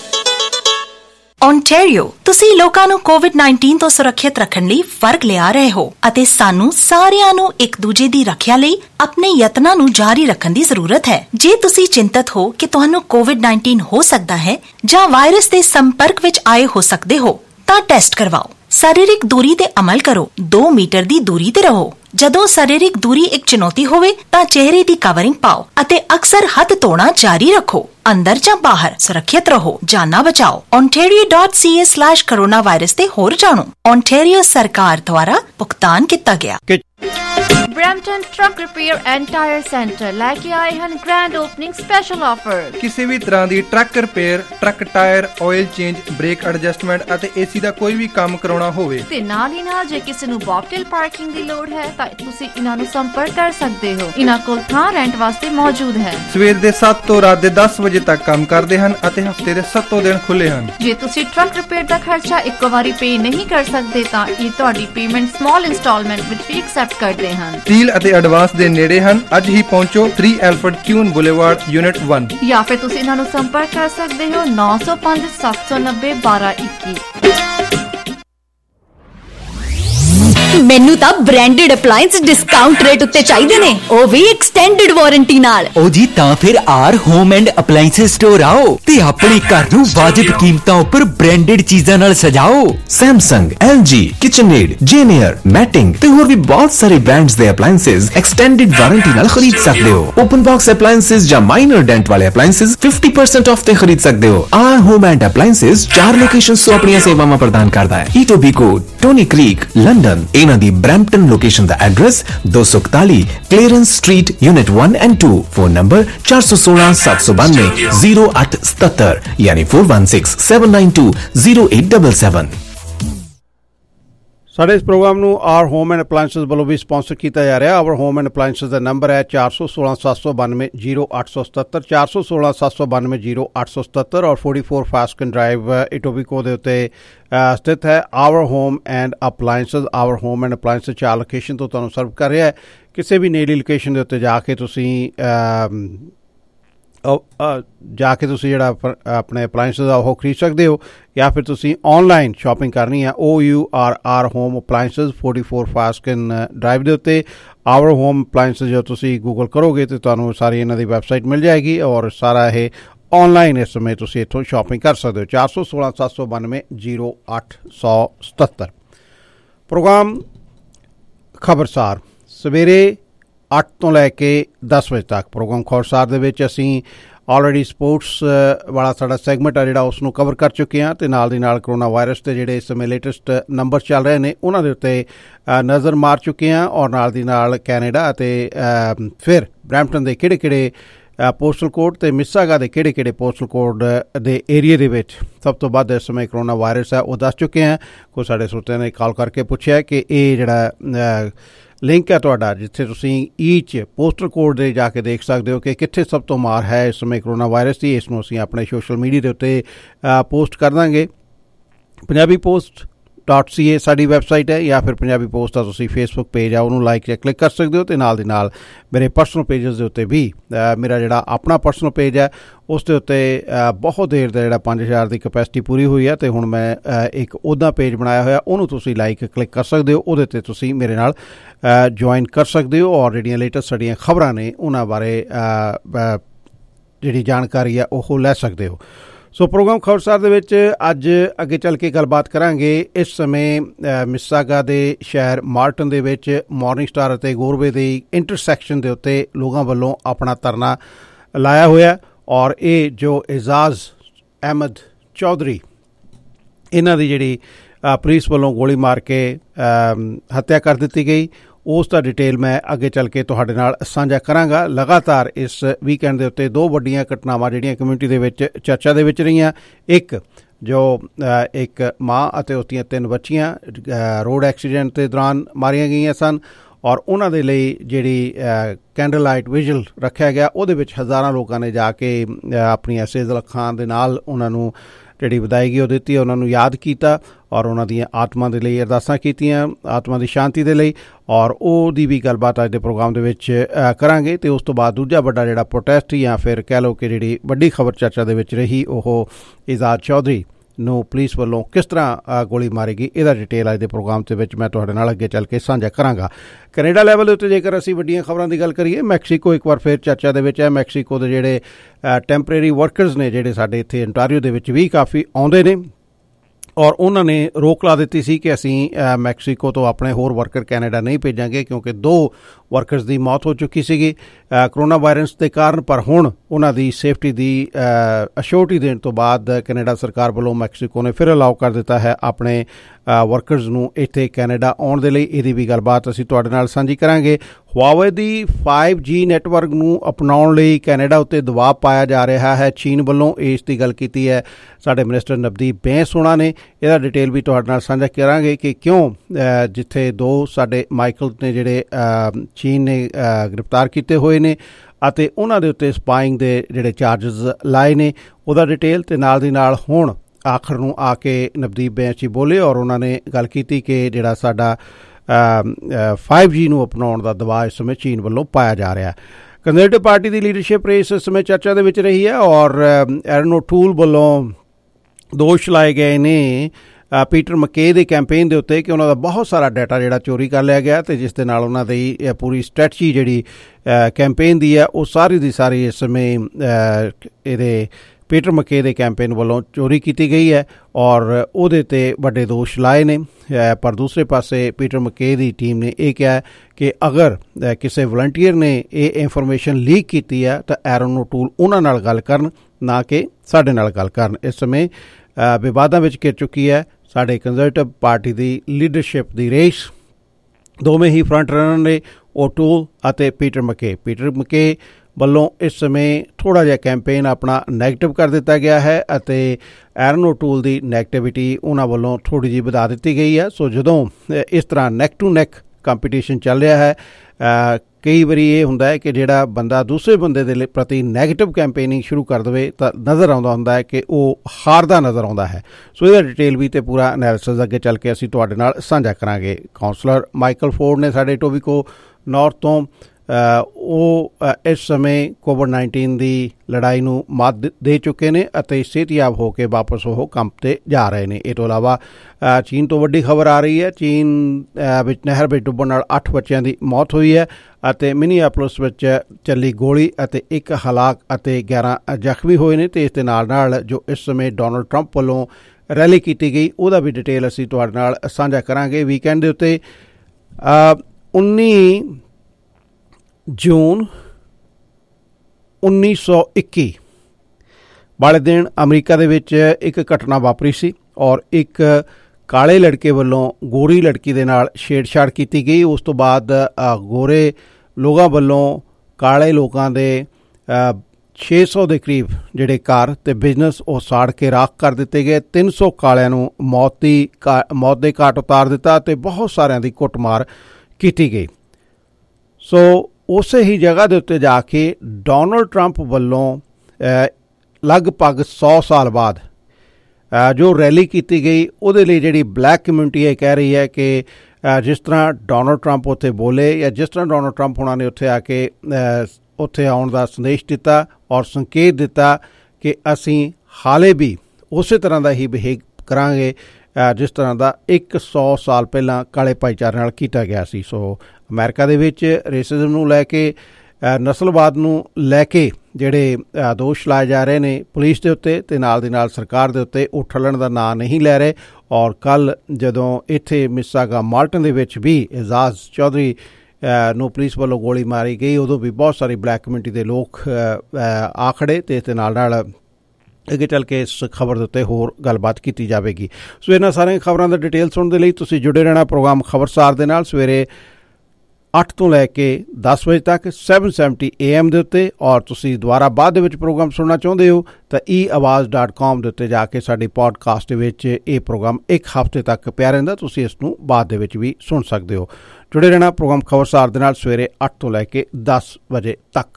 ਓਨਟਾਰੀਓ, ਤੁਸੀਂ ਲੋਕਾਂ ਨੂੰ ਕੋਵਿਡ ਨਾਈਨਟੀਨ ਤੋਂ ਸੁਰੱਖਿਅਤ ਰੱਖਣ ਲਈ ਫਰਕ ਲਿਆ ਰਹੇ ਹੋ ਅਤੇ ਸਾਨੂੰ ਸਾਰਿਆਂ ਨੂੰ ਇੱਕ ਦੂਜੇ ਦੀ ਰੱਖਿਆ ਲਈ ਆਪਣੇ ਯਤਨਾਂ ਨੂੰ ਜਾਰੀ ਰੱਖਣ ਦੀ ਜ਼ਰੂਰਤ ਹੈ। ਜੇ ਤੁਸੀਂ ਚਿੰਤਤ ਹੋ ਕਿ ਤੁਹਾਨੂੰ ਕੋਵਿਡ ਨਾਈਨਟੀਨ ਹੋ ਸਕਦਾ ਹੈ ਜਾਂ ਵਾਇਰਸ ਦੇ ਸੰਪਰਕ ਵਿੱਚ ਆਏ ਹੋ ਸਕਦੇ ਹੋ, ਤਾਂ ਟੈਸਟ ਕਰਵਾਓ। ਸਰੀਰਕ ਦੂਰੀ ਤੇ ਅਮਲ ਕਰੋ। ਦੋ ਮੀਟਰ ਦੀ ਦੂਰੀ ਤੇ ਰਹੋ। ਜਦੋਂ ਸਰੀਰਕ ਦੂਰੀ ਇੱਕ ਚੁਣੌਤੀ ਹੋਵੇ ਤਾਂ ਚਿਹਰੇ ਦੀ ਕਵਰਿੰਗ ਪਾਓ ਅਤੇ ਅਕਸਰ ਹੱਥ ਧੋਣਾ ਜਾਰੀ ਰੱਖੋ। ਅੰਦਰ ਜਾਂ ਬਾਹਰ ਸੁਰੱਖਿਅਤ ਰਹੋ, ਜਾਨਾਂ ਬਚਾਓ। ontario dot c a slash corona virus ਤੇ ਹੋਰ ਜਾਣੋ। ontario ਸਰਕਾਰ ਦੁਆਰਾ ਭੁਗਤਾਨ ਕੀਤਾ ਗਿਆ। Brampton truck repair and tyre centre ਲੈ ਕੇ ਆਏ ਹਨ ਗ੍ਰੈਂਡ ਓਪਨਿੰਗ ਸਪੈਸ਼ਲ ਆਫਰ। ਕਿਸੇ ਵੀ ਤਰ੍ਹਾਂ ਦੀ truck repair, truck tyre, oil change, brake adjustment ਅਤੇ ਏਸੀ ਦਾ ਕੋਈ ਵੀ ਕੰਮ ਕਰਾਉਣਾ ਹੋਵੇ ਤੇ ਨਾਲ ਹੀ ਨਾਲ ਜੇ ਕਿਸੇ ਨੂੰ ਬੌਬਟੇਲ ਪਾਰਕਿੰਗ ਦੀ ਲੋੜ ਹੈ ਤਾਂ ਤੁਸੀਂ ਇਹਨਾਂ ਨੂੰ ਸੰਪਰਕ ਕਰ ਸਕਦੇ ਹੋ। ਇਹਨਾਂ ਕੋਲ ਥਾਂ ਰੈਂਟ ਵਾਸਤੇ ਮੌਜੂਦ ਹੈ। ਸਵੇਰ ਦੇ ਸੱਤ ਤੋਂ ਰਾਤ ਦੇ ਦਸ ਵਜੇ ਤੱਕ ਕੰਮ ਕਰਦੇ ਹਨ ਅਤੇ ਹਫਤੇ ਦੇ ਸੱਤੋਂ ਦਿਨ ਖੁੱਲੇ ਹਨ। ਜੇ ਤੁਸੀਂ ਟਰੱਕ ਰਿਪੇਅਰ ਦਾ ਖਰਚਾ ਇੱਕੋ ਵਾਰੀ ਪੇ ਨਹੀਂ ਕਰ ਸਕਦੇ ਤਾਂ ਇਹ ਤੁਹਾਡੀ ਪੇਮੈਂਟ ਸਮਾਲ ਇੰਸਟਾਲਮੈਂਟ ਵਿੱਚ ਵੀ ਐਕਸੈਪਟ ਕਰਦੇ ਹਨ। ਡੀਲ ਅਤੇ ਐਡਵਾਂਸ ਦੇ ਨੇੜੇ ਹਨ। ਅੱਜ ਹੀ ਪਹੁੰਚੋ three Alfred Kuehne boulevard unit one. ਜਾਂ ਫਿਰ ਤੁਸੀਂ ਇਹਨਾਂ ਨੂੰ ਸੰਪਰਕ ਕਰ ਸਕਦੇ ਹੋ ਨੌ ਸੌ ਪੰਜ ਸੱਤ ਸੌ ਨੱਬੇ ਬਾਰਾਂ ਇੱਕੀ। ਮੈਨੂੰ ਤਾਂ ਬ੍ਰਾਂਡਡ ਅਪਲਾਈਐਂਸ ਡਿਸਕਾਊਂਟ ਰੇਟ ਉੱਤੇ ਚਾਹੀਦੇ ਨੇ, ਉਹ ਵੀ ਐਕਸਟੈਂਡਡ ਵਾਰੰਟੀ ਨਾਲ। ਉਹ ਜੀ ਤਾਂ ਫਿਰ our home and appliance store ਆਓ ਤੇ ਆਪਣੇ ਘਰ ਨੂੰ ਵਾਜਿਬ ਕੀਮਤਾਂ ਉੱਪਰ ਬ੍ਰਾਂਡਡ ਚੀਜ਼ਾਂ ਨਾਲ ਸਜਾਓ। ਸੈਮਸੰਗ, ਐਲ ਜੀ, ਕਿਚਨਏਡ, ਜੇਨੀਅਰ, ਮੈਟਿੰਗ ਤੇ ਹੋਰ ਵੀ ਬਹੁਤ ਸਾਰੇ ਬ੍ਰਾਂਡਸ ਦੇ ਅਪਲਾਈਐਂਸਸ ਐਕਸਟੈਂਡਡ ਵਾਰੰਟੀ ਨਾਲ ਖਰੀਦ ਸਕਦੇ ਹੋ। ਓਪਨ ਬਾਕਸ ਅਪਲਾਈਐਂਸਸ ਜਾਂ ਮਾਈਨਰ ਡੈਂਟ ਵਾਲੇ ਅਪਲਾਈਐਂਸਸ ਫਿਫਟੀ ਪਰਸੈਂਟ ਆਫ ਤੇ ਖਰੀਦ ਸਕਦੇ ਹੋ। ਆਰ ਹੋਮ ਐਂਡ ਅਪਲਾਈਐਂਸਸ ਚਾਰ ਲੋਕੇਸ਼ਨਸ ਤੋਂ ਆਪਣੀਆਂ ਸੇਵਾਵਾਂ ਪ੍ਰਦਾਨ ਕਰਦਾ ਹੈ। Etobicoke, Stoney Creek, London. ਇਹਨਾਂ ਦੀ ਬਰੈਂਪਟਨ ਲੋਕੇਸ਼ਨ ਦਾ ਐਡਰੈਸ ਦੋ ਸੌ ਇਕਤਾਲੀ Clarence street unit one and two. Phone number ਚਾਰ ਸੌ ਸੋਲਾਂ ਸੱਤ ਸੌ ਬਾਨਵੇਂ ਜ਼ੀਰੋ ਅੱਠ ਸਤੱਤਰ ਯਾਨੀ four one six seven nine two zero eight seven seven. ਸਾਡੇ ਇਸ ਪ੍ਰੋਗਰਾਮ ਨੂੰ ਆਰ ਹੋਮ ਐਂਡ ਅਪਲਾਇੰਸਸ ਵੱਲੋਂ ਵੀ ਸਪਾਂਸਰ ਕੀਤਾ ਜਾ ਰਿਹਾ। ਆਰ ਹੋਮ ਐਂਡ ਅਪਲਾਇੰਸਸ ਦਾ ਨੰਬਰ ਹੈ ਚਾਰ ਸੌ ਸੋਲਾਂ ਸੱਤ ਸੌ ਬਾਨਵੇਂ ਜ਼ੀਰੋ ਅੱਠ ਸੌ ਸਤੱਤਰ ਚਾਰ ਸੌ ਸੋਲਾਂ ਸੱਤ ਸੌ ਬਾਨਵੇਂ ਜ਼ੀਰੋ ਅੱਠ ਸੌ ਸਤੱਤਰ ਔਰ ਚੌਂਤਾਲੀ ਫਾਸਕਨ ਡਰਾਈਵ ਇਟੋਬੀਕੋ ਦੇ ਉੱਤੇ ਸਥਿਤ ਹੈ our home and appliances. Our home and appliances ਚਾਰ ਲੋਕੇਸ਼ਨ ਤੋਂ ਤੁਹਾਨੂੰ ਸਰਵ ਕਰ ਰਿਹਾ ਹੈ। ਕਿਸੇ ਵੀ ਨੇੜਲੀ ਲੋਕੇਸ਼ਨ ਦੇ ਉੱਤੇ ਜਾ ਕੇ ਤੁਸੀਂ ਜਾ ਕੇ ਤੁਸੀਂ ਜਿਹੜਾ ਆਪਣੇ ਅਪਲਾਇੰਸਸ ਆ ਉਹ ਖਰੀਦ ਸਕਦੇ ਹੋ ਜਾਂ ਫਿਰ ਤੁਸੀਂ ਔਨਲਾਈਨ ਸ਼ਾਪਿੰਗ ਕਰਨੀ ਹੈ O U R our home appliances ਚੌਂਤਾਲੀ ਫਾਸਕਨ ਡਰਾਈਵ ਦੇ ਉੱਤੇ ਆਵਰ ਹੋਮ ਅਪਲਾਇੰਸਸ ਜੋ ਤੁਸੀਂ ਗੂਗਲ ਕਰੋਗੇ ਤਾਂ ਤੁਹਾਨੂੰ ਸਾਰੀ ਇਹਨਾਂ ਦੀ ਵੈਬਸਾਈਟ ਮਿਲ ਜਾਏਗੀ ਔਰ ਸਾਰਾ ਇਹ ਔਨਲਾਈਨ ਇਸ ਸਮੇਂ ਤੁਸੀਂ ਇੱਥੋਂ ਸ਼ਾਪਿੰਗ ਕਰ ਸਕਦੇ ਹੋ। ਚਾਰ ਸੌ ਸੋਲਾਂ ਸੱਤ ਸੌ ਬਾਨਵੇਂ ਜ਼ੀਰੋ ਅੱਠ ਸੌ ਸਤੱਤਰ। ਪ੍ਰੋਗਰਾਮ ਖਬਰਸਾਰ ਸਵੇਰੇ ਅੱਠ ਤੋਂ ਲੈ ਕੇ ਦਸ ਵਜੇ ਤੱਕ। ਪ੍ਰੋਗਰਾਮ ਖਬਰਸਾਰ ਦੇ ਵਿੱਚ ਅਸੀਂ ਆਲਰੇਡੀ ਸਪੋਰਟਸ ਵਾਲਾ ਸਾਡਾ ਸੈਗਮੈਂਟ ਆ ਜਿਹੜਾ ਉਸ ਨੂੰ ਕਵਰ ਕਰ ਚੁੱਕੇ ਹਾਂ ਅਤੇ ਨਾਲ ਦੀ ਨਾਲ ਕਰੋਨਾ ਵਾਇਰਸ ਦੇ ਜਿਹੜੇ ਇਸ ਸਮੇਂ ਲੇਟੈਸਟ ਨੰਬਰ ਚੱਲ ਰਹੇ ਨੇ ਉਹਨਾਂ ਦੇ ਉੱਤੇ ਨਜ਼ਰ ਮਾਰ ਚੁੱਕੇ ਹਾਂ ਔਰ ਨਾਲ ਦੀ ਨਾਲ ਕੈਨੇਡਾ ਅਤੇ ਫਿਰ ਬਰੈਂਪਟਨ ਦੇ ਕਿਹੜੇ ਕਿਹੜੇ ਪੋਸਟਲ ਕੋਡ ਅਤੇ ਮਿਸਿਸਾਗਾ ਦੇ ਕਿਹੜੇ ਕਿਹੜੇ ਪੋਸਟਲ ਕੋਡ ਦੇ ਏਰੀਏ ਦੇ ਵਿੱਚ ਸਭ ਤੋਂ ਵੱਧ ਇਸ ਸਮੇਂ ਕਰੋਨਾ ਵਾਇਰਸ ਹੈ ਉਹ ਦੱਸ ਚੁੱਕੇ ਹਾਂ। ਕੋਈ ਸਾਡੇ ਸਰੋਤਿਆਂ ਨੇ ਕਾਲ ਕਰਕੇ ਪੁੱਛਿਆ ਕਿ ਇਹ ਜਿਹੜਾ ਲਿੰਕ ਹੈ ਤੁਹਾਡਾ ਜਿੱਥੇ ਤੁਸੀਂ ਈਚ ਪੋਸਟਲ ਕੋਡ ਦੇ ਜਾ ਕੇ ਦੇਖ ਸਕਦੇ ਹੋ ਕਿ ਕਿੱਥੇ ਸਭ ਤੋਂ ਮਾਰ ਹੈ ਇਸ ਸਮੇਂ ਕਰੋਨਾ ਵਾਇਰਸ ਦੀ। ਇਸ ਨੂੰ ਅਸੀਂ ਆਪਣੇ ਸੋਸ਼ਲ ਮੀਡੀਆ ਦੇ ਉੱਤੇ ਪੋਸਟ ਕਰ ਦਾਂਗੇ। Punjabi post dot C A ਸਾਡੀ ਵੈਬਸਾਈਟ ਹੈ ਜਾਂ ਫਿਰ ਪੰਜਾਬੀ ਪੋਸਟ ਦਾ ਤੁਸੀਂ ਫੇਸਬੁੱਕ ਪੇਜ ਆ ਉਹਨੂੰ ਲਾਈਕ ਜਾਂ ਕਲਿੱਕ ਕਰ ਸਕਦੇ ਹੋ ਅਤੇ ਨਾਲ ਦੀ ਨਾਲ ਮੇਰੇ ਪਰਸਨਲ ਪੇਜਸ ਦੇ ਉੱਤੇ ਵੀ ਮੇਰਾ ਜਿਹੜਾ ਆਪਣਾ ਪਰਸਨਲ ਪੇਜ ਹੈ ਉਸ ਦੇ ਉੱਤੇ ਬਹੁਤ ਦੇਰ ਦਾ ਜਿਹੜਾ ਪੰਜ ਹਜ਼ਾਰ ਦੀ ਕਪੈਸਿਟੀ ਪੂਰੀ ਹੋਈ ਹੈ ਅਤੇ ਹੁਣ ਮੈਂ ਇੱਕ ਉਹਦਾ ਪੇਜ ਬਣਾਇਆ ਹੋਇਆ ਉਹਨੂੰ ਤੁਸੀਂ ਲਾਈਕ ਕਲਿੱਕ ਕਰ ਸਕਦੇ ਹੋ। ਉਹਦੇ 'ਤੇ ਤੁਸੀਂ ਮੇਰੇ ਨਾਲ ਜੁਆਇਨ ਕਰ ਸਕਦੇ ਹੋ ਔਰ ਜਿਹੜੀਆਂ ਲੇਟੈਸਟ ਸਾਡੀਆਂ ਖਬਰਾਂ ਨੇ ਉਹਨਾਂ ਬਾਰੇ ਜਿਹੜੀ ਜਾਣਕਾਰੀ ਹੈ ਉਹ ਲੈ ਸਕਦੇ ਹੋ। ਸੋ ਪ੍ਰੋਗਰਾਮ ਖਬਰਸਾਰ ਦੇ ਵਿੱਚ ਅੱਜ ਅੱਗੇ ਚੱਲ ਕੇ ਗੱਲਬਾਤ ਕਰਾਂਗੇ। ਇਸ ਸਮੇਂ ਮਿਸਿਸਾਗਾ ਦੇ ਸ਼ਹਿਰ ਮਾਰਟਨ ਦੇ ਵਿੱਚ ਮਾਰਨਿੰਗ ਸਟਾਰ ਅਤੇ ਗੋਰਵੇ ਦੀ ਇੰਟਰਸੈਕਸ਼ਨ ਦੇ ਉੱਤੇ ਲੋਕਾਂ ਵੱਲੋਂ ਆਪਣਾ ਧਰਨਾ ਲਾਇਆ ਹੋਇਆ ਔਰ ਇਹ ਜੋ ਇਜ਼ਾਜ਼ ਅਹਿਮਦ ਚੌਧਰੀ ਇਹਨਾਂ ਦੀ ਜਿਹੜੀ ਪੁਲਿਸ ਵੱਲੋਂ ਗੋਲੀ ਮਾਰ ਕੇ ਹੱਤਿਆ ਕਰ ਦਿੱਤੀ ਗਈ ਉਸ ਦਾ ਡਿਟੇਲ ਮੈਂ ਅੱਗੇ ਚੱਲ ਕੇ ਤੁਹਾਡੇ ਨਾਲ ਸਾਂਝਾ ਕਰਾਂਗਾ। ਲਗਾਤਾਰ ਇਸ ਵੀਕਐਂਡ ਦੇ ਉੱਤੇ ਦੋ ਵੱਡੀਆਂ ਘਟਨਾਵਾਂ ਜਿਹੜੀਆਂ ਕਮਿਊਨਿਟੀ ਦੇ ਵਿੱਚ ਚਰਚਾ ਦੇ ਵਿੱਚ ਰਹੀਆਂ। ਇੱਕ ਜੋ ਇੱਕ ਮਾਂ ਅਤੇ ਉਸ ਦੀਆਂ ਤਿੰਨ ਬੱਚੀਆਂ ਰੋਡ ਐਕਸੀਡੈਂਟ ਦੇ ਦੌਰਾਨ ਮਾਰੀਆਂ ਗਈਆਂ ਸਨ ਔਰ ਉਹਨਾਂ ਦੇ ਲਈ ਜਿਹੜੀ ਕੈਂਡਲ ਲਾਈਟ ਵਿਜਲ ਰੱਖਿਆ ਗਿਆ ਉਹਦੇ ਵਿੱਚ ਹਜ਼ਾਰਾਂ ਲੋਕਾਂ ਨੇ ਜਾ ਕੇ ਆਪਣੀਆਂ ਸੇਜ਼ਲ ਅੱਖਾਂ ਦੇ ਨਾਲ ਉਹਨਾਂ ਨੂੰ ਜਿਹੜੀ ਵਿਦਾਇਗੀ ਉਹ ਦਿੱਤੀ, ਉਹਨਾਂ ਨੂੰ ਯਾਦ ਕੀਤਾ ਔਰ ਉਹਨਾਂ ਦੀਆਂ ਆਤਮਾ ਦੇ ਲਈ ਅਰਦਾਸਾਂ ਕੀਤੀਆਂ, ਆਤਮਾ ਦੀ ਸ਼ਾਂਤੀ ਦੇ ਲਈ। ਔਰ ਉਹਦੀ ਵੀ ਗੱਲਬਾਤ ਅੱਜ ਦੇ ਪ੍ਰੋਗਰਾਮ ਦੇ ਵਿੱਚ ਕਰਾਂਗੇ। ਅਤੇ ਉਸ ਤੋਂ ਬਾਅਦ ਦੂਜਾ ਵੱਡਾ ਜਿਹੜਾ ਪ੍ਰੋਟੈਸਟ ਜਾਂ ਫਿਰ ਕਹਿ ਲਓ ਕਿ ਜਿਹੜੀ ਵੱਡੀ ਖਬਰ ਚਰਚਾ ਦੇ ਵਿੱਚ ਰਹੀ ਉਹ ਇਜ਼ਾਜ਼ ਚੌਧਰੀ ਨੂੰ ਪੁਲਿਸ ਵੱਲੋਂ ਕਿਸ ਤਰ੍ਹਾਂ ਗੋਲੀ ਮਾਰੀ ਗਈ, ਇਹਦਾ ਡਿਟੇਲ ਅੱਜ ਦੇ ਪ੍ਰੋਗਰਾਮ ਦੇ ਵਿੱਚ ਮੈਂ ਤੁਹਾਡੇ ਨਾਲ ਅੱਗੇ ਚੱਲ ਕੇ ਸਾਂਝਾ ਕਰਾਂਗਾ। ਕੈਨੇਡਾ ਲੈਵਲ ਦੇ ਉੱਤੇ ਜੇਕਰ ਅਸੀਂ ਵੱਡੀਆਂ ਖਬਰਾਂ ਦੀ ਗੱਲ ਕਰੀਏ, ਮੈਕਸੀਕੋ ਇੱਕ ਵਾਰ ਫਿਰ ਚਰਚਾ ਦੇ ਵਿੱਚ ਹੈ। ਮੈਕਸੀਕੋ ਦੇ ਜਿਹੜੇ ਟੈਂਪਰੇਰੀ ਵਰਕਰਸ ਨੇ ਜਿਹੜੇ ਸਾਡੇ ਇੱਥੇ ontario ਦੇ ਵਿੱਚ ਵੀ ਕਾਫੀ ਆਉਂਦੇ ਨੇ ਔਰ ਉਹਨਾਂ ਨੇ ਰੋਕ ਲਾ ਦਿੱਤੀ ਸੀ ਕਿ ਅਸੀਂ ਮੈਕਸੀਕੋ ਤੋਂ ਆਪਣੇ ਹੋਰ ਵਰਕਰ ਕੈਨੇਡਾ ਨਹੀਂ ਭੇਜਾਂਗੇ ਕਿਉਂਕਿ ਦੋ ਵਰਕਰਸ ਦੀ ਮੌਤ ਹੋ ਚੁੱਕੀ ਸੀਗੀ ਕਰੋਨਾ ਵਾਇਰਸ ਦੇ ਕਾਰਨ। ਪਰ ਹੁਣ ਉਹਨਾਂ ਦੀ ਸੇਫਟੀ ਦੀ ਅਸ਼ੋਰਟੀ ਦੇਣ ਤੋਂ ਬਾਅਦ ਕੈਨੇਡਾ ਸਰਕਾਰ ਵੱਲੋਂ ਮੈਕਸੀਕੋ ਨੇ ਫਿਰ ਅਲਾਉ ਕਰ ਦਿੱਤਾ ਹੈ ਆਪਣੇ ਵਰਕਰਸ ਨੂੰ ਇੱਥੇ ਕੈਨੇਡਾ ਆਉਣ ਦੇ ਲਈ। ਇਹਦੀ ਵੀ ਗੱਲਬਾਤ ਅਸੀਂ ਤੁਹਾਡੇ ਨਾਲ ਸਾਂਝੀ ਕਰਾਂਗੇ। ਹੁਆਵੇ ਦੀ ਫਾਈਵ ਜੀ ਨੈਟਵਰਕ ਨੂੰ ਅਪਣਾਉਣ ਲਈ ਕੈਨੇਡਾ ਉੱਤੇ ਦਬਾਅ ਪਾਇਆ ਜਾ ਰਿਹਾ ਹੈ ਚੀਨ ਵੱਲੋਂ, ਇਸ ਦੀ ਗੱਲ ਕੀਤੀ ਹੈ ਸਾਡੇ ਮਿਨਿਸਟਰ ਨਵਦੀਪ ਬੈਂਸ ਹੋਣਾ ਨੇ। ਇਹਦਾ ਡਿਟੇਲ ਵੀ ਤੁਹਾਡੇ ਨਾਲ ਸਾਂਝਾ ਕਰਾਂਗੇ ਕਿ ਕਿਉਂ ਜਿੱਥੇ ਦੋ ਸਾਡੇ ਮਾਈਕਲ ਨੇ ਜਿਹੜੇ ਚੀਨ ਨੇ ਗ੍ਰਿਫਤਾਰ ਕੀਤੇ ਹੋਏ ਨੇ ਅਤੇ ਉਹਨਾਂ ਦੇ ਉੱਤੇ ਸਪਾਈਂਗ ਦੇ ਜਿਹੜੇ ਚਾਰਜਸ ਲਾਏ ਨੇ, ਉਹਦਾ ਡਿਟੇਲ। ਅਤੇ ਨਾਲ ਦੀ ਨਾਲ ਹੁਣ ਆਖਰ ਨੂੰ ਆ ਕੇ ਨਵਦੀਪ ਬੈਂਸ ਜੀ ਬੋਲੇ ਔਰ ਉਹਨਾਂ ਨੇ ਗੱਲ ਕੀਤੀ ਕਿ ਜਿਹੜਾ ਸਾਡਾ ਫਾਈਵ ਜੀ ਨੂੰ ਅਪਣਾਉਣ ਦਾ ਦਬਾਅ ਇਸ ਸਮੇਂ ਚੀਨ ਵੱਲੋਂ ਪਾਇਆ ਜਾ ਰਿਹਾ। ਕੰਜ਼ਰਵੇਟਿਵ ਪਾਰਟੀ ਦੀ ਲੀਡਰਸ਼ਿਪ ਰੇਸ ਇਸ ਸਮੇਂ ਚਰਚਾ ਦੇ ਵਿੱਚ ਰਹੀ ਹੈ ਔਰ ਐਰਨ ਓਟੂਲ ਵੱਲੋਂ ਦੋਸ਼ ਲਾਏ ਗਏ ਨੇ ਪੀਟਰ ਮਕੇ ਦੇ ਕੈਂਪੇਨ ਦੇ ਉੱਤੇ ਕਿ ਉਹਨਾਂ ਦਾ ਬਹੁਤ ਸਾਰਾ ਡਾਟਾ ਜਿਹੜਾ ਚੋਰੀ ਕਰ ਲਿਆ ਗਿਆ ਅਤੇ ਜਿਸ ਦੇ ਨਾਲ ਉਹਨਾਂ ਦੀ ਪੂਰੀ ਸਟ੍ਰੈਟਜੀ ਜਿਹੜੀ ਕੈਂਪੇਨ ਦੀ ਹੈ ਉਹ ਸਾਰੀ ਦੀ ਸਾਰੀ ਇਸ ਸਮੇਂ ਇਹਦੇ ਪੀਟਰ ਮਕੇ ਦੇ ਕੈਂਪੇਨ ਵੱਲੋਂ ਚੋਰੀ ਕੀਤੀ ਗਈ ਹੈ ਔਰ ਉਹਦੇ 'ਤੇ ਵੱਡੇ ਦੋਸ਼ ਲਾਏ ਨੇ। ਪਰ ਦੂਸਰੇ ਪਾਸੇ ਪੀਟਰ ਮਕੇ ਦੀ ਟੀਮ ਨੇ ਇਹ ਕਿਹਾ ਕਿ ਅਗਰ ਕਿਸੇ ਵਲੰਟੀਅਰ ਨੇ ਇਹ ਇਨਫੋਰਮੇਸ਼ਨ ਲੀਕ ਕੀਤੀ ਹੈ ਤਾਂ ਐਰਨ ਓਟੂਲ ਉਹਨਾਂ ਨਾਲ ਗੱਲ ਕਰਨ, ਨਾ ਕਿ ਸਾਡੇ ਨਾਲ ਗੱਲ ਕਰਨ। ਇਸ ਸਮੇਂ ਵਿਵਾਦਾਂ ਵਿੱਚ ਘਿਰ ਚੁੱਕੀ ਹੈ ਸਾਡੇ ਕੰਜ਼ਰਵੇਟਿਵ ਪਾਰਟੀ ਦੀ ਲੀਡਰਸ਼ਿਪ ਦੀ ਰੇਸ। ਦੋਵੇਂ ਹੀ ਫਰੰਟ ਰਨਰ ਨੇ, ਓਟੂਲ ਅਤੇ ਪੀਟਰ ਮਕੇ। ਪੀਟਰ ਮਕੇ ਵੱਲੋਂ ਇਸ ਸਮੇਂ ਥੋੜ੍ਹਾ ਜਿਹਾ ਕੈਂਪੇਨ ਆਪਣਾ ਨੈਗੇਟਿਵ ਕਰ ਦਿੱਤਾ ਗਿਆ ਹੈ ਅਤੇ ਐਰਨ ਓਟੂਲ ਦੀ ਨੈਗੇਟਿਵਿਟੀ ਉਹਨਾਂ ਵੱਲੋਂ ਥੋੜ੍ਹੀ ਜਿਹੀ ਵਧਾ ਦਿੱਤੀ ਗਈ ਹੈ। ਸੋ ਜਦੋਂ ਇਸ ਤਰ੍ਹਾਂ ਨੈਕ ਟੂ ਨੈਕ ਕੰਪੀਟੀਸ਼ਨ ਚੱਲ ਰਿਹਾ ਹੈ, ਕਈ ਵਾਰੀ ਇਹ ਹੁੰਦਾ ਹੈ ਕਿ ਜਿਹੜਾ ਬੰਦਾ ਦੂਸਰੇ ਬੰਦੇ ਦੇ ਲਈ ਪ੍ਰਤੀ ਨੈਗੇਟਿਵ ਕੈਂਪੇਨਿੰਗ ਸ਼ੁਰੂ ਕਰ ਦੇਵੇ ਤਾਂ ਨਜ਼ਰ ਆਉਂਦਾ ਹੁੰਦਾ ਹੈ ਕਿ ਉਹ ਹਾਰਦਾ ਨਜ਼ਰ ਆਉਂਦਾ ਹੈ। ਸੋ ਇਹਦਾ ਡਿਟੇਲ ਵੀ ਅਤੇ ਪੂਰਾ ਐਨਾਲਿਸਿਸ ਅੱਗੇ ਚੱਲ ਕੇ ਅਸੀਂ ਤੁਹਾਡੇ ਨਾਲ ਸਾਂਝਾ ਕਰਾਂਗੇ। ਕਾਉਂਸਲਰ ਮਾਈਕਲ ਫੋਰਡ ਨੇ ਸਾਡੇ ਟੋਬੀਕੋ ਨਾਰਥ ਤੋਂ ਉਹ ਇਸ ਸਮੇਂ ਕੋਵਿਡ ਨਾਈਨਟੀਨ ਦੀ ਲੜਾਈ ਨੂੰ ਮਾਤ ਦੇ ਚੁੱਕੇ ਨੇ ਅਤੇ ਸਿਹਤਯਾਬ ਹੋ ਕੇ ਵਾਪਸ ਉਹ ਕੰਮ 'ਤੇ ਜਾ ਰਹੇ ਨੇ। ਇਹ ਤੋਂ ਇਲਾਵਾ ਚੀਨ ਤੋਂ ਵੱਡੀ ਖਬਰ ਆ ਰਹੀ ਹੈ। ਚੀਨ ਵਿੱਚ ਨਹਿਰ ਵਿੱਚ ਡੁੱਬਣ ਨਾਲ ਅੱਠ ਬੱਚਿਆਂ ਦੀ ਮੌਤ ਹੋਈ ਹੈ ਅਤੇ ਮਿਨੀਐਪੋਲਿਸ ਵਿੱਚ ਚੱਲੀ ਗੋਲੀ ਅਤੇ ਇੱਕ ਹਲਾਕ ਅਤੇ ਗਿਆਰਾਂ ਜ਼ਖਮੀ ਹੋਏ ਨੇ। ਅਤੇ ਇਸ ਦੇ ਨਾਲ ਨਾਲ ਜੋ ਇਸ ਸਮੇਂ ਡੋਨਲਡ ਟਰੰਪ ਵੱਲੋਂ ਰੈਲੀ ਕੀਤੀ ਗਈ ਉਹਦਾ ਵੀ ਡਿਟੇਲ ਅਸੀਂ ਤੁਹਾਡੇ ਨਾਲ ਸਾਂਝਾ ਕਰਾਂਗੇ। ਵੀਕਐਂਡ ਦੇ ਉੱਤੇ ਉੱਨੀ ਜੂਨ ਉੱਨੀ ਸੌ ਇੱਕੀ ਵਾਲੇ ਦਿਨ ਅਮਰੀਕਾ ਦੇ ਵਿੱਚ ਇੱਕ ਘਟਨਾ ਵਾਪਰੀ ਸੀ ਔਰ ਇੱਕ ਕਾਲੇ ਲੜਕੇ ਵੱਲੋਂ ਗੋਰੀ ਲੜਕੀ ਦੇ ਨਾਲ ਛੇੜਛਾੜ ਕੀਤੀ ਗਈ। ਉਸ ਤੋਂ ਬਾਅਦ ਗੋਰੇ ਲੋਕਾਂ ਵੱਲੋਂ ਕਾਲੇ ਲੋਕਾਂ ਦੇ ਛੇ ਸੌ ਦੇ ਕਰੀਬ ਜਿਹੜੇ ਘਰ ਅਤੇ ਬਿਜ਼ਨਸ ਉਹ ਸਾੜ ਕੇ ਰਾਖ ਕਰ ਦਿੱਤੇ ਗਏ। ਤਿੰਨ ਸੌ ਕਾਲਿਆਂ ਨੂੰ ਮੌਤ ਦੀ ਮੌਤ ਦੇ ਘਾਟ ਉਤਾਰ ਦਿੱਤਾ ਅਤੇ ਬਹੁਤ ਸਾਰਿਆਂ ਦੀ ਕੁੱਟਮਾਰ ਕੀਤੀ ਗਈ। ਸੋ ਉਸੇ ਹੀ ਜਗ੍ਹਾ ਦੇ ਉੱਤੇ ਜਾ ਕੇ ਡੋਨਲਡ ਟਰੰਪ ਵੱਲੋਂ ਲਗਭਗ ਸੌ ਸਾਲ ਬਾਅਦ ਜੋ ਰੈਲੀ ਕੀਤੀ ਗਈ ਉਹਦੇ ਲਈ ਜਿਹੜੀ ਬਲੈਕ ਕਮਿਊਨਿਟੀ ਇਹ ਕਹਿ ਰਹੀ ਹੈ ਕਿ ਜਿਸ ਤਰ੍ਹਾਂ ਡੋਨਲਡ ਟਰੰਪ ਉੱਥੇ ਬੋਲੇ ਜਾਂ ਜਿਸ ਤਰ੍ਹਾਂ ਡੋਨਲਡ ਟਰੰਪ ਹੋਣਾ ਨੇ ਉੱਥੇ ਆ ਕੇ ਉੱਥੇ ਆਉਣ ਦਾ ਸੰਦੇਸ਼ ਦਿੱਤਾ ਔਰ ਸੰਕੇਤ ਦਿੱਤਾ ਕਿ ਅਸੀਂ ਹਾਲੇ ਵੀ ਉਸੇ ਤਰ੍ਹਾਂ ਦਾ ਹੀ ਬਿਹੇਵ ਕਰਾਂਗੇ ਜਿਸ ਤਰ੍ਹਾਂ ਦਾ ਇੱਕ ਸੌ ਸਾਲ ਪਹਿਲਾਂ ਕਾਲੇ ਭਾਈਚਾਰੇ ਨਾਲ ਕੀਤਾ ਗਿਆ ਸੀ। ਸੋ ਅਮਰੀਕਾ ਦੇ ਵਿੱਚ ਰੇਸਿਜ਼ਮ ਨੂੰ ਲੈ ਕੇ, ਨਸਲਵਾਦ ਨੂੰ ਲੈ ਕੇ ਜਿਹੜੇ ਦੋਸ਼ ਲਾਏ ਜਾ ਰਹੇ ਨੇ ਪੁਲਿਸ ਦੇ ਉੱਤੇ ਤੇ ਨਾਲ ਦੀ ਨਾਲ ਸਰਕਾਰ ਦੇ ਉੱਤੇ ਉਹ ਠੱਲਣ ਦਾ ਨਾਂ ਨਹੀਂ ਲੈ ਰਹੇ। ਔਰ ਕੱਲ੍ਹ ਜਦੋਂ ਇੱਥੇ ਮਿਸਾਗਾ ਮਾਲਟਨ ਦੇ ਵਿੱਚ ਵੀ ਇਜਾਜ਼ ਚੌਧਰੀ ਨੂੰ ਪੁਲਿਸ ਵੱਲੋਂ ਗੋਲੀ ਮਾਰੀ ਗਈ, ਉਦੋਂ ਵੀ ਬਹੁਤ ਸਾਰੀ ਬਲੈਕ ਕਮਿਊਨਿਟੀ ਦੇ ਲੋਕ ਆ ਖੜੇ ਤੇ ਇਸ ਦੇ ਨਾਲ ਨਾਲ ਅੱਗੇ ਚੱਲ ਕੇ ਇਸ ਖਬਰ ਦੇ ਉੱਤੇ ਹੋਰ ਗੱਲਬਾਤ ਕੀਤੀ ਜਾਵੇਗੀ। ਸੋ ਇਹਨਾਂ ਸਾਰੀਆਂ ਖਬਰਾਂ ਦਾ ਡਿਟੇਲ ਸੁਣਨ ਦੇ ਲਈ ਤੁਸੀਂ ਜੁੜੇ ਰਹਿਣਾ ਪ੍ਰੋਗਰਾਮ ਖਬਰਸਾਰ ਦੇ ਨਾਲ ਸਵੇਰੇ ਅੱਠ ਤੋਂ ਲੈ ਕੇ ਦਸ ਵਜੇ ਤੱਕ ਸੈਵਨ ਸੈਵਨਟੀ ਏ ਐਮ ਦੇ ਉੱਤੇ। ਔਰ ਤੁਸੀਂ ਦੁਬਾਰਾ ਬਾਅਦ ਦੇ ਵਿੱਚ ਪ੍ਰੋਗਰਾਮ ਸੁਣਨਾ ਚਾਹੁੰਦੇ ਹੋ ਤਾਂ ਈ ਆਵਾਜ਼ ਡਾਟ ਕਾਮ ਦੇ ਉੱਤੇ ਜਾ ਕੇ ਸਾਡੀ ਪੋਡਕਾਸਟ ਦੇ ਵਿੱਚ ਇਹ ਪ੍ਰੋਗਰਾਮ ਇੱਕ ਹਫ਼ਤੇ ਤੱਕ ਪਿਆ ਰਹਿੰਦਾ, ਤੁਸੀਂ ਇਸ ਨੂੰ ਬਾਅਦ ਦੇ ਵਿੱਚ ਵੀ ਸੁਣ ਸਕਦੇ ਹੋ। ਜੁੜੇ ਰਹਿਣਾ ਪ੍ਰੋਗਰਾਮ ਖਬਰਸਾਰ ਦੇ ਨਾਲ ਸਵੇਰੇ ਅੱਠ ਤੋਂ ਲੈ ਕੇ ਦਸ ਵਜੇ ਤੱਕ।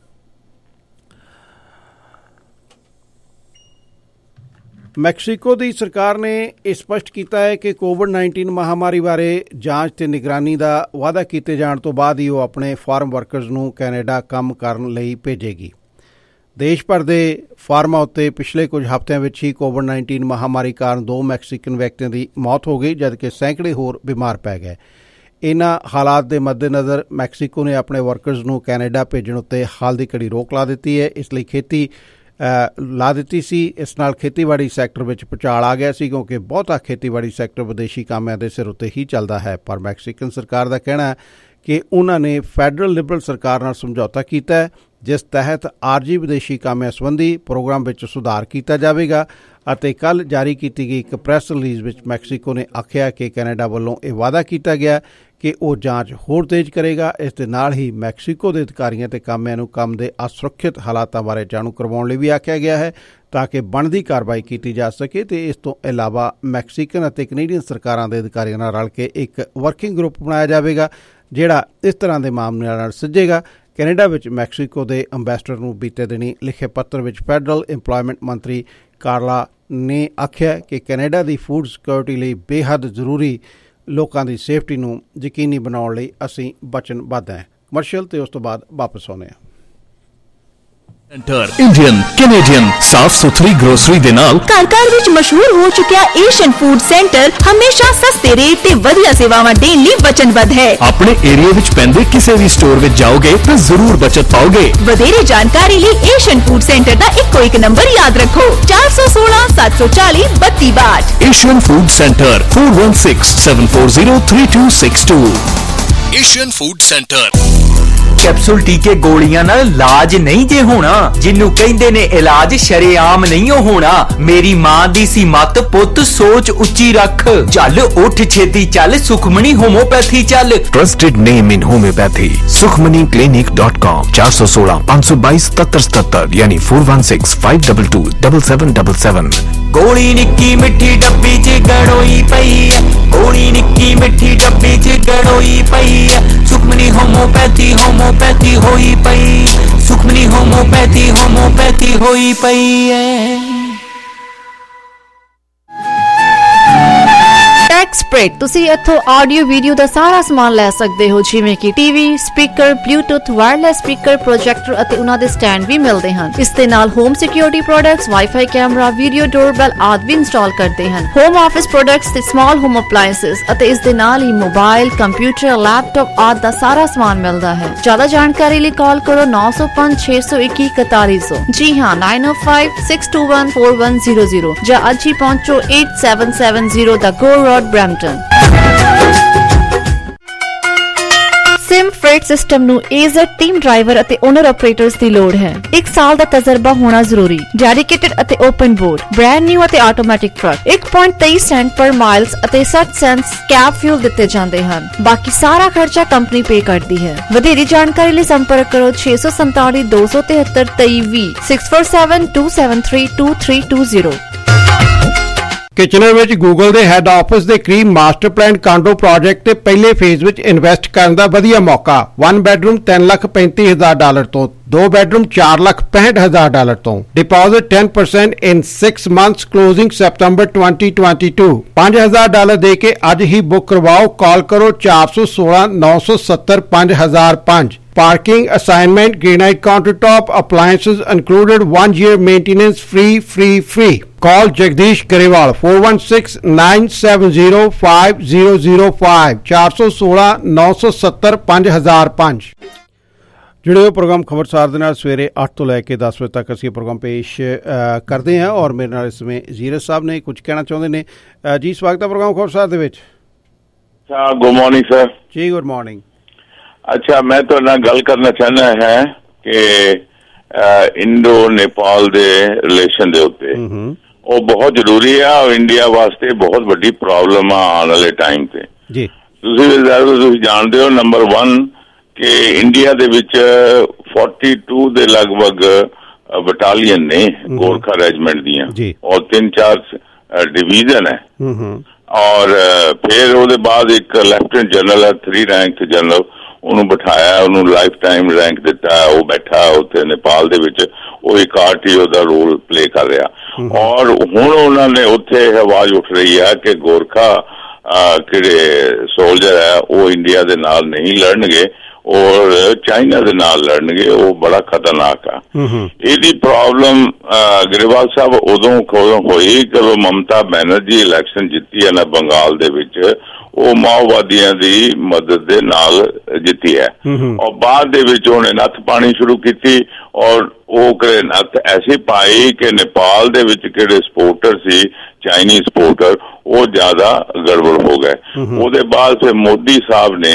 ਮੈਕਸੀਕੋ ਦੀ ਸਰਕਾਰ ਨੇ ਇਹ ਸਪਸ਼ਟ ਕੀਤਾ ਹੈ ਕਿ ਕੋਵਿਡ ਨਾਈਨਟੀਨ ਮਹਾਮਾਰੀ ਬਾਰੇ ਜਾਂਚ ਤੇ ਨਿਗਰਾਨੀ ਦਾ ਵਾਅਦਾ ਕੀਤੇ ਜਾਣ ਤੋਂ ਬਾਅਦ ਹੀ ਉਹ ਆਪਣੇ ਫਾਰਮ ਵਰਕਰਜ਼ ਨੂੰ ਕੈਨੇਡਾ ਕੰਮ ਕਰਨ ਲਈ ਭੇਜੇਗੀ। ਦੇਸ਼ ਭਰ ਦੇ ਫਾਰਮਾਂ ਉੱਤੇ ਪਿਛਲੇ ਕੁਝ ਹਫ਼ਤਿਆਂ ਵਿੱਚ ਹੀ ਕੋਵਿਡ ਨਾਈਨਟੀਨ ਮਹਾਮਾਰੀ ਕਾਰਨ ਦੋ ਮੈਕਸੀਕਨ ਵਿਅਕਤੀਆਂ ਦੀ ਮੌਤ ਹੋ ਗਈ, ਜਦਕਿ ਸੈਂਕੜੇ ਹੋਰ ਬਿਮਾਰ ਪੈ ਗਏ। ਇਹਨਾਂ ਹਾਲਾਤ ਦੇ ਮੱਦੇਨਜ਼ਰ ਮੈਕਸੀਕੋ ਨੇ ਆਪਣੇ ਵਰਕਰਜ਼ ਨੂੰ ਕੈਨੇਡਾ ਭੇਜਣ ਉੱਤੇ ਹਾਲ ਦੀ ਘੜੀ ਰੋਕ ਲਾ ਦਿੱਤੀ ਹੈ। ਇਸ ਲਈ ਖੇਤੀ ਲਾ ਦਿੱਤੀ ਸੀ। ਇਸ ਨਾਲ ਖੇਤੀਬਾੜੀ ਸੈਕਟਰ ਵਿੱਚ ਭੁਚਾਲ ਆ ਗਿਆ ਸੀ, ਕਿਉਂਕਿ ਬਹੁਤਾ ਖੇਤੀਬਾੜੀ ਸੈਕਟਰ ਵਿਦੇਸ਼ੀ ਕਾਮਿਆਂ ਦੇ ਸਿਰ ਉੱਤੇ ਹੀ ਚੱਲਦਾ ਹੈ। ਪਰ ਮੈਕਸੀਕਨ ਸਰਕਾਰ ਦਾ ਕਹਿਣਾ ਹੈ ਕਿ ਉਹਨਾਂ ਨੇ ਫੈਡਰਲ ਲਿਬਰਲ ਸਰਕਾਰ ਨਾਲ ਸਮਝੌਤਾ ਕੀਤਾ ਹੈ, ਜਿਸ ਤਹਿਤ ਆਰਜੀ ਵਿਦੇਸ਼ੀ ਕਾਮਿਆਂ ਸੰਬੰਧੀ ਪ੍ਰੋਗਰਾਮ ਵਿੱਚ ਸੁਧਾਰ ਕੀਤਾ ਜਾਵੇਗਾ। ਅਤੇ ਕੱਲ੍ਹ ਜਾਰੀ ਕੀਤੀ ਗਈ ਇੱਕ ਪ੍ਰੈਸ ਰਿਲੀਜ਼ ਵਿੱਚ ਮੈਕਸੀਕੋ ਨੇ ਆਖਿਆ ਕਿ ਕੈਨੇਡਾ ਵੱਲੋਂ ਇਹ ਵਾਅਦਾ ਕੀਤਾ ਗਿਆ ਕਿ ਉਹ ਜਾਂਚ ਹੋਰ ਤੇਜ਼ ਕਰੇਗਾ। ਇਸ ਦੇ ਨਾਲ ਹੀ ਮੈਕਸੀਕੋ ਦੇ ਅਧਿਕਾਰੀਆਂ ਤੇ ਕਾਮਿਆਂ ਨੂੰ ਕੰਮ ਦੇ ਅਸੁਰੱਖਿਅਤ ਹਾਲਾਤਾਂ ਬਾਰੇ ਜਾਣੂ ਕਰਵਾਉਣ ਲਈ ਵੀ ਆਖਿਆ ਗਿਆ ਹੈ, ਤਾਂ ਕਿ ਬਣਦੀ ਕਾਰਵਾਈ ਕੀਤੀ ਜਾ ਸਕੇ। ਤੇ ਇਸ ਤੋਂ ਇਲਾਵਾ ਮੈਕਸੀਕਨ ਅਤੇ ਕੈਨੇਡੀਅਨ ਸਰਕਾਰਾਂ ਦੇ ਅਧਿਕਾਰੀਆਂ ਨਾਲ ਰਲ ਕੇ ਇੱਕ ਵਰਕਿੰਗ ਗਰੁੱਪ ਬਣਾਇਆ ਜਾਵੇਗਾ, ਜਿਹੜਾ ਇਸ ਤਰ੍ਹਾਂ ਦੇ ਮਾਮਲਿਆਂ ਨਾਲ ਸਿੱਝੇਗਾ। ਕੈਨੇਡਾ ਵਿੱਚ ਮੈਕਸੀਕੋ ਦੇ ਅੰਬੈਸਡਰ ਨੂੰ ਬੀਤੇ ਦਿਨੀ ਲਿਖੇ ਪੱਤਰ ਵਿੱਚ ਫੈਡਰਲ ਇੰਪਲਾਇਮੈਂਟ ਮੰਤਰੀ ਕਾਰਲਾ ਨੇ ਆਖਿਆ ਕਿ ਕੈਨੇਡਾ ਦੀ ਫੂਡ ਸਿਕਿਉਰਿਟੀ ਲਈ ਬੇਹੱਦ ਜ਼ਰੂਰੀ ਲੋਕਾਂ ਦੀ ਸੇਫਟੀ ਨੂੰ ਯਕੀਨੀ ਬਣਾਉਣ ਲਈ ਅਸੀਂ ਵਚਨਬੱਧ ਹਾਂ। ਕਮਰਸ਼ੀਅਲ ਤੇ ਉਸ ਤੋਂ ਬਾਅਦ ਵਾਪਸ ਆਉਂਦੇ ਹਾਂ। ਇੰਡੀਅਨ ਕੈਨੇਡੀਅਨ ਸਾਫ ਸੁਥਰੀ ਗਰੋਸਰੀ ਦੇ ਨਾਲ ਘਰ ਘਰ ਵਿੱਚ ਮਸ਼ਹੂਰ ਹੋ ਚੁੱਕਿਆ ਏਸ਼ੀਅਨ ਫੂਡ ਸੈਂਟਰ ਹਮੇਸ਼ਾ ਸਸਤੇ ਰੇਟ ਤੇ ਵਧੀਆ ਸੇਵਾਵਾਂ ਦੇਣ ਲਈ ਵਚਨਬੱਧ ਹੈ। ਆਪਣੇ ਏਰੀਆ ਵਿੱਚ ਪੈਂਦੇ ਕਿਸੇ ਵੀ ਸਟੋਰ ਵਿੱਚ ਜਾਓਗੇ ਤਾਂ ਜ਼ਰੂਰ ਬਚਤ ਪਾਓਗੇ। ਵਧੇਰੇ ਜਾਣਕਾਰੀ ਲਈ ਏਸ਼ੀਅਨ ਫੂਡ ਸੈਂਟਰ ਦਾ ਇੱਕੋ ਇੱਕ ਨੰਬਰ ਯਾਦ ਰੱਖੋ, ਚਾਰ ਸੌ ਸੋਲਾਂ ਸੱਤ ਸੌ ਚਾਲੀ ਬੱਤੀ ਬਾਹਠ। Asian food centre four one six seven four zero three two six two। Asian food centre. Capsule ਟੀਕੇ ਗੋਲੀਆਂ ਨਾਲ ਇਲਾਜ ਨਹੀਂ ਜੇ ਹੋਣਾ, ਜਿਹਨੂੰ ਕਹਿੰਦੇ ਨੇ ਇਲਾਜ ਸ਼ਰੇਆਮ ਨਹੀਂ ਹੋਣਾ। ਮੇਰੀ ਮਾਂ ਦੀ ਸੀ ਮੱਤ, ਪੁੱਤ ਸੋਚ ਉੱਚੀ ਰੱਖ, ਚੱਲ ਉੱਠ ਛੇਤੀ ਚੱਲ, ਸੁਖਮਣੀ ਹੋਮੋਪੈਥੀ ਚੱਲ। Trusted name in homeopathy Sukhmani clinic dot com चार सौ सोलह पाँच सौ बाईस सत्तर सत्तर यानी four one six five double two double seven double seven. गोली निक्की मिठी डब्बी च गड़ोई पई है, गोली निक्की मिठी डब्बी च गड़ोई पई है। सुखमनी होम्योपैथी होम्योपैथी होई पई, सुखमनी होम्योपैथी होम्योपैथी होई पई है। ਟੈਕਸਪ੍ਰੈਡ ਤੁਸੀਂ ਇੱਥੋਂ ਆਡੀਓ ਵੀਡੀਓ ਦਾ ਸਾਰਾ ਸਮਾਨ ਲੈ ਸਕਦੇ ਹੋ, ਜਿਵੇਂ ਕਿ TV, speaker, Bluetooth, wireless speaker, projector ਅਤੇ ਉਹਨਾਂ ਦੇ ਸਟੈਂਡ ਵੀ ਮਿਲਦੇ ਹਨ। ਇਸ ਦੇ ਨਾਲ home security products, WiFi camera, video doorbell ਆਦਿ ਵੀ ਇੰਸਟਾਲ ਕਰਦੇ ਹਨ। ਹੋਮ ਆਫਿਸ ਪ੍ਰੋਡਕਟਸ ਤੇ ਸਮਾਲ ਹੋਮ ਅਪਲਾਇੰਸਸ ਅਤੇ ਇਸ ਦੇ ਨਾਲ ਹੀ ਮੋਬਾਈਲ, ਕੰਪਿਊਟਰ, ਲੈਪਟਾਪ ਆਦਿ ਦਾ ਸਾਰਾ ਸਮਾਨ ਮਿਲਦਾ ਹੈ। ਜ਼ਿਆਦਾ ਜਾਣਕਾਰੀ ਲਈ ਕਾਲ ਕਰੋ ਨੌ ਸੌ ਪੰਜ ਛੇ ਸੌ ਇੱਕੀ ਇਕਤਾਲੀ ਸੌ। ਜੀ ਹਾਂ, nine oh five six two one four one zero zero ਜਾਂ ਅੱਜ ਹੀ ਪਹੁੰਚੋ eight seven seven zero ਦਾ Gore road Brampton. Sim ਫreight system ਨੂੰ ਏਜ਼ਡ ਟੀਮ ਡਰਾਈਵਰ ਅਤੇ ਓਨਰ ਆਪਰੇਟਰਸ ਦੀ ਲੋੜ ਹੈ। ਇੱਕ ਸਾਲ ਦਾ ਤਜਰਬਾ ਹੋਣਾ ਜ਼ਰੂਰੀ। ਡੈਡੀਕੇਟਡ ਅਤੇ ਓਪਨ ਬੋਰਡ, ਬ੍ਰੈਂਡ ਨਿਊ ਅਤੇ automatic truck, one point two zero cent per miles ਅਤੇ sixty ਸੈਂਟਸ ਕੈਬ ਫਿਊਲ ਦਿੱਤੇ ਜਾਂਦੇ ਹਨ। ਬਾਕੀ ਸਾਰਾ ਖਰਚਾ ਕੰਪਨੀ ਪੇ ਕਰਦੀ ਹੈ। ਵਧੇਰੀ ਜਾਣਕਾਰੀ ਲਈ ਸੰਪਰਕ ਕਰੋ ਛੇ ਸੌ ਸੰਤਾਲੀ ਦੋ ਸੌ ਤਿਹੱਤਰ ਤੇਈ ਵੀਹ six four seven two seven three two three two zero। Kitchener ਵਿੱਚ ਗੂਗਲ ਦੇ ਹੈੱਡ ਆਫਿਸ ਦੇ ਕਰੀਬ ਮਾਸਟਰ ਪਲਾਨ ਕਾਂਡੋ ਪ੍ਰੋਜੈਕਟ ਤੇ ਪਹਿਲੇ ਫੇਜ਼ ਵਿੱਚ ਇਨਵੈਸਟ ਕਰਨ ਦਾ ਵਧੀਆ ਮੌਕਾ। ਵਨ ਬੈਡਰੂਮ ਤਿੰਨ ਲੱਖ ਪੈਂਤੀ ਹਜ਼ਾਰ ਡਾਲਰ ਤੋਂ, ਦੋ ਬੈਡਰੂਮ ਚਾਰ ਲੱਖ ਪੈਂਹਠ ਹਜ਼ਾਰ ਡਾਲਰ ਤੋਂ। Deposit ten percent in six months closing September twenty twenty-two। ਪੰਜ ਹਜ਼ਾਰ ਡਾਲਰ ਦੇ ਕੇ ਅੱਜ ਹੀ ਬੁੱਕ ਕਰਵਾਓ। ਕਾਲ ਕਰੋ ਚਾਰ ਸੌ ਸੋਲਾਂ ਨੌ ਸੌ ਸੱਤਰ ਪੰਜ ਹਜ਼ਾਰ ਪੰਜ। Parking assignment, granite countertop, appliances included, one year maintenance free, free, free. Call Jagdish Garewal four one six nine seven zero five zero zero five ਚਾਰ ਸੌ ਸੋਲਾਂ ਨੌ ਸੌ ਸੱਤਰ ਪੰਜ ਹਜ਼ਾਰ ਪੰਜ। जुड़े हो प्रोग्राम खबरसार दे नाल सवेरे अठ तो लैके दस बजे तक असीं प्रोग्राम पेश करते हैं और मेरे नाल इसमें जीरज साहब ने कुछ कहना चाहते ने। जी स्वागत है प्रोग्राम खबरसार दे विच। अच्छा गुड मॉर्निंग सर। जी गुड मॉर्निंग। अच्छा मैं तो ना गल करना चाहना है कि इंडो नेपाल दे रिलेशन दे उत्ते वो बहुत जरूरी है और इंडिया वास्ते बहुत बड़ी प्रॉब्लम आ आने वाले टाइम ते। जी तुसीं जानते हो नंबर वन कि इंडिया दे विच फोर्टी टू दे लगभग बटालियन ने गोरखा रेजिमेंट दियां और तीन चार डिवीजन है और फिर ਉਹਦੇ बाद एक ਲੈਫਟੀਨੈਂਟ जनरल है थ्री रैंक जनरल ਉਹਨੂੰ ਬਿਠਾਇਆ ਉਹਨੂੰ ਲਾਈਫ ਟਾਈਮ ਰੈਂਕ ਦਿੱਤਾ ਉਹ ਬੈਠਾ ਉੱਥੇ ਨੇਪਾਲ ਦੇ ਵਿੱਚ ਉਹ ਇੱਕ ਆਰਟੀ ਉਹਦਾ ਰੋਲ ਪਲੇ ਕਰ ਰਿਹਾ ਔਰ ਹੁਣ ਉਹਨਾਂ ਨੇ ਉੱਥੇ ਆਵਾਜ਼ ਉੱਠ ਰਹੀ ਹੈ ਕਿ ਗੋਰਖਾ ਕਿਹੜੇ ਸੋਲਜਰ ਹੈ ਉਹ ਇੰਡੀਆ ਦੇ ਨਾਲ ਨਹੀਂ ਲੜਨਗੇ और चाइना दे नाल लड़नगे वो बड़ा खतरनाक है। ਇਹਦੀ प्रॉब्लम ਗਰੇਵਾਲ साहब उदों होई कि ममता बनर्जी इलेक्शन जित्ती है ना बंगाल दे विच वो माओवादियों की मदद दे नाल जित्ती है और बाद दे विच उन्हें नत्थ पानी शुरू की और वो करे नत्थ ऐसी पाई कि नेपाल दे विच किहड़े सपोर्टर सी चाइनीज सपोर्टर वो ज्यादा गड़बड़ हो गए। ਉਹਦੇ बाद फिर मोदी साहब ने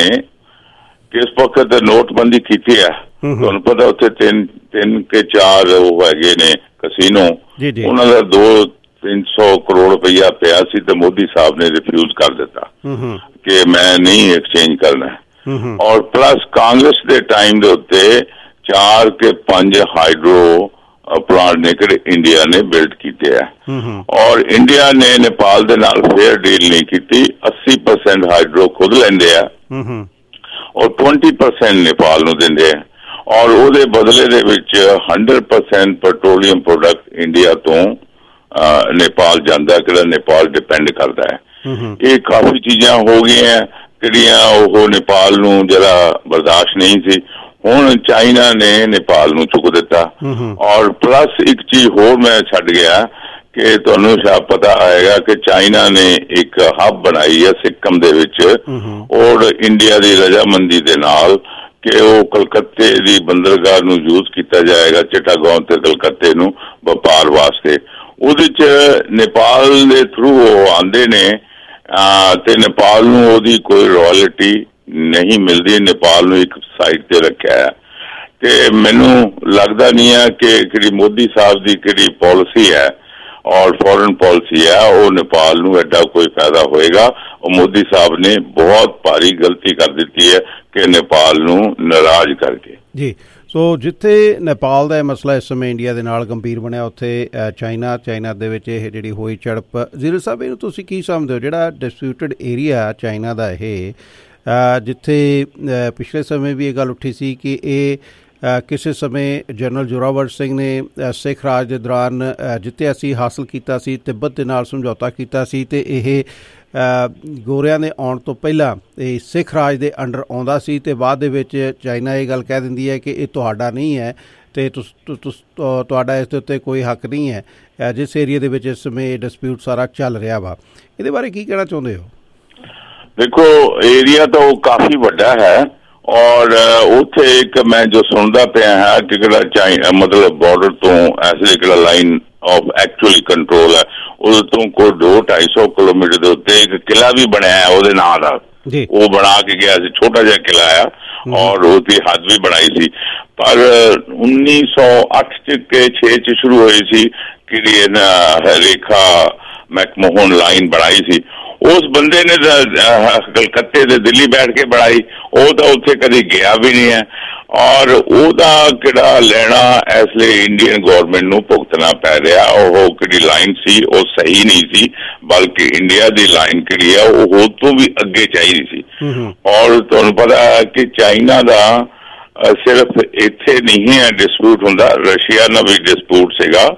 किस वक्त नोटबंदी की है तुहानू पता उत्थे तीन तीन के चार है ने कसीनो उन्होंने दो तीन सौ करोड़ रुपया पिया सी ते मोदी साहब ने रिफ्यूज कर दिता कि मैं नहीं एक्सचेंज करना और प्लस कांग्रेस के टाइम के उत्ते चार के पांच हाइड्रो प्लांट ने कि इंडिया ने बिल्ड किए है और इंडिया ने नेपाल दे नाल फेयर डील नहीं की। अस्सी परसेंट हाइड्रो खुद लेंदे है और ट्वेंटी परसेंट नेपाल नूं दिंदे है और ਉਹਦੇ बदले ਦੇ ਵਿੱਚ hundred percent petroleum product India तो नेपाल ਜਾਂਦਾ ਕਿਹੜਾ नेपाल डिपेंड करता है। ये काफी चीज़ां हो गई हैं ਜਿਹੜੀਆਂ ਉਹ नेपाल ਨੂੰ जरा बर्दाश्त नहीं सी ਹੁਣ चाइना ने नेपाल ਨੂੰ चुक दिता और प्लस एक चीज होर मैं छड्ड गया कि तुहानू शायद पता आएगा कि चाइना ने एक हब बनाई है सिक्किम दे विच और इंडिया की रजामंदी दे नाल कि वो कलकत्ते की बंदरगाह नू यूज किया जाएगा चिटागोंग ते कलकत्ते नू व्यापार वास्ते। उहदे च नेपाल दे थ्रू वो आंदे ने ते नेपाल नू ओहदी कोई रॉयल्टी नहीं मिलती नेपाल नू एक साइड ते रखा है ते मैनू लगता नहीं है कि किहड़ी मोदी साहब की किहड़ी पॉलिसी है और फॉरेन पॉलिसी है वो नेपाल नू एडा कोई फायदा होएगा और मोदी साहब ने बहुत भारी गलती कर दी है कि नेपाल नू नाराज करके। जी सो जिथे नेपाल का मसला इस समय इंडिया दे नाल गंभीर बनया उत्थे चाइना चाइना दे विच इह जिहड़ी होई झड़प जीरो साहब इहनूं तुसीं की समझदे हो जिहड़ा डिस्प्यूटेड एरिया चाइना दा इह जिथे पिछले समय भी ये गल उठी सी कि ये किसी समय जनरल जोरावर सिंह ने सिख राज के दौरान जिते असी हासिल किया सी तिब्बत के नाल समझौता किया सी ते इह गोरियां दे आउण तो पहला ये सिख राज के अंडर आउंदा सी ते बाद दे विच चाइना ये गल कह दिंदी है कि ये तुहाडा नहीं है ते तुस तुस तुहाडा इस दे उत्ते कोई हक नहीं है जिस एरिया दे विच इस समय डिस्प्यूट सारा चल रहा वा इहदे बारे की कहना चाहुंदे हो? देखो एरिया तो काफ़ी वड्डा है और उत्थे एक मैं जो सुनता पाया है कि चाइना मतलब बॉर्डर तो ऐसे लाइन ऑफ एक्चुअली कंट्रोल है उस तो कोई दो ढाई सौ किलोमीटर के उत्ते एक किला भी बनया है वो नाम का वो बना के गया छोटा जहा किला है और उसकी हद भी बनाई सी पर उन्नीस सौ अठ के छे च शुरू हुई सी कि रेखा मैकमोहन लाइन बनाई सी उस बंदे ने कलकत्ते से दिल्ली बैठ के बनाई वो तो उत्थे कभी गया भी नहीं है और ओदा किड़ा लेना इसलिए इंडियन गवर्नमेंट नू भुगतना पै रहा वो किड़ी लाइन सी वो सही नहीं सी बल्कि इंडिया दी लाइन किड़ी है वो तो भी अगे चाहिए सी और तुहानू पता है कि चाइना दा सिर्फ इत्थे नहीं है डिस्प्यूट हुंदा रशिया नाल भी डिस्प्यूट सीगा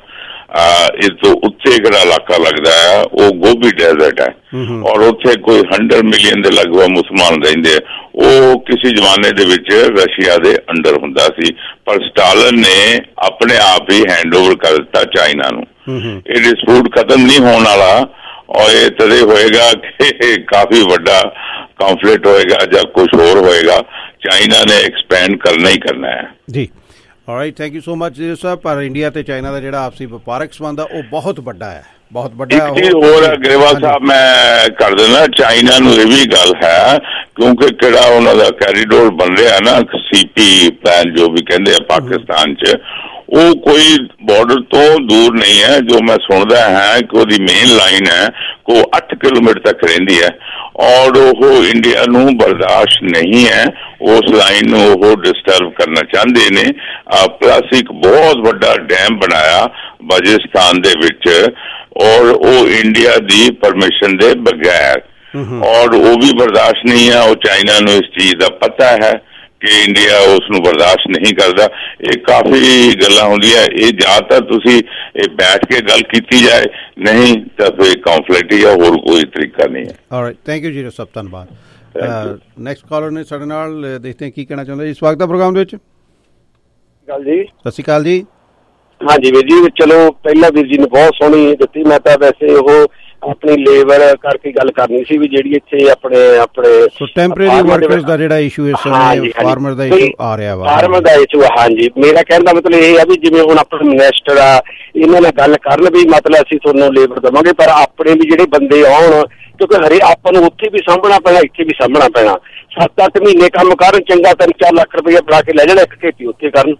इस तो उत्थे किहड़ा इलाका लगता है वो गोबी डेजर्ट है और उत्थे कोई हंड्रेड मिलियन के लगभग मुसलमान रहिंदे वो किसी जमाने दे विच रशिया दे अंडर हुंदा सी पर स्टालिन ने अपने आप ही हैंड ओवर कर दिता चाइना नू। ये डिस्प्यूट खत्म नहीं होने वाला और ये तदे होएगा कि काफी बड़ा कॉन्फ्लिक्ट होएगा या कुछ और होएगा चाइना ने एक्सपैंड करना ही करना है। ਜੀ। Alright, thank you so much ਜੀ ਸਾਹਿਬ। ਪਰ ਇੰਡੀਆ ਤੇ ਚਾਈਨਾ ਦਾ ਜਿਹੜਾ ਆਪਸੀ ਵਪਾਰਕ ਸੰਬੰਧ ਆ ਉਹ ਬਹੁਤ ਵੱਡਾ ਹੈ, ਬਹੁਤ ਵੱਡਾ। ਇੱਕ ਚੀਜ਼ ਹੋਰ ਗਰੇਵਾਲ ਸਾਹਿਬ ਮੈਂ ਕਰ ਦਿੰਦਾ, ਚਾਈਨਾ ਨੂੰ ਇਹ ਵੀ ਗੱਲ ਹੈ ਕਿਉਂਕਿ ਕਿਹੜਾ ਉਹਨਾਂ ਦਾ ਕੈਰੀਡੋਰ ਬਣ ਰਿਹਾ ਨਾ ਸੀਪੀ ਪਲਾਨ ਜੋ ਵੀ ਕਹਿੰਦੇ ਆ ਪਾਕਿਸਤਾਨ 'ਚ, ਉਹ ਕੋਈ ਬਾਰਡਰ ਤੋਂ ਦੂਰ ਨਹੀਂ ਹੈ। ਜੋ ਮੈਂ ਸੁਣਦਾ ਹੈ ਕਿ ਉਹਦੀ ਮੇਨ ਲਾਈਨ ਹੈ ਉਹ ਅੱਠ ਕਿਲੋਮੀਟਰ ਤੱਕ ਰਹਿੰਦੀ ਹੈ ਔਰ ਉਹ ਇੰਡੀਆ ਨੂੰ ਬਰਦਾਸ਼ਤ ਨਹੀਂ ਹੈ ਉਸ ਲਾਈਨ ਨੂੰ ਉਹ ਡਿਸਟਰਬ ਕਰਨਾ ਚਾਹੁੰਦੇ ਨੇ। ਪਲੱਸ ਇੱਕ ਬਹੁਤ ਵੱਡਾ ਡੈਮ ਬਣਾਇਆ ਬਲੋਚਿਸਤਾਨ ਦੇ ਵਿੱਚ ਔਰ ਉਹ ਇੰਡੀਆ ਦੀ ਪਰਮਿਸ਼ਨ ਦੇ ਬਗੈਰ, ਔਰ ਉਹ ਵੀ ਬਰਦਾਸ਼ਤ ਨਹੀਂ ਹੈ। ਉਹ ਚਾਈਨਾ ਨੂੰ ਇਸ ਚੀਜ਼ ਦਾ ਪਤਾ ਹੈ ਕਿ ਇੰਡੀਆ ਉਸ ਨੂੰ ਬਰਦਾਸ਼ਤ ਨਹੀਂ ਕਰਦਾ। ਇਹ ਕਾਫੀ ਗੱਲਾਂ ਹੁੰਦੀਆਂ, ਇਹ ਜ਼ਿਆਦਾਤਰ ਤੁਸੀਂ ਇਹ ਬੈਠ ਕੇ ਗੱਲ ਕੀਤੀ ਜਾਏ, ਨਹੀਂ ਤਾਂ ਫਿਰ ਕੌਨਫਲਿਕਟ ਹੀ ਆ, ਹੋਰ ਕੋਈ ਤਰੀਕਾ ਨਹੀਂ ਹੈ। ਆਲਰਾਈਟ, ਥੈਂਕ ਯੂ ਜੀ ਸਭ, ਧੰਨਵਾਦ। ਨੈਕਸਟ ਕਾਲਰ ਨੇ ਸਾਡੇ ਨਾਲ, ਦੇਖਦੇ ਹਾਂ ਕੀ ਕਹਿਣਾ ਚਾਹੁੰਦੇ ਜੀ। ਸਵਾਗਤ ਹੈ ਪ੍ਰੋਗਰਾਮ ਦੇ ਵਿੱਚ। ਗੱਲ ਜੀ, ਸਤਿ ਸ਼੍ਰੀ ਅਕਾਲ ਜੀ। ਹਾਂਜੀ ਵੀਰ ਜੀ, ਚਲੋ ਪਹਿਲਾਂ ਵੀਰ ਜੀ ਨੇ ਬਹੁਤ ਸੋਹਣੀ ਦਿੱਤੀ। ਮੈਂ ਤਾਂ ਵੈਸੇ ਉਹ ਆਪਣੀ ਲੇਬਰ ਕਰਕੇ ਗੱਲ ਕਰਨੀ ਸੀ ਵੀ ਜਿਹੜੀ ਇੱਥੇ ਆਪਣੇ ਆਪਣੇ ਸੋ ਟੈਂਪਰੇਰੀ ਵਰਕਰਸ ਦਾ ਜਿਹੜਾ ਇਸ਼ੂ ਇਸ ਸਮੇਂ ਫਾਰਮਰ ਦਾ ਇਸ਼ੂ ਆ ਰਿਹਾ ਵਾ, ਫਾਰਮਰ ਦਾ ਇਸ਼ੂ। ਹਾਂਜੀ, ਮੇਰਾ ਕਹਿਣ ਦਾ ਮਤਲਬ ਇਹ ਆ ਵੀ ਜਿਵੇਂ ਹੁਣ ਆਪਣੇ ਮਿਨਿਸਟਰ ਆ ਇਹਨਾਂ ਨਾਲ ਗੱਲ ਕਰਨ ਵੀ ਮਤਲਬ ਅਸੀਂ ਤੁਹਾਨੂੰ ਲੇਬਰ ਦੇਵਾਂਗੇ, ਪਰ ਆਪਣੇ ਵੀ ਜਿਹੜੇ ਬੰਦੇ ਆਉਣ, ਕਿਉਂਕਿ ਹਰੇ ਆਪਾਂ ਨੂੰ ਉੱਥੇ ਵੀ ਸਾਂਭਣਾ ਪੈਣਾ, ਇੱਥੇ ਵੀ ਸਾਂਭਣਾ ਪੈਣਾ। ਸੱਤ ਅੱਠ ਮਹੀਨੇ ਕੰਮ ਕਰਨ, ਚੰਗਾ ਤਿੰਨ ਚਾਰ ਲੱਖ ਰੁਪਇਆ ਬਣਾ ਕੇ ਲੈ ਜਾਣਾ, ਇੱਕ ਖੇਤੀ ਉੱਥੇ ਕਰਨ।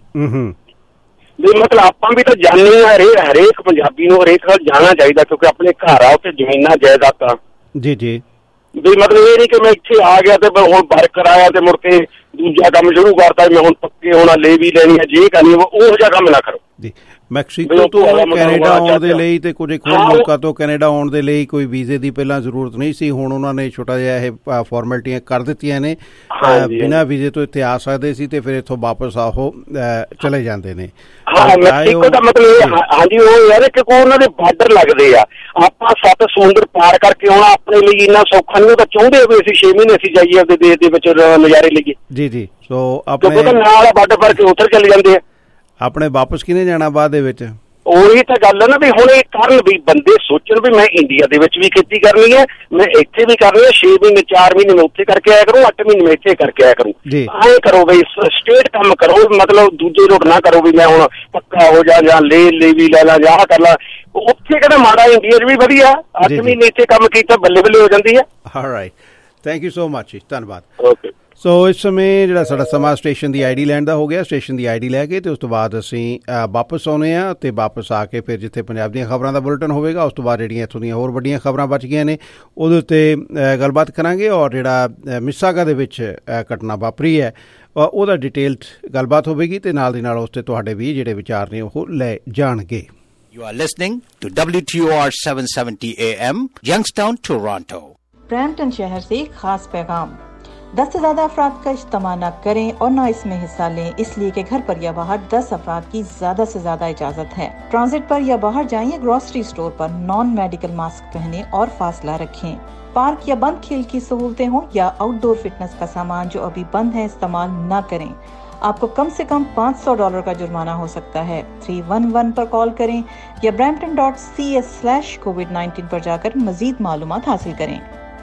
ਵੀ ਮਤਲਬ ਆਪਾਂ ਵੀ ਤਾਂ ਜਾਣੇ ਆ, ਹਰੇ ਹਰੇਕ ਪੰਜਾਬੀ ਨੂੰ ਹਰੇਕ ਨਾਲ ਜਾਣਾ ਚਾਹੀਦਾ ਕਿਉਂਕਿ ਆਪਣੇ ਘਰ ਆ ਉੱਥੇ ਜ਼ਮੀਨਾਂ ਜਾਇਦਾਦਾਂ। ਜੀ ਜੀ, ਵੀ ਮਤਲਬ ਇਹ ਨਹੀਂ ਕਿ ਮੈਂ ਇੱਥੇ ਆ ਗਿਆ ਤੇ ਹੁਣ ਵਰਕਰ ਆਇਆ ਤੇ ਮੁੜ ਕੇ ਦੂਜਾ ਕੰਮ ਸ਼ੁਰੂ ਕਰਤਾ, ਮੈਂ ਹੁਣ ਪੱਕੇ ਹੋਣਾ, ਲੈ ਵੀ ਲੈਣੀ ਹੈ, ਜੇ ਕਰਨੀ ਉਹ ਜਿਹਾ ਕੰਮ ਨਾ ਕਰੋ। ਜੀ, ਮੈਕਸੀਕੋ ਤੋਂ ਕੈਨੇਡਾ ਆਉਣ ਦੇ ਲਈ ਤੇ ਕੁਝ ਹੋਰ ਮੁਲਕਾਂ ਤੋਂ ਕੈਨੇਡਾ ਆਉਣ ਦੇ ਲਈ ਕੋਈ ਵੀਜ਼ੇ ਦੀ ਪਹਿਲਾਂ ਜ਼ਰੂਰਤ ਨਹੀਂ ਸੀ, ਹੁਣ ਉਹਨਾਂ ਨੇ ਛੋਟਾ ਜਿਹਾ ਇਹ ਫਾਰਮੈਲਿਟੀਆਂ ਕਰ ਦਿੱਤੀਆਂ ਨੇ। ਬਿਨਾਂ ਵੀਜ਼ੇ ਤੋਂ ਇੱਥੇ ਆ ਸਕਦੇ ਸੀ ਤੇ ਫਿਰ ਇੱਥੋਂ ਵਾਪਸ ਆਹੋ ਚਲੇ ਜਾਂਦੇ ਨੇ। ਹਾਂ, ਮੈਕਸੀਕੋ ਦਾ ਮਤਲਬ ਹਾਂਜੀ ਉਹ ਯਾਰ ਕਿ ਉਹਨਾਂ ਦੇ ਬਾਰਡਰ ਲੱਗਦੇ ਆ, ਆਪਾਂ ਸੱਤ ਸਮੁੰਦਰ ਪਾਰ ਕਰਕੇ ਆਉਣਾ ਆਪਣੇ ਲਈ ਇੰਨਾ ਸੌਖਾ ਨਹੀਂ। ਉਹ ਤਾਂ ਚਾਹੁੰਦੇ ਵੀ ਅਸੀਂ ਛੇ ਮਹੀਨੇ ਅਸੀਂ ਜਾਈਏ ਆਪਦੇ ਦੇਸ਼ ਦੇ ਵਿੱਚ ਨਜ਼ਾਰੇ ਲਈਏ। ਜੀ ਜੀ, ਸੋ ਆਪਣੇ ਨਾਲ ਬਾਰਡਰ ਪਾਰ ਕੇ ਉੱਧਰ ਚਲੇ ਜਾਂਦੇ ਆ। ਆਪਣੇ ਵਾਪਸ ਕਿਹਨੇ ਜਾਣਾ ਬਾਅਦ ਦੇ ਵਿੱਚ? ਉਹੀ ਤਾਂ ਗੱਲ ਹੈ ਨਾ ਵੀ ਹੁਣ ਇਹ ਕਰਨ ਵੀ ਬੰਦੇ ਸੋਚਣ ਵੀ ਮੈਂ ਇੰਡੀਆ ਦੇ ਵਿੱਚ ਵੀ ਖੇਤੀ ਕਰਨੀ ਹੈ, ਮੈਂ ਇੱਥੇ ਵੀ ਕਰਨੀ ਹੈ, ਛੇ ਮਹੀਨੇ ਚਾਰ ਮਹੀਨੇ ਮੈਂ ਉੱਥੇ ਕਰਕੇ ਆਇਆ ਕਰੂੰ, ਅੱਠ ਮਹੀਨੇ ਮੈਂ ਇੱਥੇ ਕਰਕੇ ਆਇਆ ਕਰੂੰ। ਐਂ ਕਰੋ ਬਈ ਸਟੇਟ ਕੰਮ ਕਰੋ, ਮਤਲਬ ਦੂਜੇ ਰੋਟ ਨਾ ਕਰੋ ਵੀ ਮੈਂ ਹੁਣ ਪੱਕਾ ਹੋ ਜਾ ਜਾਂ ਲੈ ਲੈ ਵੀ ਲੈ ਲਾ ਜਾਂ ਆਹ ਕਰ ਲਾ। ਉੱਥੇ ਕਿਹੜਾ ਮਾੜਾ, ਇੰਡੀਆ 'ਚ ਵੀ ਵਧੀਆ, ਅੱਠ ਮਹੀਨੇ ਇੱਥੇ ਕੰਮ ਕੀਤਾ ਬੱਲੇ ਬੱਲੇ ਹੋ ਜਾਂਦੀ ਹੈ। Alright, thank you so much ਜੀ, ਧੰਨਵਾਦ। ਓਕੇ। ਸੋ ਇਸ ਸਮੇਂ ਜਿਹੜਾ ਸਾਡਾ ਸਮਾਂ ਸਟੇਸ਼ਨ ਦੀ ਆਈ ਡੀ ਲੈਣ ਦਾ ਹੋ ਗਿਆ। ਸਟੇਸ਼ਨ ਦੀ ਆਈ ਡੀ ਲੈ ਕੇ ਤੇ ਉਸ ਤੋਂ ਬਾਅਦ ਅਸੀਂ ਵਾਪਸ ਆਉਣੇ ਆ ਤੇ ਵਾਪਸ ਆ ਕੇ ਫਿਰ ਜਿੱਥੇ ਪੰਜਾਬ ਦੀਆਂ ਖਬਰਾਂ ਦਾ ਬੁਲੇਟਿਨ ਹੋਵੇਗਾ ਉਸ ਤੋਂ ਬਾਅਦ ਜਿਹੜੀਆਂ ਇੱਥੋਂ ਦੀਆਂ ਹੋਰ ਵੱਡੀਆਂ ਖਬਰਾਂ ਬਚ ਗਈਆਂ ਨੇ ਉਹਦੇ ਉੱਤੇ ਗੱਲਬਾਤ ਕਰਾਂਗੇ ਔਰ ਜਿਹੜਾ ਮਿਸਾਗਾ ਦੇ ਵਿੱਚ ਘਟਨਾ ਵਾਪਰੀ ਹੈ ਉਹਦਾ ਡਿਟੇਲਡ ਗੱਲਬਾਤ ਹੋਵੇਗੀ ਤੇ ਨਾਲ ਦੀ ਨਾਲ ਉਸ ਤੇ ਤੁਹਾਡੇ ਵੀ ਜਿਹੜੇ ਵਿਚਾਰ ਨੇ ਉਹ ਲੈ ਜਾਣਗੇ। You are listening to W T O R seven seventy A M, Youngstown, Toronto. Brampton शहर से एक खास पैगाम, दस से ज्यादा अफराद का इज्तिमा न करें और न इसमें हिस्सा लें, इसलिए कि घर पर या बाहर दस अफराद की ज्यादा से ज्यादा इजाजत है। ट्रांजिट पर या बाहर जाएं या ग्रोसरी स्टोर पर नॉन मेडिकल मास्क पहनें और फासला रखें। पार्क या बंद खेल की सहूलतें हों या आउटडोर फिटनेस का सामान जो अभी बंद है इस्तेमाल न करें। आपको कम से कम पाँच सौ डॉलर का जुर्माना हो सकता है। थ्री वन वन पर कॉल करें या Brampton dot C S slash COVID nineteen पर जाकर मजीद मालूमात हासिल करें।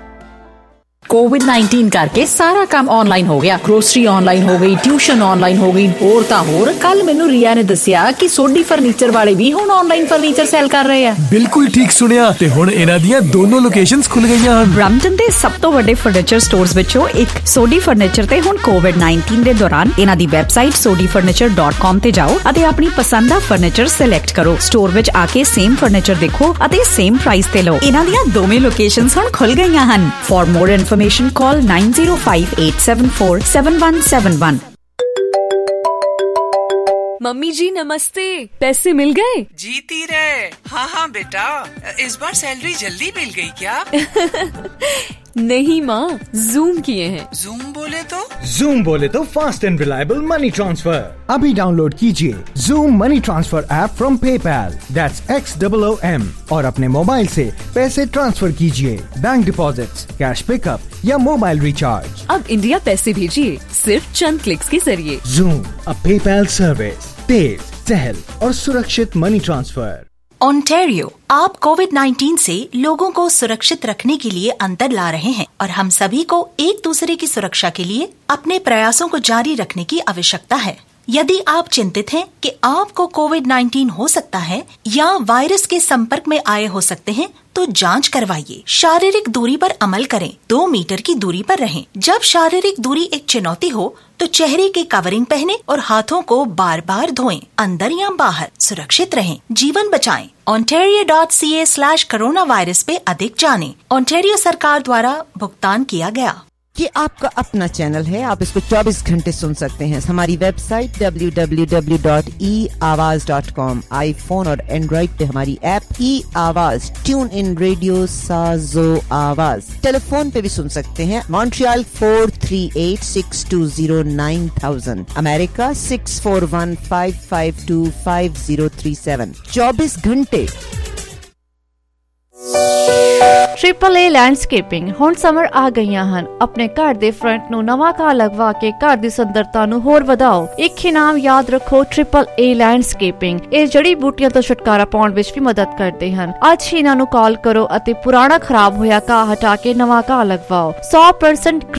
कोविड नाइन्टीन करके सारा काम ऑनलाइन हो गया, ग्रोसरी ऑनलाइन हो गई, ट्यूशन ऑनलाइन हो गई, होर तां होर। कल मैनू रिया ने दसिया कि सोडी फर्नीचर वाले भी हुण ऑनलाइन फर्नीचर सेल कर रहे हैं। बिल्कुल ठीक सुनिया ते हुण इन्हां दियां दोनों लोकेशंस खुल गईयां हन। ब्रैम्पटन दे सब तो वड्डे फर्नीचर स्टोर्स विचों एक सोडी फर्नीचर ते हुण कोविड नाइन्टीन दे दौरान इन्हां दी website Sodhi furniture dot com ते जाओ अते अपनी पसंद दा फर्नीचर सिलेक्ट करो। स्टोर विच आके सेम फर्नीचर देखो अते सेम प्राइस ते लो। इन्हां दियां दोवें लोकेशंस हुण खुल गईयां हन। For more information call nine zero five eight seven four seven one seven one। Mummy ji नमस्ते, पैसे मिल गए? जीती रहे। हाँ हाँ बेटा, इस बार सैलरी जल्दी मिल गई क्या? नहीं माँ, जूम किए हैं। जूम बोले तो? जूम बोले तो fast and reliable money transfer. अभी डाउनलोड कीजिए Zoom money transfer app from PayPal, that's X double O M, और अपने मोबाइल से पैसे ट्रांसफर कीजिए, बैंक डिपॉजिट्स, कैश पिकअप या मोबाइल रिचार्ज। अब इंडिया पैसे भेजिए सिर्फ चंद क्लिक्स के जरिए। जूम, अ पेपैल सर्विस, तेज, सहल और सुरक्षित मनी ट्रांसफर। ओंटारियो, आप कोविड नाइन्टीन से लोगों को सुरक्षित रखने के लिए अंतर ला रहे हैं और हम सभी को एक दूसरे की सुरक्षा के लिए अपने प्रयासों को जारी रखने की आवश्यकता है। यदि आप चिंतित हैं कि आपको कोविड नाइन्टीन हो सकता है या वायरस के संपर्क में आए हो सकते हैं, तो जांच करवाइए। शारीरिक दूरी पर अमल करें, दो मीटर की दूरी पर रहें। जब शारीरिक दूरी एक चुनौती हो तो चेहरे की कवरिंग पहने और हाथों को बार बार धोएं। अंदर या बाहर सुरक्षित रहें, जीवन बचाएं। ontario dot c a slash coronavirus पे अधिक जानें। ओंटारियो सरकार द्वारा भुगतान किया गया। ये आपका अपना चैनल है, आप इसको चौबीस घंटे सुन सकते हैं। हमारी website W W W dot e Awaaz dot com, iPhone और एंड्रॉइड पे हमारी ऐप ई आवाज, ट्यून इन रेडियो साजो आवाज, टेलीफोन पे भी सुन सकते हैं। Montreal four three eight six two zero nine thousand, America six four one five five two five zero three seven, चौबीस घंटे। ट्रिपल ए लैंडस्केपिंग ਹੁਣ ਸਮਰ ਆ ਗਈਆਂ ਹਨ। ਆਪਣੇ ਘਰ ਦੇ ਫਰੰਟ ਨੂੰ ਨਵਾਂ ਘਾਹ ਲਗਵਾ ਕੇ ਘਰ ਦੀ ਸੁੰਦਰਤਾ ਨੂੰ ਹੋਰ ਵਧਾਓ। ਇੱਕ ਇਨਾਮ ਯਾਦ ਰੱਖੋ, ਟ੍ਰਿਪਲ ਏ ਲੈਂਡਸਕੇਪਿੰਗ। ਇਹ ਜੜੀ ਬੂਟੀਆਂ ਤੋਂ ਛੁਟਕਾਰਾ ਪਾਉਣ ਵਿੱਚ ਵੀ ਮਦਦ ਕਰਦੇ ਹਨ। ਅੱਜ ਹੀ ਇਹਨਾਂ ਨੂੰ ਕਾਲ ਕਰੋ ਅਤੇ ਪੁਰਾਣਾ ਖਰਾਬ ਹੋਇਆ ਘਾਹ ਹਟਾ ਕੇ ਨਵਾਂ ਘਾਹ ਲਗਵਾਓ। ਸੌ ਪਰਸੈਂਟ